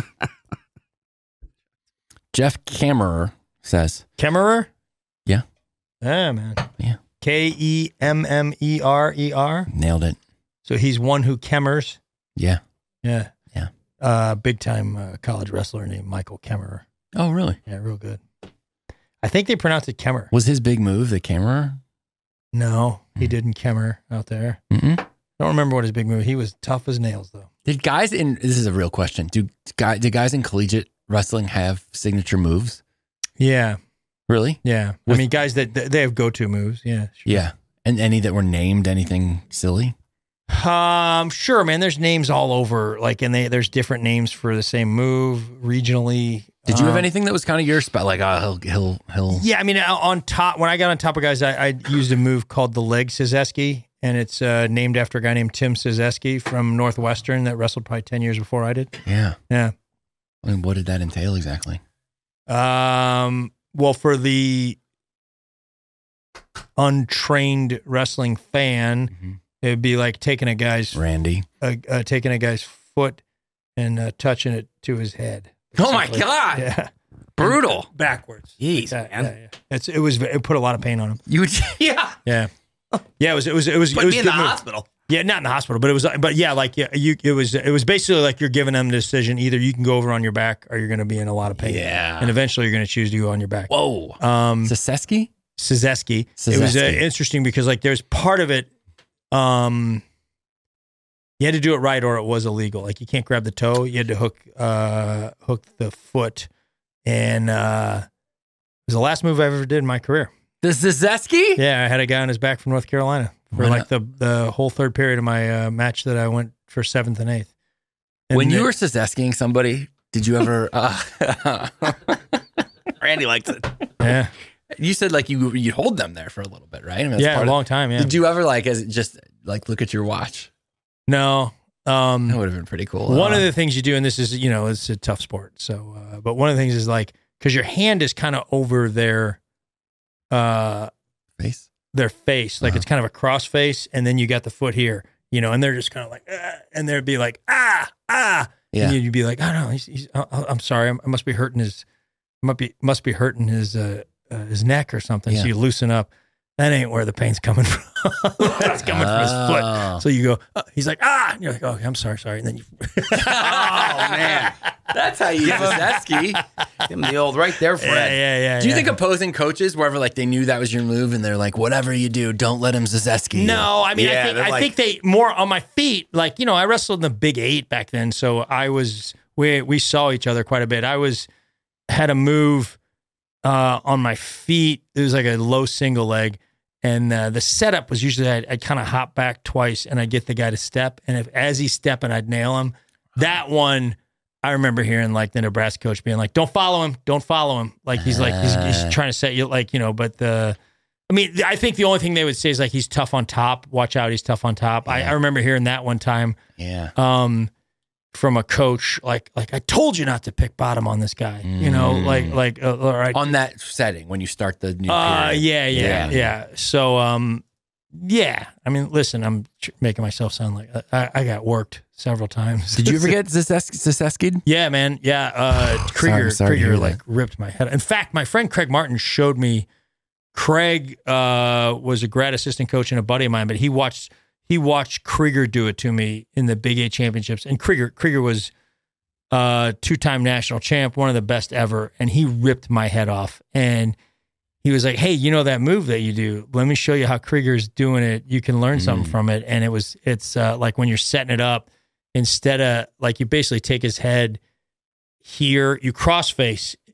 [SPEAKER 8] Jeff Kammerer says,
[SPEAKER 6] Kemmerer?
[SPEAKER 8] Yeah.
[SPEAKER 6] Yeah, man.
[SPEAKER 8] Yeah.
[SPEAKER 6] K E M M E R E R.
[SPEAKER 8] Nailed it.
[SPEAKER 6] So he's one who Kemmers.
[SPEAKER 8] Yeah.
[SPEAKER 6] Yeah.
[SPEAKER 8] Yeah.
[SPEAKER 6] Uh, big time uh, college wrestler named Michael Kemmerer.
[SPEAKER 8] Oh, really?
[SPEAKER 6] Yeah, real good. I think they pronounce it Kemmer.
[SPEAKER 8] Was his big move the Kammerer?
[SPEAKER 6] No, he
[SPEAKER 8] Mm.
[SPEAKER 6] didn't Kemmer out there.
[SPEAKER 8] Mm-mm.
[SPEAKER 6] Don't remember what his big move. He was tough as nails, though.
[SPEAKER 8] Did guys in, this is a real question. Do, guy, do guys in collegiate wrestling have signature moves?
[SPEAKER 6] Yeah,
[SPEAKER 8] Really?
[SPEAKER 6] yeah.
[SPEAKER 8] With-
[SPEAKER 6] I mean, guys that that- they have go-to moves. Yeah, sure.
[SPEAKER 8] Yeah. And any that were named anything silly?
[SPEAKER 6] Um, sure, man. There's names all over, like, and they there's different names for the same move regionally.
[SPEAKER 8] Did you have
[SPEAKER 6] Um,
[SPEAKER 8] anything that was kind of your spot? Like, oh, he'll, he'll, he'll.
[SPEAKER 6] Yeah, I mean, on top when I got on top of guys, I, I used a move called the leg Sizeski, and it's uh, named after a guy named Tim Sizeski from Northwestern that wrestled probably ten years before I did.
[SPEAKER 8] Yeah.
[SPEAKER 6] Yeah.
[SPEAKER 8] I mean, what did that entail exactly?
[SPEAKER 6] Um. Well, for the untrained wrestling fan,
[SPEAKER 8] Mm-hmm.
[SPEAKER 6] it'd be like taking a guy's
[SPEAKER 8] Randy.
[SPEAKER 6] uh, uh, taking a guy's foot and uh, touching it to his head.
[SPEAKER 8] Oh my
[SPEAKER 6] basically.
[SPEAKER 8] God.
[SPEAKER 6] Yeah,
[SPEAKER 8] Brutal.
[SPEAKER 6] backwards.
[SPEAKER 7] Jeez,
[SPEAKER 6] Yeah,
[SPEAKER 7] man.
[SPEAKER 6] yeah, yeah. It's it was it put a lot of pain on him.
[SPEAKER 8] You would,
[SPEAKER 7] Yeah.
[SPEAKER 6] Yeah, yeah. It was it was it was
[SPEAKER 7] Put
[SPEAKER 6] it was
[SPEAKER 7] me in
[SPEAKER 6] good
[SPEAKER 7] the
[SPEAKER 6] move.
[SPEAKER 7] hospital.
[SPEAKER 6] Yeah, not in the hospital, but it was but yeah, like yeah, you it was it was basically like you're giving them the decision: either you can go over on your back or you're going to be in a lot of pain.
[SPEAKER 8] Yeah.
[SPEAKER 6] and eventually you're going to choose to go on your back.
[SPEAKER 8] whoa.
[SPEAKER 6] Um,
[SPEAKER 8] Sizeski?
[SPEAKER 6] Sizeski. It was uh,
[SPEAKER 8] Sizeski.
[SPEAKER 6] interesting because like there's part of it, um, you had to do it right or it was illegal. Like you can't grab the toe; you had to hook uh, hook the foot, and uh, it was the last move I ever did in my career.
[SPEAKER 8] The Sizeski?
[SPEAKER 6] Yeah, I had a guy on his back from North Carolina for
[SPEAKER 8] Why
[SPEAKER 6] like the the whole third period of my uh, match that I went for seventh and eighth. And
[SPEAKER 8] When you
[SPEAKER 6] the-
[SPEAKER 8] were Sizeskiing somebody, did you ever, uh,
[SPEAKER 7] Randy likes it.
[SPEAKER 6] yeah,
[SPEAKER 8] you said like you, you'd hold them there for a little bit, right? I mean, that's
[SPEAKER 6] yeah, a
[SPEAKER 8] part of-
[SPEAKER 6] long time. Yeah,
[SPEAKER 8] Did you ever like, as just like look at your watch?
[SPEAKER 6] no. Um,
[SPEAKER 8] That would have been pretty cool.
[SPEAKER 6] One
[SPEAKER 8] Uh,
[SPEAKER 6] of the things you do, and this is, you know, it's a tough sport. So, uh, but one of the things is like, because your hand is kind of over their, uh,
[SPEAKER 8] face.
[SPEAKER 6] their face, like
[SPEAKER 8] Uh-huh.
[SPEAKER 6] it's kind of a cross face, and then you got the foot here, you know, and they're just kind of like, ah, and they'd be like, ah, ah,
[SPEAKER 8] Yeah.
[SPEAKER 6] and you'd be like, oh no, he's, he's uh, uh, I'm sorry, I must be hurting his, must be must be hurting his uh, uh, his neck or something.
[SPEAKER 8] Yeah.
[SPEAKER 6] So you loosen up. That ain't where the pain's coming from. That's coming from his
[SPEAKER 8] Oh.
[SPEAKER 6] foot. So you go, uh, he's like, ah, and you're like, oh, I'm sorry, sorry, and then you.
[SPEAKER 7] Oh, man.
[SPEAKER 8] That's how you use Sizeski.
[SPEAKER 7] Give him the old right there,
[SPEAKER 6] Yeah,
[SPEAKER 7] Fred.
[SPEAKER 6] yeah, yeah.
[SPEAKER 8] Do you
[SPEAKER 6] yeah.
[SPEAKER 8] think opposing coaches, wherever like they knew that was your move, and they're like, whatever you do, don't let him Sizeski.
[SPEAKER 6] No, I mean,
[SPEAKER 7] Yeah,
[SPEAKER 6] I, think,
[SPEAKER 7] they're
[SPEAKER 6] I
[SPEAKER 7] like-
[SPEAKER 6] think they more on my feet. Like, you know, I wrestled in the Big Eight back then, so I was we we saw each other quite a bit. I was had a move uh, on my feet. It was like a low single leg, and uh, the setup was usually I'd, I'd kind of hop back twice, and I'd get the guy to step, and if as he's stepping, I'd nail him. That one. I remember hearing like the Nebraska coach being like, "Don't follow him, don't follow him." Like he's like he's, he's trying to set you like you know. But the, I mean, I think the only thing they would say is like he's tough on top. Watch out, he's tough on top. I, I remember hearing that one time
[SPEAKER 8] Yeah.
[SPEAKER 6] um, from a coach like like I told you not to pick bottom on this guy. You know,
[SPEAKER 8] Mm.
[SPEAKER 6] like like uh, all right.
[SPEAKER 8] On that setting when you start the new
[SPEAKER 6] Uh,
[SPEAKER 8] period.
[SPEAKER 6] yeah, yeah,
[SPEAKER 8] Yeah.
[SPEAKER 6] yeah, So, um, yeah. I mean, listen, I'm tr- making myself sound like I, I got worked several times.
[SPEAKER 8] Did you ever get Sizeski?
[SPEAKER 6] Yeah, man. Yeah. Uh, Krieger,
[SPEAKER 8] I'm sorry to
[SPEAKER 6] Krieger
[SPEAKER 8] hear
[SPEAKER 6] like ripped my head. In fact, my friend Craig Martin showed me. Craig uh, was a grad assistant coach and a buddy of mine, but he watched he watched Krieger do it to me in the Big Eight championships. And Krieger Krieger was uh, two-time national champ, one of the best ever, and he ripped my head off. And he was like, "Hey, you know that move that you do? Let me show you how Krieger's doing it. You can learn something from it." And it was it's uh, like when you're setting it up. Instead of like you basically take his head here, you cross face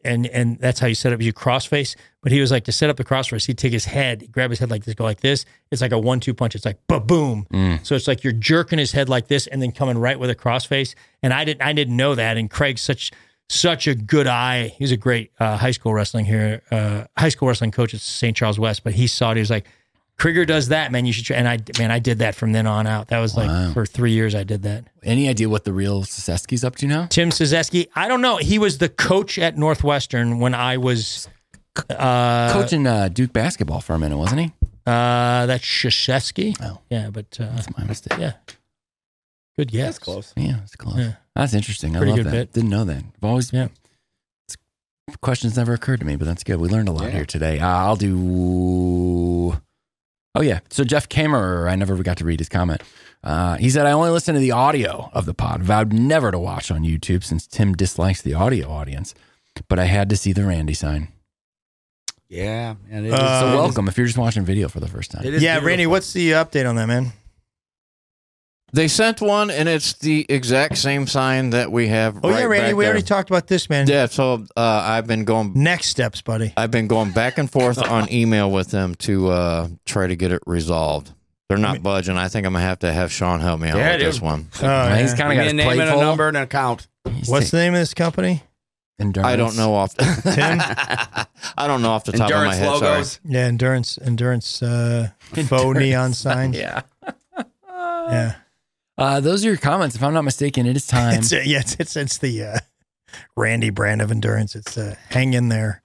[SPEAKER 6] and and that's how you set up your crossface. But he was like, to set up the crossface, he'd take his head, he'd grab his head like this, go like this. It's like a one two punch. It's like ba-boom.
[SPEAKER 8] Mm.
[SPEAKER 6] So it's like you're jerking his head like this and then coming right with a crossface. And I didn't I didn't know that. And Craig's such such a good eye. He's a great uh, high school wrestling here, uh, high school wrestling coach at Saint Charles West. But he saw it. He was like, Krieger does that, man. You should try. And I, man, I did that from then on out. That was like
[SPEAKER 8] Wow.
[SPEAKER 6] for three years. I did that.
[SPEAKER 8] Any idea what the real Sosesky's up to now?
[SPEAKER 6] Tim Sosesky. I don't know. He was the coach at Northwestern when I was uh,
[SPEAKER 8] Coaching uh, Duke basketball for a minute, wasn't he?
[SPEAKER 6] Uh, that's Krzyzewski.
[SPEAKER 8] Oh.
[SPEAKER 6] Yeah, but uh,
[SPEAKER 8] That's my mistake.
[SPEAKER 6] yeah, good guess.
[SPEAKER 7] That's close.
[SPEAKER 8] Yeah, it's close.
[SPEAKER 6] Yeah.
[SPEAKER 8] That's interesting. I
[SPEAKER 6] Pretty
[SPEAKER 8] love
[SPEAKER 6] good
[SPEAKER 8] that.
[SPEAKER 6] bit.
[SPEAKER 8] Didn't know that. I've always
[SPEAKER 6] Yeah.
[SPEAKER 8] it's- questions never occurred to me, but that's good. We learned a lot
[SPEAKER 7] Yeah.
[SPEAKER 8] here today. Uh, I'll do. Oh yeah. So Jeff Kamerer, I never got to read his comment. Uh, he said, "I only listen to the audio of the pod. Vowed never to watch on YouTube since Tim dislikes the audio audience, but I had to see the Randy sign.
[SPEAKER 7] Yeah, and it is,
[SPEAKER 6] Uh,
[SPEAKER 8] So
[SPEAKER 6] Um,
[SPEAKER 8] welcome if you're just watching video for the first time.
[SPEAKER 7] it is
[SPEAKER 6] Yeah,
[SPEAKER 7] beautiful.
[SPEAKER 6] Randy, what's the update on that, man?
[SPEAKER 9] They sent one, and it's the exact same sign that we have.
[SPEAKER 6] Oh
[SPEAKER 9] right
[SPEAKER 6] yeah, Randy,
[SPEAKER 9] back
[SPEAKER 6] we
[SPEAKER 9] there.
[SPEAKER 6] already talked about this, man.
[SPEAKER 9] Yeah, so uh, I've been going.
[SPEAKER 6] Next steps, buddy.
[SPEAKER 9] I've been going back and forth on email with them to uh, try to get it resolved. They're not budging. I think I'm gonna have to have Sean help me out
[SPEAKER 7] Yeah,
[SPEAKER 9] with
[SPEAKER 7] dude.
[SPEAKER 9] this one.
[SPEAKER 6] Oh,
[SPEAKER 8] Uh, he's
[SPEAKER 6] yeah.
[SPEAKER 8] kind of
[SPEAKER 7] Give
[SPEAKER 8] got
[SPEAKER 7] me
[SPEAKER 8] his
[SPEAKER 7] a name
[SPEAKER 8] plate
[SPEAKER 7] and a
[SPEAKER 8] full.
[SPEAKER 7] number and an account.
[SPEAKER 8] He's
[SPEAKER 6] What's the name of this company?
[SPEAKER 8] Endurance.
[SPEAKER 9] I don't know off.
[SPEAKER 6] Tim?
[SPEAKER 9] I don't know off the top
[SPEAKER 7] Endurance
[SPEAKER 9] of my head. Sorry.
[SPEAKER 7] logos.
[SPEAKER 6] Yeah, endurance, endurance, uh, faux neon sign.
[SPEAKER 8] Yeah.
[SPEAKER 6] Yeah,
[SPEAKER 8] Uh, those are your comments. If I'm not mistaken, it is time.
[SPEAKER 6] it's uh, yeah, it's it's, it's the uh, Randy brand of endurance. It's uh, hang in there.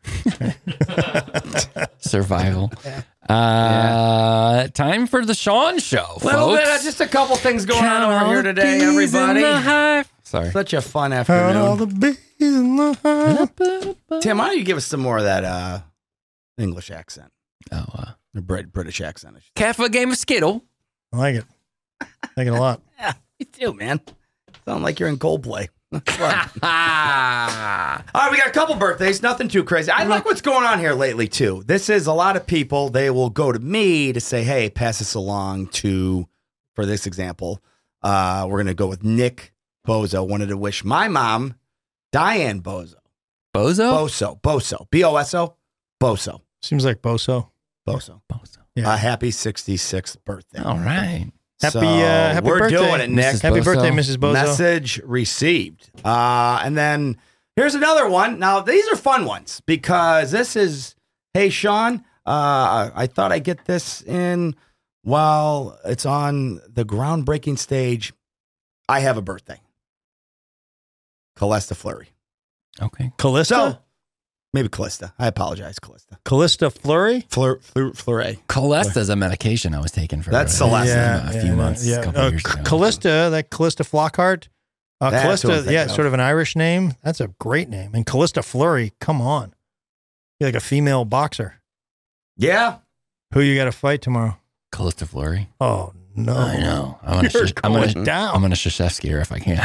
[SPEAKER 8] Survival. Uh, time for the Sean Show,
[SPEAKER 7] Little
[SPEAKER 8] folks.
[SPEAKER 7] bit of just a couple things going on over here today, everybody.
[SPEAKER 8] Sorry.
[SPEAKER 7] Such a fun
[SPEAKER 6] Heard all
[SPEAKER 7] afternoon.
[SPEAKER 6] the bees in the hive.
[SPEAKER 7] Tim, why don't you give us some more of that uh, English accent,
[SPEAKER 8] Oh, uh,
[SPEAKER 7] or Brit- British accent? I should-
[SPEAKER 8] care for a game of Skittle?
[SPEAKER 6] I like it. I like it a lot.
[SPEAKER 7] Yeah, you do, man. Sound like you're in Coldplay. That's fun.
[SPEAKER 8] Ah.
[SPEAKER 7] All right, we got a couple birthdays. Nothing too crazy. I like what's going on here lately too. This is a lot of people. They will go to me to say, "Hey, pass this along to." For this example, uh, we're gonna go with Nick Bozo. Wanted to wish my mom, Diane Bozo,
[SPEAKER 8] Bozo?
[SPEAKER 7] Boso, Boso, B O S O, Boso,
[SPEAKER 6] Seems like Boso.
[SPEAKER 7] Boso,
[SPEAKER 8] Bozo.
[SPEAKER 6] Yeah.
[SPEAKER 7] a happy sixty-sixth birthday.
[SPEAKER 8] All right.
[SPEAKER 6] Happy,
[SPEAKER 7] So,
[SPEAKER 6] uh, happy
[SPEAKER 7] we're
[SPEAKER 6] birthday,
[SPEAKER 7] doing it, Nick.
[SPEAKER 8] Missus
[SPEAKER 6] Happy
[SPEAKER 8] Bozo.
[SPEAKER 6] birthday, Missus Bozo.
[SPEAKER 7] Message received. Uh, and then here's another one. Now, these are fun ones because this is, hey, Sean, uh, I thought I'd get this in while it's on the groundbreaking stage. I have a birthday. Callista Fleury.
[SPEAKER 8] Okay.
[SPEAKER 6] Callista?
[SPEAKER 7] So, maybe Callista. I apologize, Callista.
[SPEAKER 6] Callista Fleury?
[SPEAKER 7] Fleur, Fleur, Fleury.
[SPEAKER 8] Callista is a medication I was taking for
[SPEAKER 7] That's
[SPEAKER 8] uh,
[SPEAKER 7] Celeste.
[SPEAKER 8] a few
[SPEAKER 6] yeah,
[SPEAKER 8] months,
[SPEAKER 6] Yeah.
[SPEAKER 8] a couple
[SPEAKER 6] Uh,
[SPEAKER 8] years
[SPEAKER 6] C-
[SPEAKER 8] ago.
[SPEAKER 6] Callista, that Callista Flockhart. Uh,
[SPEAKER 7] That's who I'm
[SPEAKER 6] Callista,
[SPEAKER 7] thinking
[SPEAKER 6] yeah,
[SPEAKER 7] of.
[SPEAKER 6] sort of an Irish name. That's a great name. And Callista Fleury, come on. You're like a female boxer.
[SPEAKER 7] Yeah.
[SPEAKER 6] Who you got to fight tomorrow?
[SPEAKER 8] Callista Fleury.
[SPEAKER 6] Oh, no.
[SPEAKER 8] I know. I'm gonna.
[SPEAKER 6] You're
[SPEAKER 8] Sh- I'm gonna.
[SPEAKER 6] going down.
[SPEAKER 8] I'm gonna Krzyzewski her if I can.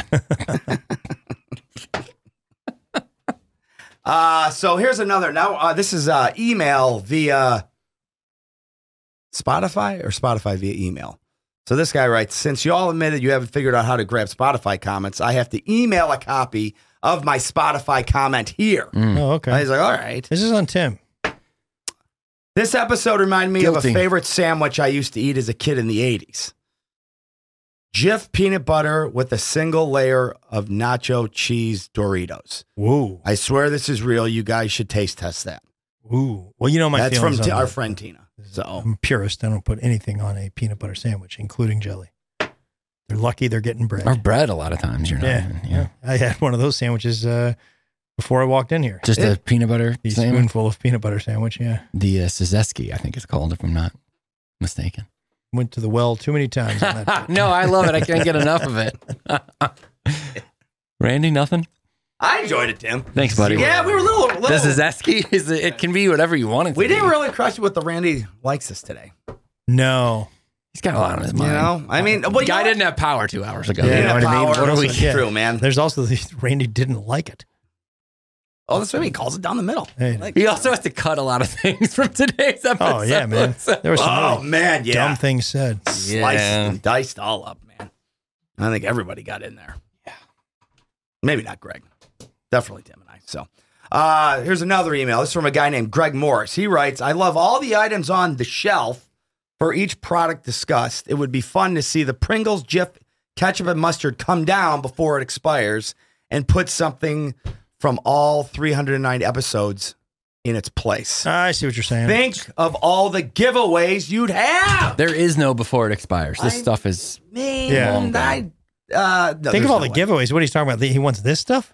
[SPEAKER 7] Uh, so here's another. Now, uh, this is uh, email via Spotify or Spotify via email. So this guy writes, since you all admitted you haven't figured out how to grab Spotify comments, I have to email a copy of my Spotify comment here.
[SPEAKER 8] Mm.
[SPEAKER 6] Oh,
[SPEAKER 7] And
[SPEAKER 6] okay.
[SPEAKER 7] he's like, all right.
[SPEAKER 6] This is on Tim.
[SPEAKER 7] This episode reminded me of
[SPEAKER 8] Guilty.
[SPEAKER 7] a favorite sandwich I used to eat as a kid in the eighties. Jif peanut butter with a single layer of nacho cheese Doritos.
[SPEAKER 6] Woo.
[SPEAKER 7] I swear this is real. You guys should taste test that.
[SPEAKER 6] Ooh. Well, you know my
[SPEAKER 7] That's from
[SPEAKER 6] feelings
[SPEAKER 7] t-
[SPEAKER 6] on
[SPEAKER 7] our
[SPEAKER 6] that.
[SPEAKER 7] friend Tina. So
[SPEAKER 6] I'm a purist. I don't put anything on a peanut butter sandwich, including jelly. They're lucky they're getting bread.
[SPEAKER 8] Or bread. A lot of times you're not.
[SPEAKER 6] yeah,
[SPEAKER 8] even-
[SPEAKER 6] yeah. I had one of those sandwiches uh, before I walked in here.
[SPEAKER 8] Just a peanut butter
[SPEAKER 6] A
[SPEAKER 8] sandwich.
[SPEAKER 6] spoonful of peanut butter sandwich, yeah.
[SPEAKER 8] The uh, Sosesky, I think it's called, if I'm not mistaken.
[SPEAKER 6] Went to the well too many times on that.
[SPEAKER 8] No, I love it. I can't get enough of it. Randy, nothing?
[SPEAKER 7] I enjoyed it, Tim.
[SPEAKER 8] Thanks, buddy.
[SPEAKER 7] Yeah, we were a little. little
[SPEAKER 8] The Sosesky, is it, it can be whatever you want it to
[SPEAKER 7] we
[SPEAKER 8] be.
[SPEAKER 7] didn't really crush it with the Randy likes this today.
[SPEAKER 6] No.
[SPEAKER 8] He's got a lot on his
[SPEAKER 7] You
[SPEAKER 8] mind.
[SPEAKER 7] know, I mean, well, you
[SPEAKER 8] Guy
[SPEAKER 7] know
[SPEAKER 8] didn't have power two hours ago.
[SPEAKER 6] Yeah,
[SPEAKER 8] you know what I mean?
[SPEAKER 7] power.
[SPEAKER 8] What are we?
[SPEAKER 7] It's true, man.
[SPEAKER 6] There's also the Randy didn't like it.
[SPEAKER 7] Oh, that's what he calls it down the middle.
[SPEAKER 6] Hey.
[SPEAKER 7] Like-
[SPEAKER 8] He also has to cut a lot of things from today's episode.
[SPEAKER 6] Oh, yeah, man. There were some
[SPEAKER 7] oh
[SPEAKER 6] really
[SPEAKER 7] man, yeah,
[SPEAKER 6] dumb things said.
[SPEAKER 7] sliced
[SPEAKER 8] Yeah.
[SPEAKER 7] and diced all up, man. I think everybody got in there. Yeah, maybe not Greg. Definitely Tim and I. So, Uh, here's another email. This is from a guy named Greg Morris. He writes, I love all the items on the shelf for each product discussed. It would be fun to see the Pringles, Jif, ketchup, and mustard come down before it expires and put something from all three hundred nine episodes in its place.
[SPEAKER 6] I see what you're saying.
[SPEAKER 7] Think of all the giveaways you'd have.
[SPEAKER 8] There is no before it expires. This
[SPEAKER 7] I-
[SPEAKER 8] stuff is
[SPEAKER 7] Man,
[SPEAKER 6] Yeah.
[SPEAKER 7] I, uh, no,
[SPEAKER 6] Think
[SPEAKER 7] there's
[SPEAKER 6] of all
[SPEAKER 7] no
[SPEAKER 6] the
[SPEAKER 7] way.
[SPEAKER 6] giveaways. What are you talking about? He wants this stuff?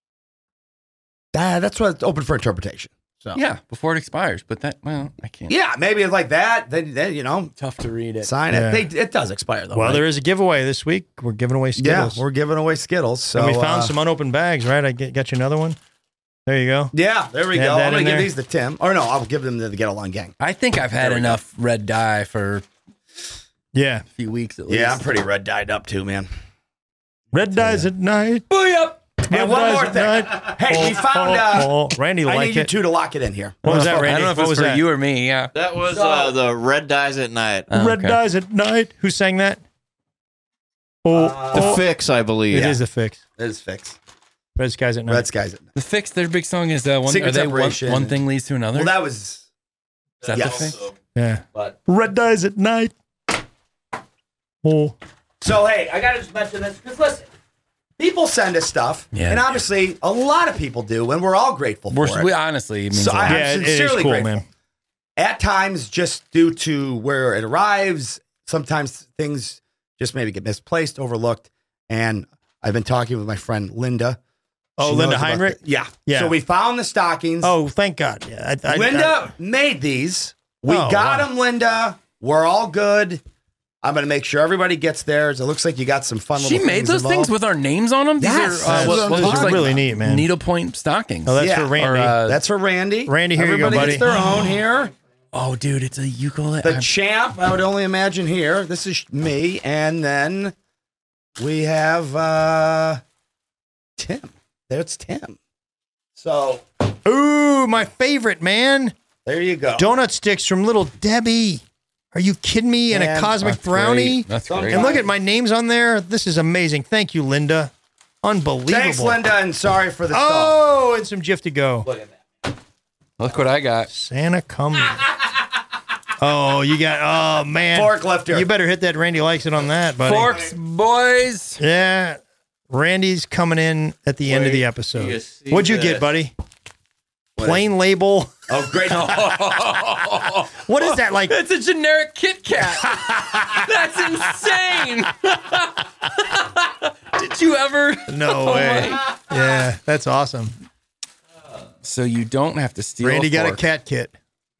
[SPEAKER 7] Uh, that's what's open for interpretation. So
[SPEAKER 8] yeah before it expires. But that well, I can't.
[SPEAKER 7] yeah, maybe it's like that. Then, then you know,
[SPEAKER 8] Tough to read it.
[SPEAKER 7] sign
[SPEAKER 6] Yeah.
[SPEAKER 7] it. They, it does expire though.
[SPEAKER 6] Well,
[SPEAKER 7] right?
[SPEAKER 6] there is a giveaway this week. We're giving away Skittles.
[SPEAKER 7] Yeah, we're giving away Skittles. So
[SPEAKER 6] and we found
[SPEAKER 7] uh,
[SPEAKER 6] some unopened bags, right? I get, got you another one. There you go.
[SPEAKER 7] Yeah, there we
[SPEAKER 6] Add
[SPEAKER 7] go.
[SPEAKER 6] that
[SPEAKER 7] I'm gonna
[SPEAKER 6] in
[SPEAKER 7] give
[SPEAKER 6] there.
[SPEAKER 7] these to Tim. Or no, I'll give them to the Get Along Gang.
[SPEAKER 8] I think I've had
[SPEAKER 7] There we
[SPEAKER 8] enough red dye for a
[SPEAKER 6] Yeah.
[SPEAKER 8] few weeks at least.
[SPEAKER 7] Yeah, I'm pretty red dyed up too, man.
[SPEAKER 6] Red dyes at night.
[SPEAKER 8] Booyah!
[SPEAKER 7] And one more thing. Hey, we found. Uh,
[SPEAKER 6] Oh, Randy
[SPEAKER 7] I
[SPEAKER 6] liked
[SPEAKER 7] need you
[SPEAKER 6] it.
[SPEAKER 7] two to lock it in here.
[SPEAKER 6] What was that,
[SPEAKER 8] I
[SPEAKER 6] Randy?
[SPEAKER 8] don't know if
[SPEAKER 6] what
[SPEAKER 8] it's
[SPEAKER 6] was
[SPEAKER 8] for
[SPEAKER 6] that?
[SPEAKER 8] you or me. Yeah.
[SPEAKER 9] That was uh, the Red Dyes at Night.
[SPEAKER 8] Oh,
[SPEAKER 6] Red
[SPEAKER 8] okay.
[SPEAKER 6] dyes at night. Who sang that? Oh,
[SPEAKER 9] The
[SPEAKER 6] oh.
[SPEAKER 9] Fix, I believe.
[SPEAKER 6] It is the Fix.
[SPEAKER 7] It is fixed.
[SPEAKER 6] Red skies at night.
[SPEAKER 7] Red skies.
[SPEAKER 8] The Fix, their big song is uh, one.
[SPEAKER 7] Secret
[SPEAKER 8] Are they one,
[SPEAKER 7] Separation.
[SPEAKER 8] one thing leads to another?
[SPEAKER 7] Well, that was.
[SPEAKER 8] Is that
[SPEAKER 7] yes.
[SPEAKER 8] the Fix?
[SPEAKER 6] Yeah.
[SPEAKER 7] But
[SPEAKER 6] Red dyes at night. Oh.
[SPEAKER 7] so hey, I gotta just mention this because listen, people send us stuff,
[SPEAKER 8] Yeah.
[SPEAKER 7] and obviously a lot of people do, and we're all grateful for
[SPEAKER 8] We're,
[SPEAKER 7] it.
[SPEAKER 8] we honestly, it means
[SPEAKER 7] So
[SPEAKER 8] a lot.
[SPEAKER 7] I- I'm
[SPEAKER 6] Yeah, it- it is
[SPEAKER 7] sincerely
[SPEAKER 6] cool,
[SPEAKER 7] grateful.
[SPEAKER 6] man.
[SPEAKER 7] At times, just due to where it arrives, sometimes things just maybe get misplaced, overlooked. And I've been talking with my friend Linda.
[SPEAKER 6] Oh,
[SPEAKER 7] She
[SPEAKER 6] Linda
[SPEAKER 7] knows about
[SPEAKER 6] Heinrich?
[SPEAKER 7] the- yeah.
[SPEAKER 6] Yeah.
[SPEAKER 7] So we found the stockings.
[SPEAKER 6] Oh, thank God. Yeah. I, I,
[SPEAKER 7] Linda made these. We
[SPEAKER 6] Oh,
[SPEAKER 7] got
[SPEAKER 6] wow.
[SPEAKER 7] them, Linda. We're all good. I'm going to make sure everybody gets theirs. It looks like you got some fun
[SPEAKER 8] She
[SPEAKER 7] little
[SPEAKER 8] made
[SPEAKER 7] things
[SPEAKER 8] those things
[SPEAKER 7] involved.
[SPEAKER 8] with our names on them. These
[SPEAKER 7] Yes.
[SPEAKER 8] are uh,
[SPEAKER 7] That's
[SPEAKER 8] what,
[SPEAKER 7] what
[SPEAKER 8] what
[SPEAKER 7] I'm
[SPEAKER 8] looks
[SPEAKER 7] talking
[SPEAKER 8] like
[SPEAKER 6] really neat, man.
[SPEAKER 8] needlepoint stockings.
[SPEAKER 6] Oh, that's
[SPEAKER 7] Yeah.
[SPEAKER 6] for Randy.
[SPEAKER 8] Or, uh,
[SPEAKER 7] That's for Randy.
[SPEAKER 6] Randy, here you go,
[SPEAKER 7] Everybody
[SPEAKER 6] buddy.
[SPEAKER 7] gets their own here.
[SPEAKER 8] Oh, dude, it's a ukulele.
[SPEAKER 7] The
[SPEAKER 8] I'm-
[SPEAKER 7] champ, I would only imagine here. This is me. And then we have uh, Tim. There's Tim. So
[SPEAKER 6] Ooh, my favorite, man.
[SPEAKER 7] there you go.
[SPEAKER 6] Donut sticks from Little Debbie. Are you kidding me? And a
[SPEAKER 7] Man,
[SPEAKER 6] cosmic
[SPEAKER 8] That's
[SPEAKER 6] brownie.
[SPEAKER 8] great. That's great.
[SPEAKER 6] And look at my names on there. This is amazing. Thank you, Linda. Unbelievable.
[SPEAKER 7] Thanks, Linda, and sorry for the stall.
[SPEAKER 6] Oh, and some Jif to go.
[SPEAKER 7] Look at that.
[SPEAKER 8] Look what I got.
[SPEAKER 6] Santa come. Oh, you got. Oh man,
[SPEAKER 7] Forklifter.
[SPEAKER 6] You better hit that. Randy likes it on that, buddy.
[SPEAKER 8] Forks, boys.
[SPEAKER 6] Yeah, Randy's coming in at the end of the
[SPEAKER 9] you
[SPEAKER 6] episode.
[SPEAKER 9] see
[SPEAKER 6] What'd you
[SPEAKER 9] this?
[SPEAKER 6] get, buddy? Plain label.
[SPEAKER 7] Oh, great.
[SPEAKER 6] What is that like?
[SPEAKER 8] It's a generic Kit Kat. That's insane. Did you ever?
[SPEAKER 6] No
[SPEAKER 8] Oh
[SPEAKER 6] way.
[SPEAKER 8] my-
[SPEAKER 6] Yeah, that's awesome.
[SPEAKER 8] So you don't have to steal.
[SPEAKER 6] Randy got a
[SPEAKER 8] fork.
[SPEAKER 6] cat kit.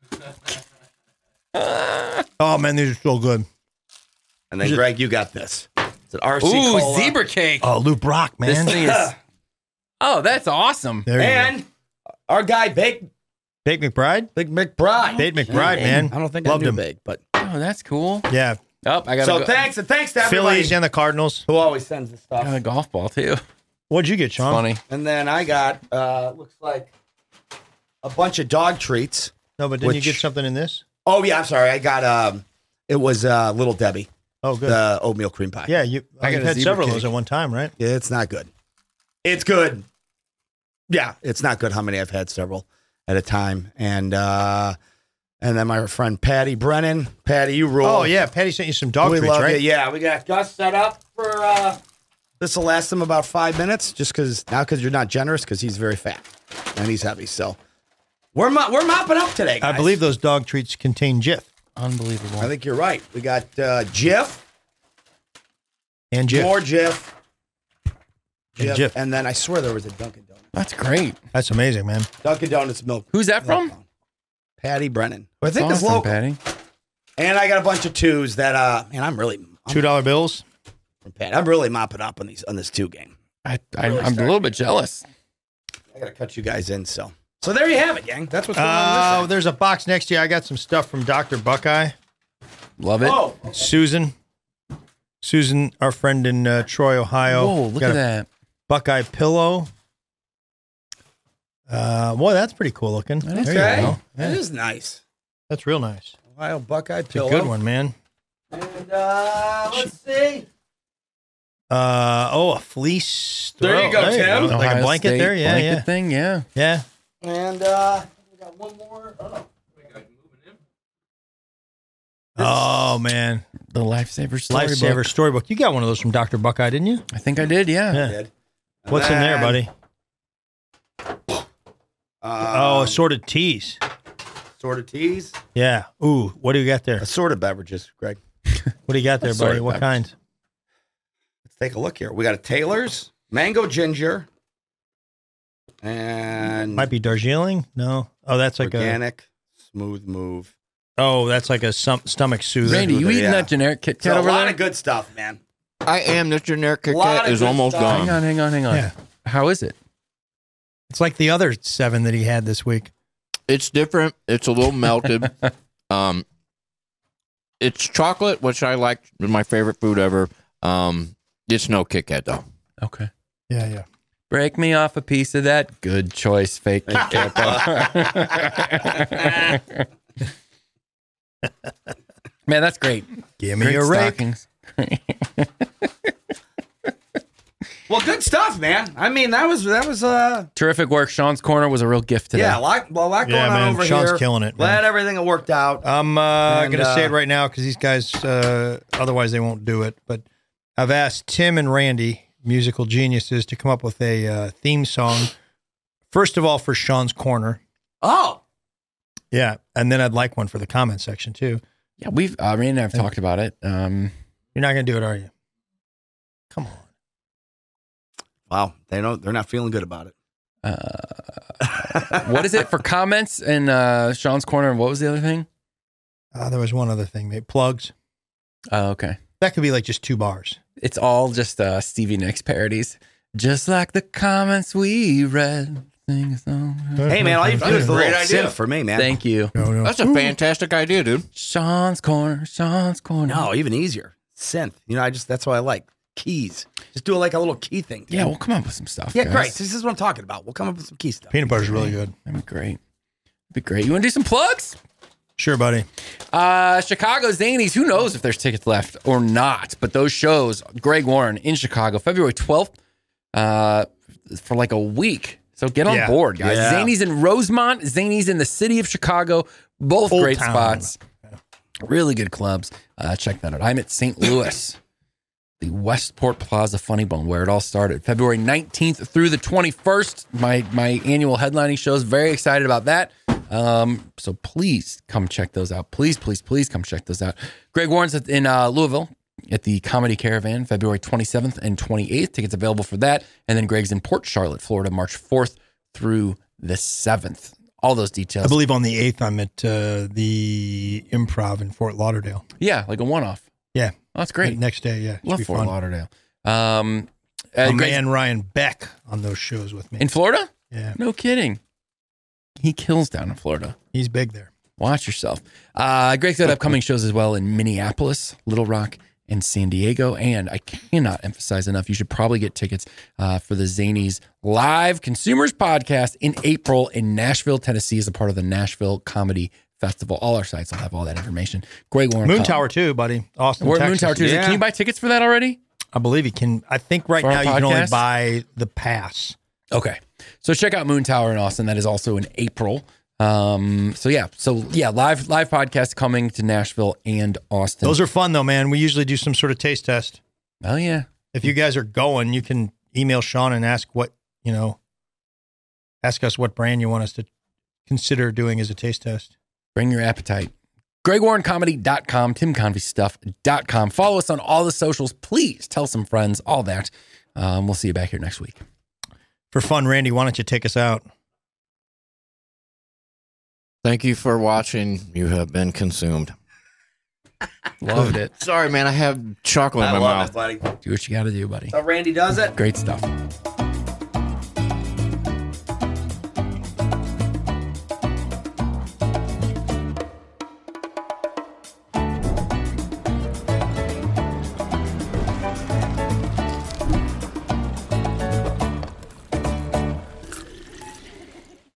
[SPEAKER 6] Oh man, these are so good.
[SPEAKER 7] And then, Greg, you got this. It's an R C
[SPEAKER 8] Ooh,
[SPEAKER 7] Cola.
[SPEAKER 8] zebra cake.
[SPEAKER 6] Oh, Lou Brock,
[SPEAKER 8] This
[SPEAKER 6] man.
[SPEAKER 8] thing is. Oh, that's awesome.
[SPEAKER 6] There you
[SPEAKER 7] And our guy, Bake
[SPEAKER 6] go. Bake McBride.
[SPEAKER 7] Big McBride.
[SPEAKER 6] Bake McBride, man.
[SPEAKER 7] I don't think
[SPEAKER 6] Loved
[SPEAKER 7] I knew
[SPEAKER 6] him.
[SPEAKER 7] Bake, but
[SPEAKER 8] Oh, that's cool.
[SPEAKER 6] Yeah,
[SPEAKER 8] Oh, I got
[SPEAKER 7] so
[SPEAKER 8] a, go-
[SPEAKER 7] thanks and thanks to everybody
[SPEAKER 6] Phillies and the Cardinals.
[SPEAKER 7] who always sends the
[SPEAKER 8] I got
[SPEAKER 7] stuff.
[SPEAKER 8] a golf ball too.
[SPEAKER 6] What'd you get, Sean?
[SPEAKER 8] Funny.
[SPEAKER 7] And then I got uh looks like a bunch of dog treats.
[SPEAKER 6] No, but didn't you
[SPEAKER 7] Which-
[SPEAKER 6] get something in this?
[SPEAKER 7] Oh yeah, I'm sorry. I got um it was uh Little Debbie,
[SPEAKER 6] Oh, good.
[SPEAKER 7] the oatmeal cream pie.
[SPEAKER 6] yeah, you.
[SPEAKER 8] I
[SPEAKER 6] I
[SPEAKER 8] got a
[SPEAKER 6] had
[SPEAKER 8] zebra
[SPEAKER 6] several of
[SPEAKER 8] cake.
[SPEAKER 6] those at one time, right?
[SPEAKER 7] It's not good. It's good. Yeah, it's not good how many I've had several at a time. And uh and then my friend Patty Brennan. Patty, you rule.
[SPEAKER 6] Oh yeah, Patty sent you some dog
[SPEAKER 7] we
[SPEAKER 6] treats,
[SPEAKER 7] love
[SPEAKER 6] right?
[SPEAKER 7] it. Yeah, we got Gus set up for uh this will last him about five minutes, just because now because you're not generous, because he's very fat and he's heavy. So we're mo- we're mopping up today, guys.
[SPEAKER 6] I believe those dog treats contain Jif
[SPEAKER 8] Unbelievable.
[SPEAKER 7] I think you're right. We got uh, Jif,
[SPEAKER 6] and Jif.
[SPEAKER 7] more Jif,
[SPEAKER 6] And
[SPEAKER 7] Jif,
[SPEAKER 6] Jif.
[SPEAKER 7] and then I swear there was a Dunkin' Donuts.
[SPEAKER 8] That's great.
[SPEAKER 6] That's amazing, man.
[SPEAKER 7] Dunkin' Donuts milk.
[SPEAKER 8] Who's that from?
[SPEAKER 7] Patty Brennan. Who I think
[SPEAKER 8] That's
[SPEAKER 7] is
[SPEAKER 8] awesome,
[SPEAKER 7] local.
[SPEAKER 8] Patty.
[SPEAKER 7] And I got a bunch of twos that uh man, I'm really I'm,
[SPEAKER 6] Two dollar bills.
[SPEAKER 7] from Patty. I'm really mopping up on these on this two game.
[SPEAKER 8] I, I, I'm a little bit jealous.
[SPEAKER 7] I gotta cut you guys in, so so there you have it, gang. That's what's going on.
[SPEAKER 6] Oh,
[SPEAKER 7] This
[SPEAKER 6] there's a box next to you. I got some stuff from Doctor Buckeye.
[SPEAKER 8] Love it.
[SPEAKER 7] side. Oh,
[SPEAKER 6] Susan. Susan, our friend in uh, Troy, Ohio.
[SPEAKER 8] Whoa, look
[SPEAKER 6] Got
[SPEAKER 8] at
[SPEAKER 6] a
[SPEAKER 8] that.
[SPEAKER 6] Buckeye pillow. Uh, boy, that's pretty cool looking.
[SPEAKER 8] That is
[SPEAKER 6] There you
[SPEAKER 7] okay.
[SPEAKER 6] go.
[SPEAKER 7] That
[SPEAKER 6] Yeah,
[SPEAKER 7] is nice.
[SPEAKER 6] that's real nice.
[SPEAKER 7] Ohio Buckeye
[SPEAKER 6] It's
[SPEAKER 7] pillow.
[SPEAKER 6] a good one, man.
[SPEAKER 7] And uh, let's see.
[SPEAKER 6] Uh, oh, a fleece.
[SPEAKER 7] There you
[SPEAKER 6] throw.
[SPEAKER 7] go, Tim.
[SPEAKER 6] Like a
[SPEAKER 8] Ohio
[SPEAKER 6] blanket
[SPEAKER 8] State
[SPEAKER 6] there. Yeah,
[SPEAKER 8] blanket
[SPEAKER 6] yeah.
[SPEAKER 8] thing, yeah.
[SPEAKER 6] Yeah.
[SPEAKER 7] And uh, we got one more. Oh,
[SPEAKER 6] Oh, man.
[SPEAKER 8] The Lifesaver Storybook.
[SPEAKER 6] Lifesaver Storybook. You got one of those from Doctor Buckeye, didn't you?
[SPEAKER 8] I think I did, yeah.
[SPEAKER 6] Yeah.
[SPEAKER 7] did.
[SPEAKER 6] What's in there, buddy?
[SPEAKER 7] Uh,
[SPEAKER 6] Oh, assorted teas.
[SPEAKER 7] assorted teas.
[SPEAKER 6] Yeah. Ooh, what do you got there?
[SPEAKER 7] Assorted beverages, Greg.
[SPEAKER 6] What do you got there, buddy?
[SPEAKER 8] Assorted
[SPEAKER 6] What
[SPEAKER 8] beverage.
[SPEAKER 6] kinds?
[SPEAKER 7] Let's take a look here. We got a Taylor's mango ginger, and
[SPEAKER 6] Might be Darjeeling? No. Oh, that's like
[SPEAKER 7] organic smooth move.
[SPEAKER 6] a. Oh, that's like a stom- stomach soother.
[SPEAKER 8] Randy, you eating
[SPEAKER 7] Yeah.
[SPEAKER 8] that generic Kit Kat
[SPEAKER 7] So a
[SPEAKER 8] over
[SPEAKER 7] lot
[SPEAKER 8] there?
[SPEAKER 7] of good stuff, man.
[SPEAKER 9] I am. This generic Kit
[SPEAKER 7] Lot
[SPEAKER 9] Kat
[SPEAKER 7] of
[SPEAKER 9] is
[SPEAKER 7] good
[SPEAKER 9] almost
[SPEAKER 7] stuff.
[SPEAKER 8] Hang
[SPEAKER 9] gone.
[SPEAKER 8] on, hang on, hang on.
[SPEAKER 6] Yeah.
[SPEAKER 8] How is it?
[SPEAKER 6] It's like the other seven that he had this week.
[SPEAKER 9] It's different. It's a little melted. um, it's chocolate, which I like. Is my favorite food ever. Um, it's no Kit Kat though.
[SPEAKER 8] Okay.
[SPEAKER 6] Yeah, yeah.
[SPEAKER 8] Break me off a piece of that. Good choice, fake Kit Kat. Man, that's great.
[SPEAKER 6] Give me
[SPEAKER 8] Great
[SPEAKER 6] a rake.
[SPEAKER 8] stockings.
[SPEAKER 7] Well, good stuff, man. I mean, that was that was uh
[SPEAKER 8] Terrific work. Sean's Corner was a real gift today.
[SPEAKER 7] yeah, a lot, well, a lot going
[SPEAKER 6] Yeah,
[SPEAKER 7] on
[SPEAKER 6] man.
[SPEAKER 7] over
[SPEAKER 6] Sean's
[SPEAKER 7] here.
[SPEAKER 6] killing it,
[SPEAKER 7] Glad
[SPEAKER 6] man.
[SPEAKER 7] everything had worked out.
[SPEAKER 6] I'm uh,
[SPEAKER 7] And,
[SPEAKER 6] going to say
[SPEAKER 7] uh,
[SPEAKER 6] it right now because these guys, uh, otherwise they won't do it. But I've asked Tim and Randy, musical geniuses, to come up with a uh, theme song. First of all, for Sean's Corner.
[SPEAKER 7] Oh,
[SPEAKER 6] Yeah. And then I'd like one for the comment section, too.
[SPEAKER 8] Yeah, we've, I mean, I've talked about it. Um,
[SPEAKER 6] You're not going to do it, are you? Come on.
[SPEAKER 7] wow, they don't. They're not feeling good about it.
[SPEAKER 8] uh, what is it for comments and uh, Sean's Corner? And what was the other thing?
[SPEAKER 6] Uh, there was one other thing. Maybe plugs.
[SPEAKER 8] Oh, okay.
[SPEAKER 6] That could be like just two bars.
[SPEAKER 8] It's all just uh, Stevie Nicks parodies. Just like the comments we read. Sing a song.
[SPEAKER 7] Hey, man, all you have to do is a
[SPEAKER 9] Great
[SPEAKER 7] little
[SPEAKER 9] idea.
[SPEAKER 7] synth for me, man.
[SPEAKER 8] Thank you.
[SPEAKER 6] No, no.
[SPEAKER 9] That's a fantastic idea, dude.
[SPEAKER 8] Sean's Corner. Sean's Corner.
[SPEAKER 7] No, even easier. Synth. You know, I just that's what I like. Keys. Just do it like a little key thing.
[SPEAKER 8] Yeah, we'll come up with some stuff.
[SPEAKER 7] Yeah,
[SPEAKER 8] guys.
[SPEAKER 7] great. This is what I'm talking about. We'll come up with some key stuff.
[SPEAKER 6] Peanut butter's really good.
[SPEAKER 8] That'd be great. That'd be great. You want to do some plugs?
[SPEAKER 6] Sure, buddy.
[SPEAKER 8] Uh, Chicago Zanies. Who knows if there's tickets left or not? But those shows, Greg Warren in Chicago, February twelfth, uh, for like a week. So get on
[SPEAKER 6] Yeah.
[SPEAKER 8] board, guys.
[SPEAKER 7] Yeah.
[SPEAKER 8] Zanies in Rosemont, Zanies in the city of Chicago. Both
[SPEAKER 6] Old
[SPEAKER 8] great
[SPEAKER 6] town.
[SPEAKER 8] spots. Really good clubs. Uh, check that out. I'm at Saint Louis, the Westport Plaza Funny Bone, where it all started. February nineteenth through the twenty-first. My my annual headlining shows. Very excited about that. Um, so please come check those out. Please, please, please come check those out. Greg Warren's at- in uh, Louisville at the Comedy Caravan, February twenty-seventh and twenty-eighth. Tickets available for that. And then Greg's in Port Charlotte, Florida, March fourth through the seventh. All those details.
[SPEAKER 6] I believe on the eighth, I'm at uh, the Improv in Fort Lauderdale.
[SPEAKER 8] Yeah, like a one-off.
[SPEAKER 6] Yeah.
[SPEAKER 8] Oh, that's great.
[SPEAKER 6] Next day, yeah. Should
[SPEAKER 8] Love
[SPEAKER 6] be
[SPEAKER 8] Fort
[SPEAKER 6] fun.
[SPEAKER 8] Lauderdale. Um, uh,
[SPEAKER 6] A
[SPEAKER 8] Greg's-
[SPEAKER 6] man, Ryan Beck, on those shows with me.
[SPEAKER 8] in Florida?
[SPEAKER 6] Yeah.
[SPEAKER 8] No kidding. He kills down in Florida.
[SPEAKER 6] He's big there.
[SPEAKER 8] Watch yourself. Uh, Greg's got upcoming shows as well in Minneapolis, Little Rock, and San Diego. And I cannot emphasize enough, you should probably get tickets uh, for the Zanies Live Consumers Podcast in April in Nashville, Tennessee, as a part of the Nashville Comedy Festival. All our sites will have all that information. Greg Warren.
[SPEAKER 6] Moon
[SPEAKER 8] com-
[SPEAKER 6] Tower, too, buddy. Austin,
[SPEAKER 8] We're at
[SPEAKER 6] Texas.
[SPEAKER 8] Moon Tower, too.
[SPEAKER 7] Yeah.
[SPEAKER 8] Can you buy tickets for that already?
[SPEAKER 6] I believe he can. I think right
[SPEAKER 8] For our
[SPEAKER 6] now you can only
[SPEAKER 8] podcast?
[SPEAKER 6] buy the pass.
[SPEAKER 8] Okay. So check out Moon Tower in Austin. That is also in April. Um, so yeah, so yeah, live live podcast coming to Nashville and Austin.
[SPEAKER 6] Those are fun, though, man. We usually do some sort of taste test.
[SPEAKER 8] oh yeah.
[SPEAKER 6] If you guys are going, you can email Sean and ask what, you know, ask us what brand you want us to consider doing as a taste test.
[SPEAKER 8] Bring your appetite. Greg Warren Comedy dot com, Tim Convey Stuff dot com. Follow us on all the socials. Please tell some friends, all that. Um, we'll see you back here next week.
[SPEAKER 6] For fun, Randy, why don't you take us out?
[SPEAKER 9] Thank you for watching. You have been consumed.
[SPEAKER 8] Loved it.
[SPEAKER 9] Sorry, man. I have chocolate in
[SPEAKER 7] I
[SPEAKER 9] my
[SPEAKER 7] love
[SPEAKER 9] mouth.
[SPEAKER 7] it, buddy.
[SPEAKER 8] Do what you got to do, buddy.
[SPEAKER 7] So Randy does it.
[SPEAKER 8] Great stuff.